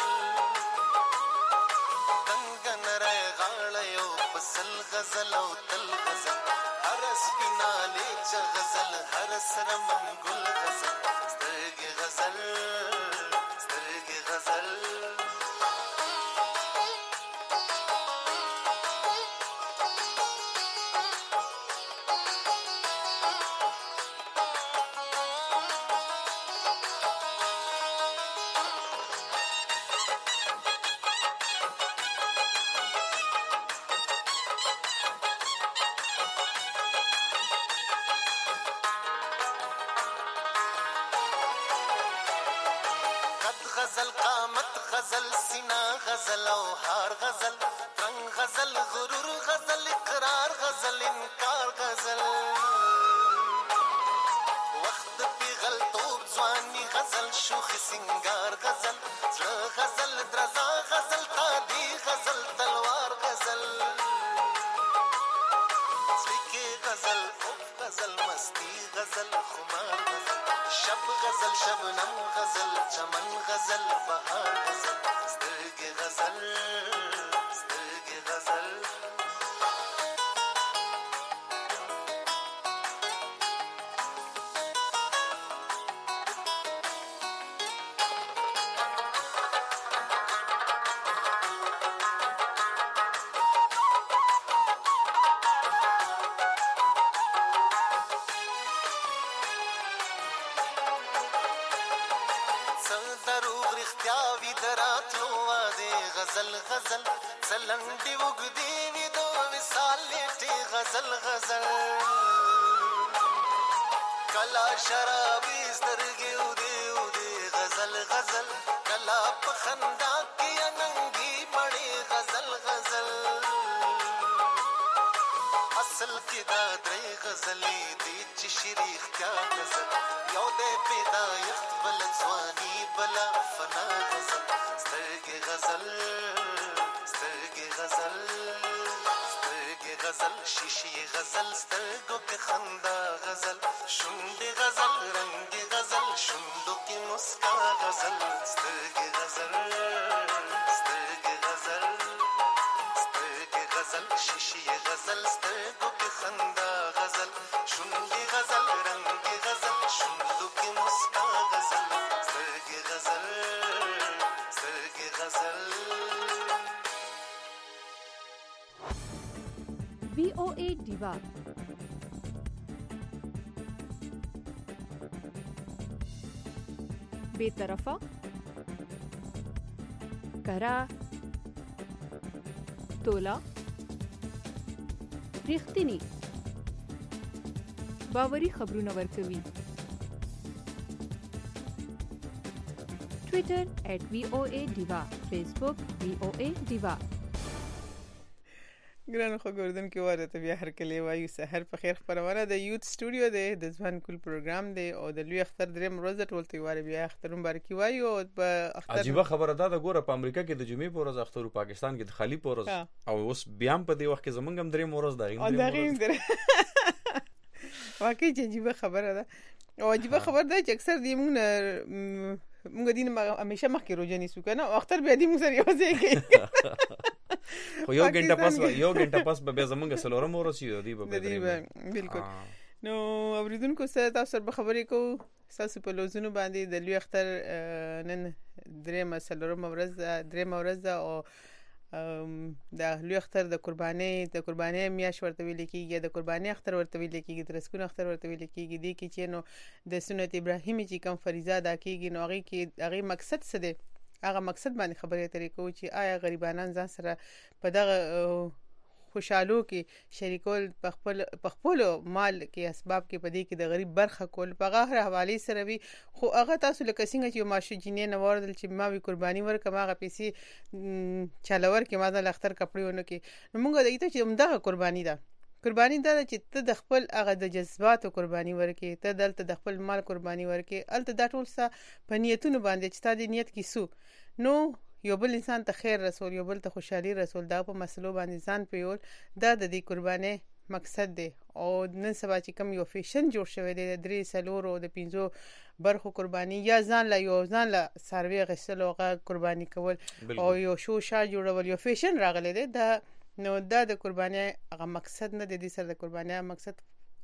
S14: دنګ نری غاړه یو پسل غزل او تل غزل هر سپیناله چې غزل هر سره منګل غزل سترګې غزل سترګې غزل غزل قامت غزل سینا غزل او هار غزل رنگ غزل غرور غزل اقرار غزل انکار غزل وخت پیغل توب ځواني غزل شوخ سنگار غزل زړه غزل درزا غزل تادي غزل تلوار غزل سلیکي غزل غزل مستی غزل خمار غزل شب غزل شبنم غزل چمن غزل بهار غزل سترګې غزل سترګې غزل غزل غزل سلنډي وګدي وي دو وصال لټي غزل غزل کلا شرابي سترګي ودي ودي غزل غزل کلا پخندا کې اننګي مړي غزل غزل اصل کې دا درې غزلې دي چې شریخ کیا غزل یو دې پیدا یخت بل ځواني بلا فنا غزل سترګي غزل سترګي غزل سترګي غزل شیشي غزل سترګو کې خندا غزل شونډې غزل رنگي غزل شونډو کې مسکا غزل سترګي غزل سترګي غزل سترګي غزل شیشي غزل سترګو کې خندا غزل شونډې غزل رنگي غزل شونډو کې مسکا غزل سترګي غزل سترګي غزل
S4: VOA Diva बेतरफा करा तोला रिख्तिनी باوري خبرونه ورکوي Twitter @VOA Diva Facebook VOA Diva
S1: ګرانو خو ګوردن کې واره ته بیا هر کله وایو سحر په خیر خبرونه د یوت سټوډیو د ځوان کول پروګرام دی او د لوی اختر درې ورځ ټول ته واره بیا اختر مبارکي وایو او په اختر
S2: عجیب خبره ده د ګوره په امریکا کې د جمعې په ورځ اختر او پاکستان کې د خالی په ورځ او اوس بیا په دې وخت کې زمونږ هم درې ورځ
S1: دا واقعي عجیب خبره ده او عجیب خبره ده چې اکثر دی موږ دین همیشه مخکې روزه نیسو کنه او اختر بیا دې موږ سره یو ځای کې
S2: خو یو غنټه پاس به زمونږ سلورم ورسېږي دی به
S1: بالکل نو اوریدونکو سره تاسو سره خبرې کوو تاسو په لوزونو باندې د لوی اختر نن درې ورځ او د لوی اختر د قرباني میاش ورته ویل کېږي د قرباني اختر ورته ویل کېږي د رسکون اختر ورته ویل کېږي د کې چې نو د سنت ابراهیمي چې کوم فریضه ادا کېږي نو هغه مقصد څه دی هغه مقصد باندې خبرې اترې کوو چې آیا غریبانان ځان سره په دغه خوشالو کې شریکول په خپل مال کې اسباب کې پدې کې د غریب برخه کول په هغه حواله سره وي خو هغه تاسو لکه څنګه چې ماشه جنې نه وردل چې ما وی قرباني ورکه ماغه پیسې چالور کې ما د اختر کپړې ونه کې نو موږ د ایته چې همدغه قرباني ده قرباني دا چې ته د خپل هغه د جذباتو قرباني ورکې، ته دلته د خپل مال قرباني ورکې، الته دا ټول څه په نیتونو باندې چې تا د نیت کې سو نو یو بل انسان ته خیر رسول، یو بل ته خوشحالي رسول، دا په مسلو باندې ځان پیول، دا د دې قرباني مقصد دی. او نن سبا چې کوم یو فیشن جوړ شوی دی د 3 4 او د 5 برخو قرباني یا ځان له سروي غسل او قرباني کول او یو شو شا جوړول یو فیشن راغلی دی. دا نو دا د قرباني هغه مقصد نه دی، د سر د قرباني مقصد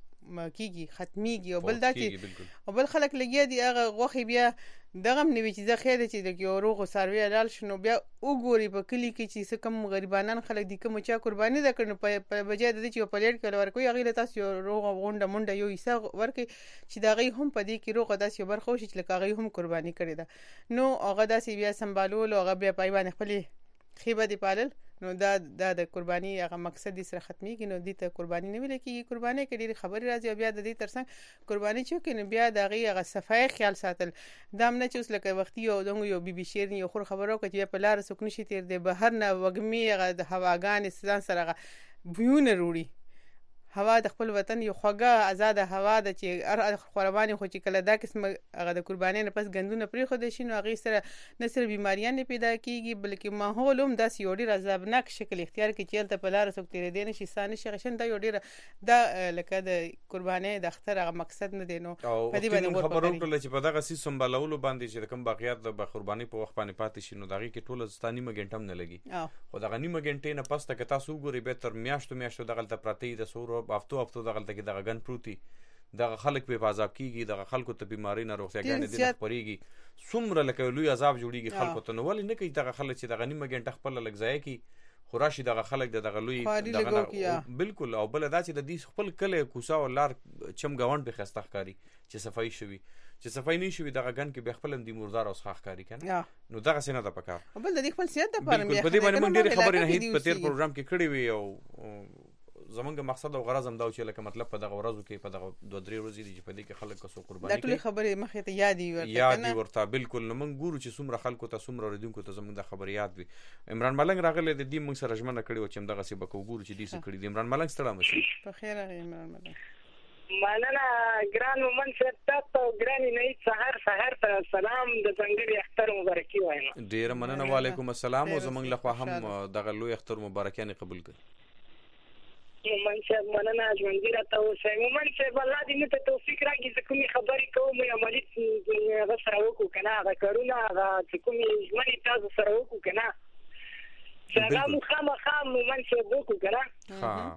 S1: کیږي ختميږي. او بل دا چې او بل خلک لګیا دي هغه غوخي بیا دغه نوې چې زه خیر چې د یو روغ سروي حلال شنو بیا وګوري په کلی کې چې کوم غریبانان خلک دي کوم چا قرباني ده کړنو په بجای د دې چې په پلیټ کې ورکوي هغه له تاسو روغ غونډه مونډه یو حصہ ورکي چې دا غي هم په دې کې روغ داس یو برخه شي چې لکه غي هم قرباني کړي ده نو هغه داس بیا سمبالول او هغه بیا پایبان خپل خيبه دی پالل نو دا د قرباني هغه مقصد دي سره ختميږي. نو دې ته قرباني نه ویل کېږي، قرباني کې ډېری خبرې راځي او بیا د دې ترڅنګ قرباني چې کینو بیا د هغه صفای خیال ساتل دا نه چې اوس لکه وختي او دغه یو بي شیر یو خور خبرو کوي چې په لار سکون شي تیر دی بهر نه وګمي هغه د هواګان ستان سره بيونه وروړي. هوا د خپل وطن یو خوږه آزاد هوا د چې هر خورباني خو چې کله دا قسم هغه د قرباني نه پس غندونه پرې خو د شي نو هغه سره نه صرف بیماریاں نه پیدا کیږي بلکې ماحول هم داس یو ډیر عذابناک شکل اختیار کوي چې تل په لار سوک تیر دي نشي سانه شغشن دا یو ډیر دا لکه د قرباني د اختر هغه مقصد نه دی. نو
S2: په دې باندې خبرو کړل چې په دغه سیستم بلولو باندې چې کوم باقیات د قرباني په وخت باندې پاتې شي نو دغه کې ټول ځستاني مګنټم نه لګي خو دغه نیمه غنټې نه پس ته تاسو ګوري به تر میاشتو دغه ته پراتی د سور هفتو دغه ته دغه غن پروتي دغه خلک په عذاب کیږي دغه خلکو ته بیماری نه روغتیاګانې دي خبريږي څومره لکه لوی عذاب جوړیږي خلکو ته نو ولې نه کوي دغه خلک چې دغه نیمه غنټه خپل لګځای کی خوراشي دغه خلک دغه لوی دغه بالکل او بل دا چې د دې خپل کله کوسا او لار چم غوند به خسته ښکاری چې صفای شوی چې صفای نه شوی دغه غن کې به خپل د مردار او ښخ ښکاری کنه نو دغه سینه د پکار
S1: بل د خپل سیاست لپاره
S2: په دې باندې موږ ډېر خبرې نه هیڅ په تیر پروګرام کې کړې وي او زمونږ مقصد او غرض هم دا چې لکه مطلب په دغه ورځو کې په دغه 2-3 ورځې دي چې په دې کې خلک کسو قرباني کوي
S1: دا ټول خبرې مخې ته یادي
S2: ورته بالکل نو موږ ګورو چې څومره خلکو ته څومره ردونکو ته زمونږ د خبرې یاد وي. عمران ملنګ راغلی د دې موږ سره ژمنه کړې و چې دغه سی بکو ګورو چې دې څه کړی دي. عمران ملنګ ستړی مشه
S1: په خیر راغی عمران ملنګ
S20: مننه ګرانو منصب تاسو ګراني نه سحر ته سلام د څنګه اختر مبارکي وایم.
S2: ډیر مننه وعلیکم السلام او زمونږ له هم دغه لوی اختر مبارکیان قبول کړئ.
S20: منصب مننه ژوندۍ راته اوسئ منصب الله دې موږ ته توفیق راکړي چې کومې خبرې کوو مې عملي هغه سره وکړو که نه هغه کارونه هغه چې کومې ژمنې تاسو سره وکړو که نه چې هغه مو خامخا منصب وکړو که نه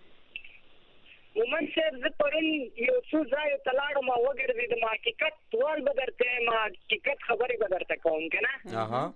S20: منصب زه پرون یو څو ځایو ته لاړم او وګرځېدم حقیقت وال به درته یم حقیقت خبرې به درته کوم که نه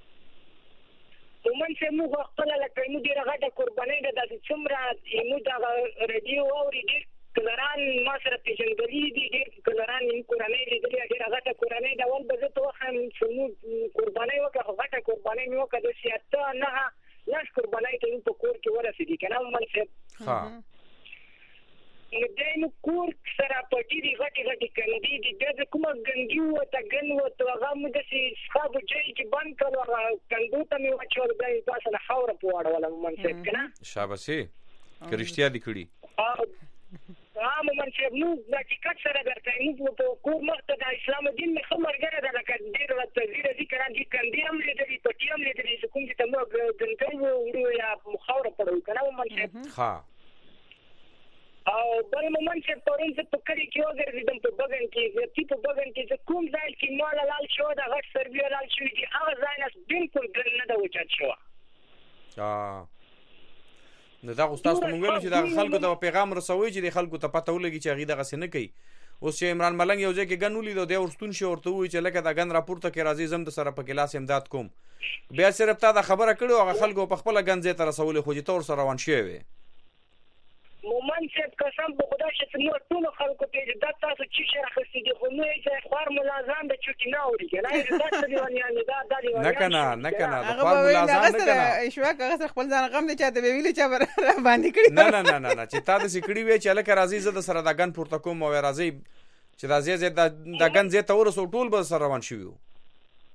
S20: ومن چې موږ خپل لکه موږ ډېره غټه قرباني ده داسې څومره موږ دغه ریډیو اوري ډېر کلران ما سره پېژندلي دي ډېر کلران یې کورنۍ لیدلې ډېره غټه کورنۍ ده ول به زه ته وښیم چې موږ قرباني وکړه خو غټه قرباني مې وکړه داسې 8-9 قربانۍ ته موږ په کور کې ورسېدي که نه ومن صاحب نو دی نو کور سره په ډېرې غټې کندې دي بیا د کومه ګندي وته ګن وته هغه موږ داسې څښابو جای کې بند کړو هغه کندو ته مې واچول بیا یې پاسه نه خاوره په واړوله مومن صاحب که نه
S2: شاباسي که رښتیا دي کړي
S20: مومن صاحب موږ د حقیقت سره درته موږ په کور مخته د اسلام الدین مې ښه ملګری ده لکه ډېر ورته ځي راځي که نه دي کندې هم لیدلي پټي هم لیدلي چې کوم چې ته موږ ګندۍ وړو یا خاوره پړو که نه مومن صاحب او بل مومن چې پرون زه په کلي کې وګرځېدم په بګن کې زه په بګن کې زه کوم ځای کې ماله لال شوی د غټ سروي لال شوي دي هغه ځای نه بالکل ګن نه ده اوچت شوی
S2: نو دا خو ستاسو ته مونږ ویلو چې دغه خلکو ته پیغام رسوئ چې د خلکو ته پته ولګي چې هغوی دغسې نه کوي. اوس چې عمران ملنګ یو ځای کې ګن ولید او دی ورستون شي ورته ووایي چې لکه دا ګن راپورته کې راځي زه هم د سره په ګیلاس امداد کوم بیا صرف تا دا خبره کړې هغه خلکو په خپله ګن ځای ته رسولې خو چې ته ورسره روان شوی وې
S20: مومن صاحب قسم په خدای چې موږ ټولو خلکو ته دا تاسو چې شي راخستي دي خو نو یې خوار ملازم د چوټي نه اوري کنه دا څه دیوانیان دا دیوانیان
S2: نه کنه د خوار ملازم نه کنه
S1: اشواق هغه خپل ځان غم نه چاته ویلې چې را باندې کړی
S2: نه چې تا د سکړی وی چې لکه راځي زه د سره د ګن پورته کوم او راځي چې راځي د ګن زه ته ورسو ټول به سره روان شوی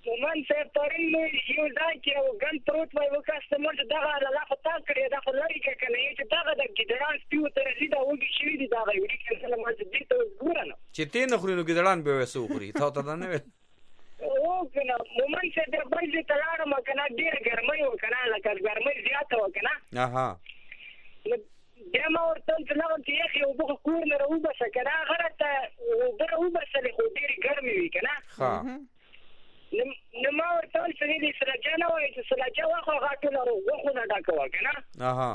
S20: مومن صاحب پرون مو یو ځای کې یو ګن پروت وای وکاستمر دغه الله خطا کړی دا خو لري کې کنه چې دغه د ګډران سپیو تر زیاده وږي شوی دی دا وی کې سره ما دې ته ګورنه
S2: چې تی نه خوري نو ګډران به وسو خوري تا ته نه وي
S20: او کنه مومن صاحب باندې تلاړه ما کنه ډیر ګرمي وکنه لکه ګرمي زیاته وکنه
S2: اها
S20: بیا ما ورته چې نو چې یې یو بخ کور نه راوبسه کنه غلطه وبسه له خو ډیر ګرمي وی کنه
S2: ها
S20: نو ما ورته چې دې سره جنا وای چې سره جا واخو غاټو لرو وخو نه ډاکوا کنه
S2: اها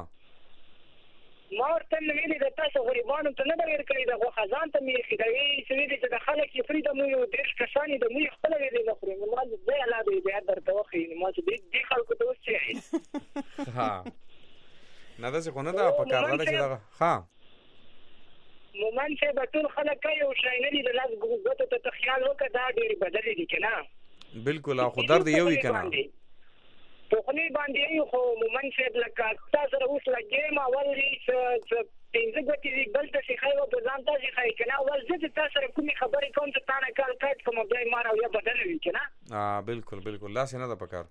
S20: ما ورته نو دې تاسو غریبانو ته نه ډیر کړی دا خزان ته مې خدای چې دې چې د خلک یې فریډم یو ډیر کسانی د مې خپل دې نه خوري نو ما دې الله دې درته وخی نو ما دې خلکو ته وڅې
S2: ها نه دا څه خو نه دا په کار راځي دا ها
S20: مومن چې بتول خلک یو شای نه دي د لاس ګوتو ته خیال وکړه دا ډیر بدل دي کنه
S2: بالکل خو درد یو وی کنه
S20: په خني باندې یو خو مومن چې لکه تاسو اوس لګې ما ولې چې پنځه ګوتې بل څه خای و په ځان تاسو خای کنه ول چې تاسو سره کومي خبرې کوم ته تانه کال کټ کوم بیا ما راو یا بدل وی کنه
S2: بالکل لا څنګه دا پکار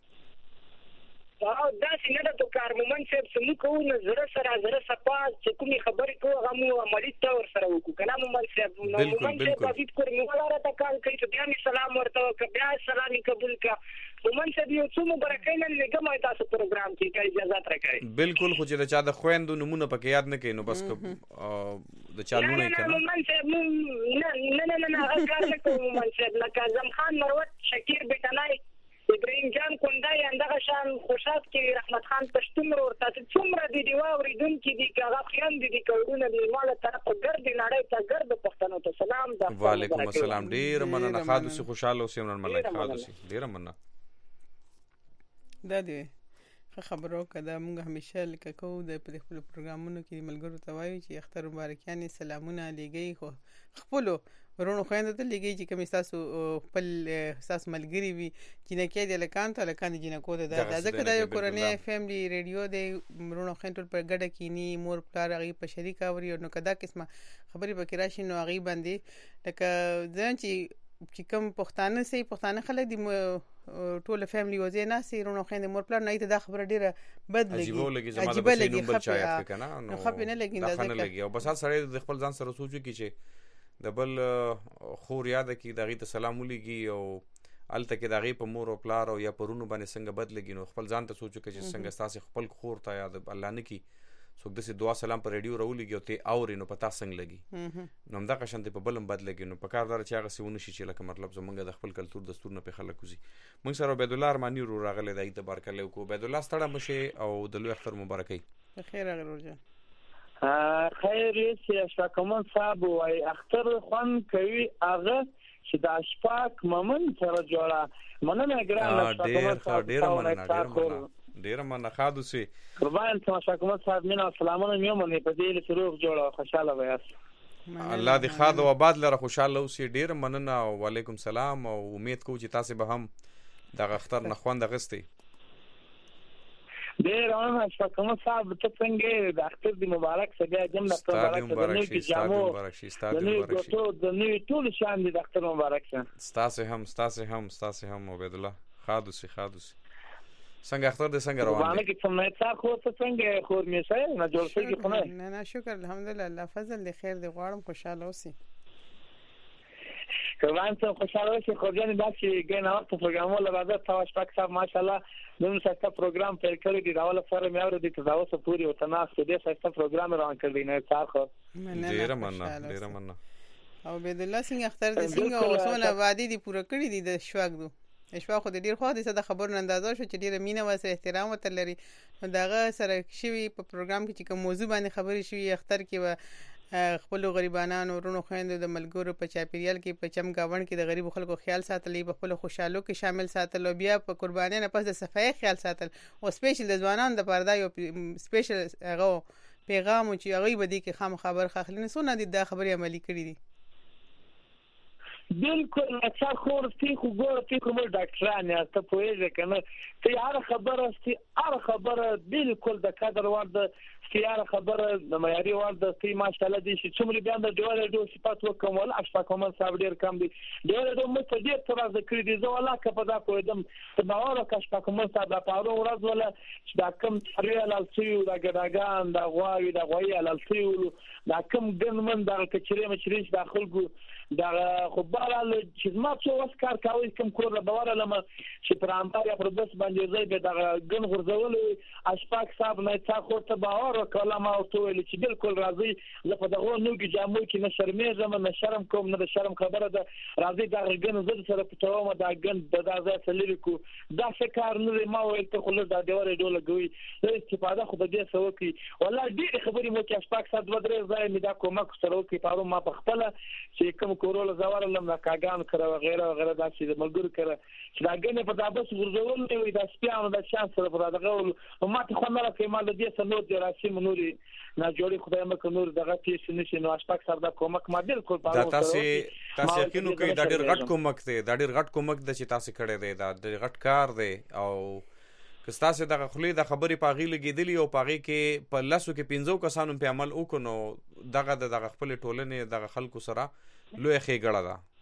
S20: او دا څنګه د کار مومن چې څنګه کوو نه زړه سره صفا چې کومي خبرې کوو هغه مو عملي تور سره وکړو کنه مومن چې مومن چې په دې کور مو ولاړه تا کال کوي چې بیا می سلام ورته وکړه بیا سلامي قبول کا مومن چې یو څو مبارکای نه لګم تاسو پروګرام کې اجازه راکړئ
S2: بالکل خو چې چا د خويندو نمونه پکې یاد نه کینو بس د چالو نه کنه
S20: مومن چې نه هغه کار نه کوي مومن چې لکه اعظم خان مروت شکیر بیٹنای ابراهیم جان کندای اندغه شان خوشات کې رحمت خان پښتون ورته څومره دي واوریدون کې دي هغه خیان دي کورونه دی مال طرف ګرد نړۍ ته ګرد پښتنو ته سلام ده
S2: وعلیکم السلام ډیر مننه خادوسی خوشاله اوسئ نن ملای خادوسی ډیر مننه
S1: دا دی خبرو کده موږ همیشه لکه کو د خپل پروګرامونو کې ملګرو ته وایو چې اختر مبارکیانې سلامونه لګي خو خپل ورونو خويند ته لګي چې کوم تاسو خپل تاسو ملګری وي چې نه کې د لکان ته لکان جنکو ته دا ځکه دا یو کورنۍ فیملی ریډیو د ورونو خويند پر ګډه کینی مور پلار غي په شریک اوري او نو کدا قسمه خبرې به راشي نو غي باندې لکه ځان چې کوم پښتانه سي پښتانه خلک دي ټول فیملی وځي نه سي ورونو خويند مور پلار نه ته دا خبره ډیره بد لګي عجیب لګي نو خپ نه لګي دا ځکه
S2: او بس سره د خپل ځان سره سوچو کی چې د بل خور یاد کی دغه ته سلام ولګي او الته کې دغه په مور او پلار او یا پرونو باندې څنګه بد لګي نو خپل ځان ته سوچو کې چې څنګه تاسو خپل خور ته یاد الله نه کی څوک د دعا سلام پر ریډیو راولېږي او ته اوري نو پتا څنګه لګي نو همدا قشن ته په بلم بد لګي نو په کار دار چې هغه سونه شي چې لکه مطلب زمونږ د خپل کلچر دستور نه په خلک وزي موږ سره عبد الله ارمانی رو راغله د اعتبار کله کو عبد الله ستړه مشه او د لوی اختر مبارکي
S1: خیر اغلورجان
S11: خیر یې شکمن صاحب وای اختر خوان کوي هغه چې د اشفاق ممن سره جوړه مننه ګران
S2: ډیر مننه خادوسی
S11: قربان ته شکمن صاحب مینا سلامونه میومنه په دې له روغ جوړه خوشاله وایاس
S2: الله دې خاد او آباد لره خوشاله اوسې ډیر مننه وعلیکم سلام او امید کوم چې تاسو به هم د اختر نه خوند غستې
S11: ډیر مننه شکمن صاحب ته څنګه د اختر دی مبارک سګه جمله
S2: مبارک شي ستاسو
S11: د نوې ټول شان دي د اختر مبارک شه
S2: ستاسو هم عبد الله خادوسی څنګه اختر دې څنګه روان
S11: دي کې څنګه څار خو څنګه خور مې سره نه جوړ شي خو
S1: نه شکر الحمدلله الله فضل دې خیر دې غواړم خوشاله اوسې
S11: کله چې خوشاله اوسې خو ځان دا چې ګناه وخت پروګرام ولا راځه تاسو پاک صاحب ماشاءالله نن څه پروګرام پیل کړی دی راول سره مې اورې دې تاسو پوری او تناس دې څه پروګرام روان کړی نه څار خو
S2: ډیر مننه
S1: او بيد الله څنګه اختر دې څنګه اوسونه وادي دي پوره کړی دي د شواک دو اشوا خو د ډیر خو د څه د خبرو اندازه شو چې ډیره مینه وسه احترام وته لري داغه سره شوی په پروګرام کې چې کوم موضوع باندې خبرې شوی اختر کې خپل غریبانو ورونو خويندو د ملګرو په چاپیریال کې په چم گاون کې د غریب خلکو خیال ساتل په خپل خوشحالو کې شامل ساتل او بیا په قربانۍ نه پس د صفای خیال ساتل او سپیشل د ځوانانو د پردا یو سپیشل هغه پیغام چې هغه بدی کې خام خبر خاخلینه سونه دي دا خبري عملی کړی دي
S11: بالکل اکثر خور تی خو ګور تی کوم ډاکټران یا ته پوهیږي کنه ته هر خبره ستي هر خبره بالکل د قدر ورده ستي خبره د معیاري ورده ستي ماشاءالله دي چې څومره بیا د ډول صفات وکم ولا اشفاق کوم صاحب ډیر کم دي ډول مت ډیر تر از کړی دي زه ولا کپه دا کوم ته باور کښ کوم صاحب په اورو ورځ ولا دا کم ریال السیو دا ګډاګان دا غواوی دا غوي السیو دا کم ګنمن دا کچري مچریش داخل ګو دا خو بارال چې ما څو وس کار کوي کوم کور باور لمه چې پر امبار یا پر بس باندې زی به دا ګن غرزول اشفاق صاحب نه تا خو ته باور وکړه ما او ته ویل چې بالکل راضي زه په دغه نوګي جامو کې نه شرمېږم نه شرم کوم نه شرم خبره ده راضي دا ګن زړه سره پټوم دا ګن دا ځای سلیری کو دا شکار نه ما ویل ته خو دا دیواره ډول غوي استفاده خو به دې سوکي والله دې خبرې مو چې اشفاق صاحب درې ځای می دا کومک سره کوي پاره ما په خپل چې کوم کورول زوار لم کاغان کړه وغیرہ وغیرہ دا چې ملګر کړه چې دا غنه په دابس ورزول دی دا سپیانو دا شانس سره پر دغه او ما ته خو نه راکې مال دې سنو دې راشي منوري نه جوړي خدای مکه نور دغه پیښ نشي نو اشفاق سره دا کومک ما بالکل
S2: دا تاسو یقینو کوي دا ډېر غټ کومک دی دا ډېر غټ کومک د چې تاسو کړی دی دا ډېر غټ کار دی او کستاسه د خپلې د خبرې پاغي لګیدلی او پاغي کې په لاسو کې 15 کسانو په عمل وکړو دغه د خپل ټولنې د خلکو سره لوی خېګړه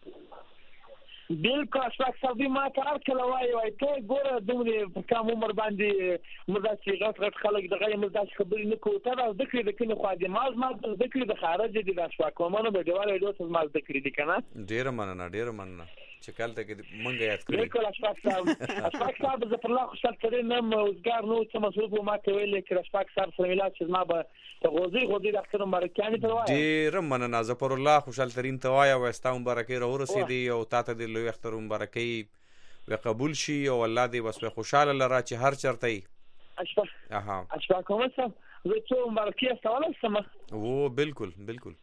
S2: ده
S11: بالکل اشفاق صاحب ما کار کړو وای ته ګوره دومره په کوم عمر باندې مردا چې غټ خلک دغه مردا خبرې نه کوي ته د کړې د کله خو د ماز د کړې د خارج دي د اشفاق کومه به دیواله دوه ماز د کړې دي کنه
S2: ډیر مننه چې کالته کې مونږه یاد کړی
S11: بالکل اشفاق صاحب زه پر الله خوشاله کړم نو وزګار نو چې مسؤل ما ته ویل چې اشفاق صاحب سره ملات چې ما به غوزي د اختر مبارکانه ته وای
S2: ډیر مننه زه پر الله خوشاله ترين ته وای او استا مبارکي راو رسیدي او تاسو د لوی اختر مبارکي وقبول شي او الله دې وسه خوشاله لرا چې هر چرته
S11: اشفاق کوم څه زه څو مبارکي استواله سم
S2: او بالکل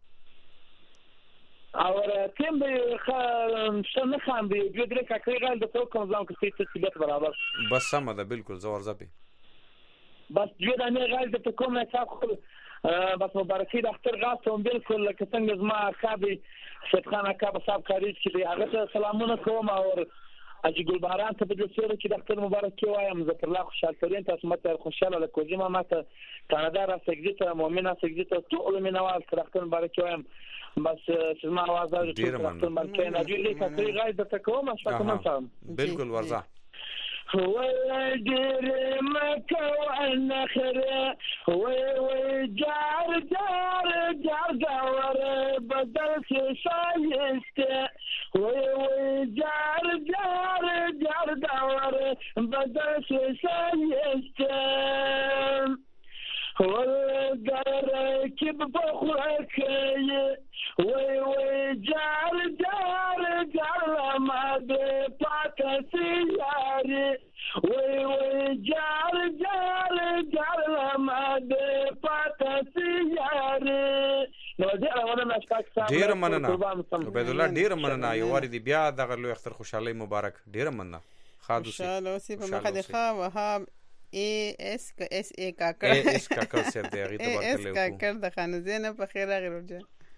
S11: او تیم به څنګه خام به یو درې کاکړي غل د څو کوم ځان کې څه څه برابر
S2: بس سم ده بالکل زور زپی
S11: بس جو دا نه غل د کوم حساب خو بس مبارکي د اختر غاستم بالکل لکه څنګه زما خابي شتخانه کا په صاحب خارج کې هغه سلامونه کوم او اجي ګل باران ته په دې سره چې د اختر مبارکي وایم زه پر الله خوشاله ترين تاسو مته خوشاله لکه ما ماته کانادا را سګیته مؤمنه سګیته ټول مینوال تر اختر مبارکي وایم بس اسمع आवाज आ
S2: ډیر مننه
S11: کله دې کتري غای د تکوم اشفاق سلام
S2: بالکل ورزه
S11: هو ډیر مکه وان خره هو جار جاور بدل شي شایسته هو جار جاور بدل شي شایسته والقر كيف بخوك وي جار ما بطاك سياري وي جار ما بطاك سياري
S2: ډیر مننه عبید الله ډیر مننه یو واری دی بیا دغه لوی اختر خوشحالي مبارک ډیر مننه خادو سي
S1: خوشاله په مخه د خا وهاب اس ا کاکر
S2: اس کاکر سر دی غي ته ورته
S1: اس کاکر د خانزینه په خیر غیر ورجه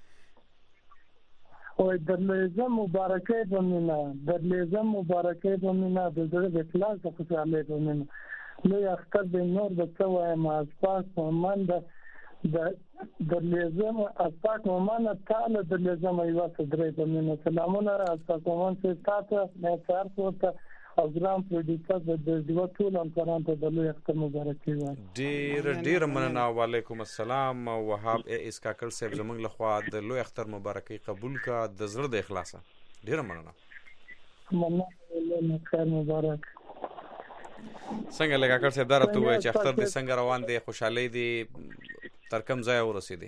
S21: او د لزم مبارکه بمنه د لزم مبارکه بمنه د دغه اخلاص د خوشاله بمنه نو اختر د نور د څوای ما اسپاس ومن د لزم اسپاس ومن تعالی د لزم ایوا صدرې بمنه سلامونه اسپاس ومن چې تاسو نه څار کوته او ګرام پروډیوسر د دوه ټول همکارانو ته د لوی اختر مبارکي وایم
S2: ډیر مننه وعلیکم السلام وهاب اس کاکر صاحب زمنګ لخوا د لوی اختر مبارکي قبول کا د زړه د اخلاص ډیر
S21: مننه خیر مبارک
S2: څنګه لګا کار صاحب درته وای چې اختر د څنګه روان دي خوشحالي دي تر کوم ځای ورسېدي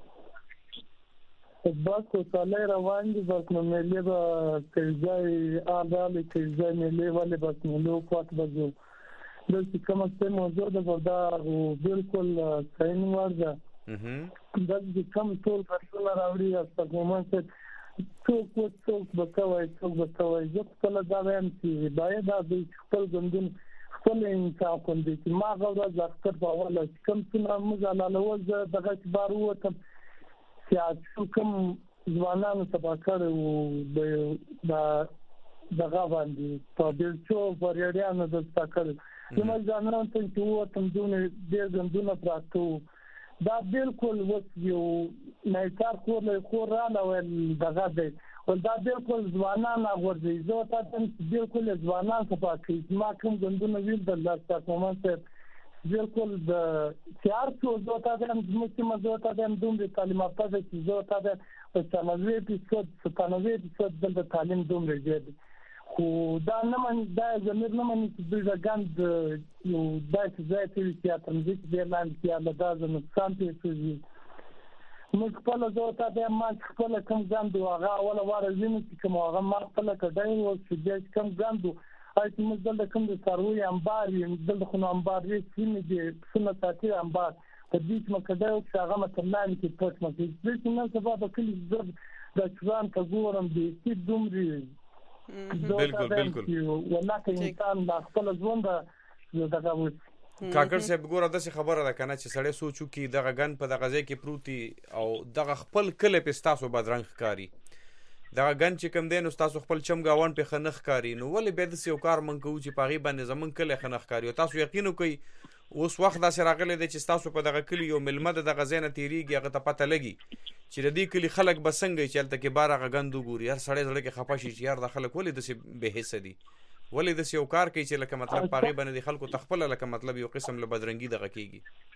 S21: بس خوشحالي روان دي بس نو ملي به تیزای آدالی تیزای ملي ولی بس ملو پاک بجو دلتی کم اکتے موضوع ده بردا بالکل صحیح ورده دلتی کم طول برسول راوڑی از پرفورمانس څوک بکوای زه خپل دا وایم چې باید د خپل ګوندون خپل انصاف کوي چې ما غوړه ځکه په اوله کم څنګه موږ لاله وځ دغه بار وته چې کوم ځوانانو تبا کړو دغه باندې په بیلچو وریاړیانو د تاکل کومه ځانان ته چې وته دونه ډېر ګندونه پراته دا بالکل وڅ یو نه کار خورانه ول دغه دی ول دا بالکل ځوانان غوړي زه ته بالکل ځوانان څخه پاتې ما کوم ګندونه ویل د لاسه کومه بالکل د چار څو زوتا د مسلمان زوتا د دومره تعلیمات چې زوتا د 95% د تعلیم دومره دی خو دا نه من دا زمير نه من چې د ګاند یو داسې ځای چې ترنځ د لاندې کې الله دا نقصان پیښیږي موږ خپل زوتا د ما خپل کوم ګاند هغه ولا وارزینه چې کوم هغه ما خپل کډای او چې کوم ګاند اته موږ دلته کوم د سروي انبار دلته خو انبار یې سیمه دي سنت ساتي انبار په دې چې مکدای او هغه مثلا کې پټ مکه چې نن سبا د کلی زړه د ځوان ته ګورم دي چې دومره
S2: بالکل
S21: ولکه انسان د خپل ژوند دغه
S2: کاکړ صاحب ګوره داسې خبره ده کنه چې سړی سوچو کې دغه ګن په دغه ځای کې پروتي او دغه خپل کله په ستاسو بدرنګ ښکاری دغه ګن چې کوم دین تاسو خپل چمګاون په خنخ کاری نو ولې به د یو کار من کوو چې پاغي باندې زمون کله خنخ کاری او تاسو یقین وکئ اوس وخت دا سره راغلی دی چې تاسو په دغه کلی یو ملمه دغه ځای نه تیریږي هغه ته پته لګي چې د دې کلی خلک بسنګ چې الته کې بار هغه غندو ګوري هر سړی زړه کې خپه شي چې یار د خلک ولې د به حصہ دي ولې د یو کار کوي چې لکه مطلب پاغي باندې د خلکو تخپل لکه مطلب یو قسم له بدرنګي دغه کیږي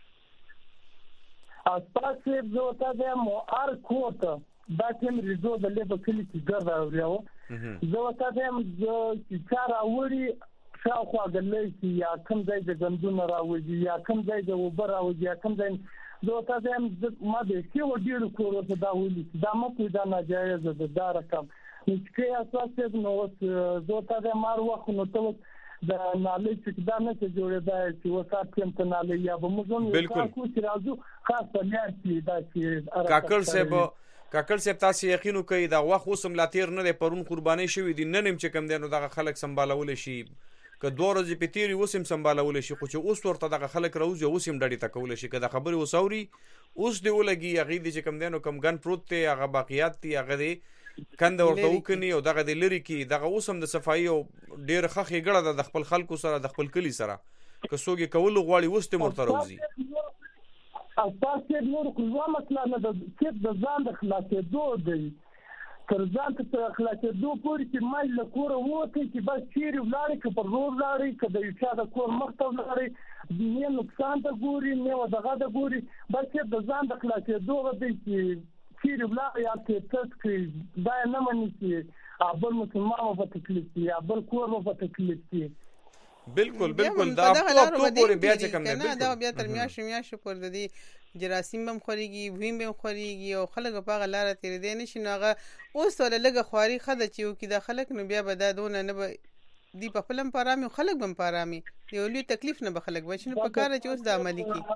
S21: تاسو زوتا د مو ار کوته دا کوم ریزو د لیبه کلی کې ګرځا اوریاو زوتا د چې کار اوري شاوخوا غلې چې یا کوم ځای د ګندونه راوځي یا کوم ځای د وبر راوځي یا کوم ځای زوتا د ما د کې و ډیر کورو ته دا ولي دا مو دا ناجایز ده دا رقم چې اساسه نو زوتا د مار وخت نو ته د نالې چې دا نه جوړېدا چې وسات کوم ته نالې یا به موږ کو چې راځو خاصه نه چې دا چې
S2: کاکړ صاحب تاسو یقین وکړئ دا وخت اوسم لا تیر نه پرون قرباني شوی دي نن هم چې کم دینو دغه خلک سمبالول شي که 2 ورځې په تیری اوسم سمبالول شي خو چې اوس ورته دغه خلک راوځي اوسم ډډې تکول شي که دا خبره وسوري اوس دی ولګي هغه دي چې کم دینو کم ګن پروت ته هغه باقیات دي هغه دي کنده ورته وکني او دغه د لری کې دغه اوسم د صفایي او ډیر خخې ګړه د خپل خلکو سره د خپل کلی سره که سوګي کول غواړي وسته مرته راوځي
S21: اساسه نور کومه مسله نه ده چې د ځان د خلاصېدو دی تر ځان ته خلاصېدو پورې چې ما له کوره وته چې بس چیرې ولاړې که پر روډ لاړې که د یو چا د کور مخ ته ولاړې نه نقصان ته ګوري نه دغه د ګوري بس چې د ځان د خلاصېدو دی چې چیرې ولاړې یا چې تاسو دا نه مني چې ابل مسلمان په تکلیف دي ابل کور په تکلیف دي
S2: بالکل دا په پورې بیا چې کوم
S1: نه دا بیا تر میاشو پر د دې جراثیم هم خوريږي ویم هم خوريږي او خلک په غلاره تیر دي نشي نوغه اوس ول لګه خواري خده چې یو کې د خلک نو بیا بدادونه نه دی په خپلم پارامي خلک بم پارامي یو لوی تکلیف نه به خلک بچنه په کار چې اوس د عملی کی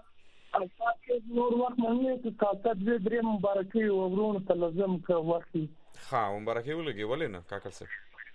S21: نور وخت مونږ ته تاسو دې درې مبارکي او ورونو ته لازم کا وخت
S2: ها مبارکي ولګي ولې نه کاکل سره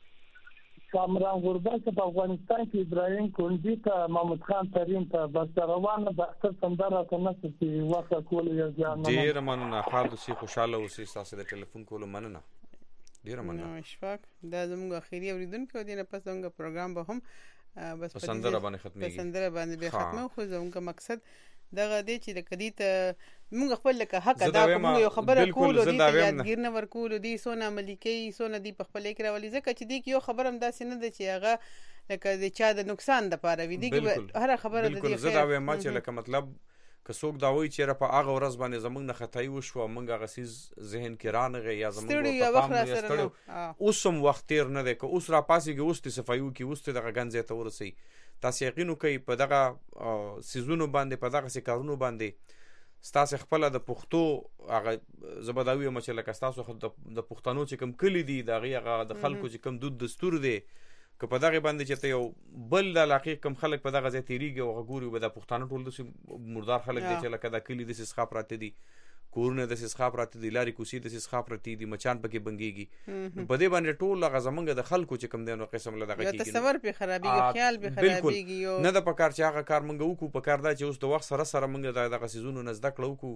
S21: کامران غربت په افغانستان کې ابراهيم کندي ته محمد خان ترين ته بس روانه د اختر سندره ته نشي چې وخت کول یو ځان
S2: ډیر مننه خالد سي خوشاله اوسې تاسو د ټلیفون کولو مننه ډیر مننه
S1: اشفاق دا زموږ اخیری اوریدونکو دینه پس زموږ پروګرام به هم بس
S2: په سندره باندې ختمي
S1: سندره باندې به ختمه خو زموږ مقصد دغه دی چې د کدی ته موږ خپل لکه حق ادا کوو یو خبره کول دي یادګیر نه ورکول دي سونه ملکی سونه دی په خپل کې راولي ځکه چې دی یو خبر هم داسې نه ده چې هغه لکه د چا د نقصان د پاره وي دی هر خبره د دې
S2: بالکل زدا وې ما چې لکه مطلب که څوک دا وایي چې را په هغه ورځ باندې زمونږ نه خدای وشو مونږ هغه سیز ذهن کې رانغه یا زمونږ اوسم وخت تیر نه ده که اوس را پاسيږي اوس ته صفایو کې اوس ته دغه غنځه ته ورسي تاسو یقین وکئ په دغه سیزونو باندې په دغه سکارونو باندې ستاسو خپل د پښتو هغه زبداوی مچ لکه تاسو د پښتنو چې کوم کلی دي دغه د خلکو چې کوم دود دستور دي که په دغه باندې چې ته یو بل د علاقې کوم خلک په دغه ځای تیریږي او غوري به د پښتنو ټول د مردار خلک دي چې لکه د کلی د سخا پراته دي کورونه د سخا پراته دي لاري کوسي د سخا پراته دي مچان پکې بنګيږي په دې باندې ټول هغه زمونږ د خلکو چې کوم دینو قسم له دغه کیږي
S1: تصور په خرابېږي خیال به خرابېږي
S2: نه د پکار چې هغه کار مونږ وکړو په کار دا چې اوس د وخت سره مونږ دغه سيزونو نزد کړو کو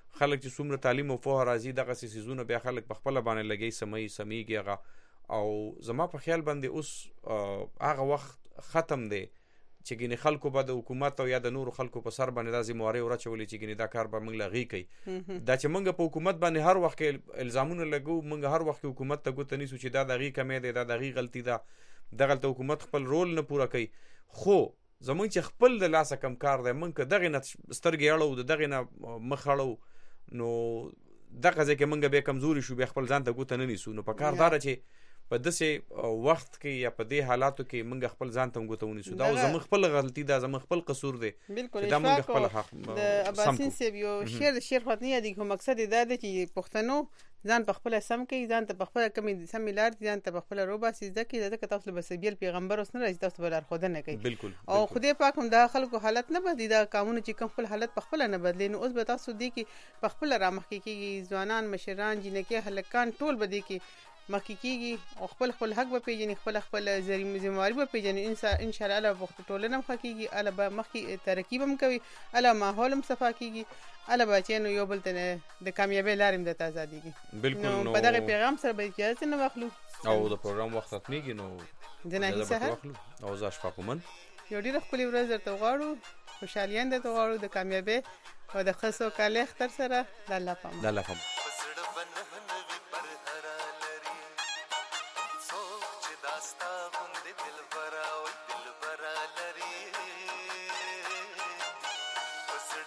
S2: خلک چې څومره تعلیم او پوهه راځي دغه سيزونه بیا خلک په خپل باندې لګي سميږي هغه. او زما په خیال باندې اوس هغه وخت ختم دی چې ګینه خلکو به د حکومت او یا د نورو خلکو په سر باندې لازم واره ورچولې چې ګینه دا کار به موږ لغې کوي. دا چې موږ په حکومت باندې هر وخت الزامونه لګو، موږ هر وخت حکومت ته ګوت نیسو چې دا دغه کمې ده، دا دغه غلطي ده، دغه حکومت خپل رول نه پوره کوي. خو زمونږ چې خپل د لاسه کم کار دی، موږ دغه نه سترګې اړو، دغه نه مخ اړو، نو دغه ځکه موږ به کمزوري شو، به خپل ځان ته ګوت نه نیسو. نو په کار دار چې په دسه وخت کې یا په دې حالاتو کې موږ خپل ځان ته غوتونی سو، دا زموږ خپل غلطي ده، زموږ خپل قصور دی.
S1: بالکل
S2: دا موږ خپل حق
S1: د اباسین سی یو شیر خاطنی دی کوم مقصد دا دی چې پښتنو ځان په خپل سم کې، ځان ته په خپل کمی سم ملار، ځان ته په خپل روبا سیزده کې ځکه تاسو به سبیل پیغمبر اوس نه راځي، تاسو بلار خود نه کوي.
S2: بالکل.
S1: او خدای پاک هم دا خلکو حالت نه بدلی، دا قانون چې کوم خپل حالت په خپل نه بدلی، نو اوس به تاسو دی کې په خپل رامخ کې ځوانان، مشران، جنکه، هلکان ټول به دی کې مخکې کیږي او خپل حق به پیژني، خپل ذمہواری به پیژني. ان شاء الله الله وخت ټولنه مخ کیږي، الله به مخکې ترقی هم کوي، الله ماحول هم صفا کیږي، الله به چې نو یو بل ته د کامیابی لارې د آزادۍ.
S2: بالکل. نو
S1: په دغه پیغام سره به اجازه نه واخلو
S2: او د پروګرام وخت ختميږي، نو
S1: جناحي سهار
S2: او زاش پاکومن
S1: یو ډیر خپل ورځ درته غواړو، خوشاليان درته غواړو د کامیابی او د خاصو کاله اختر سره. د الله پام،
S2: د الله پام.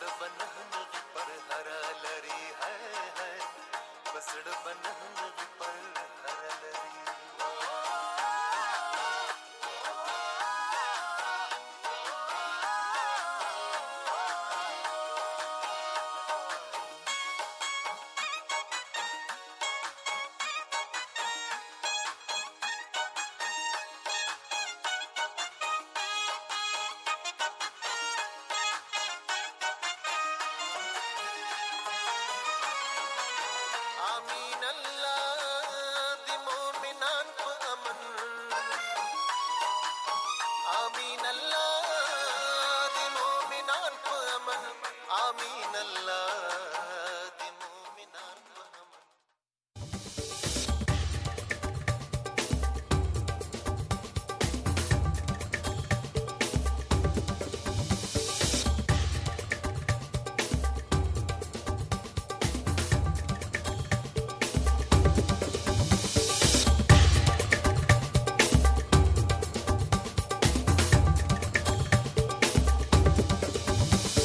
S14: बसड़ बन पर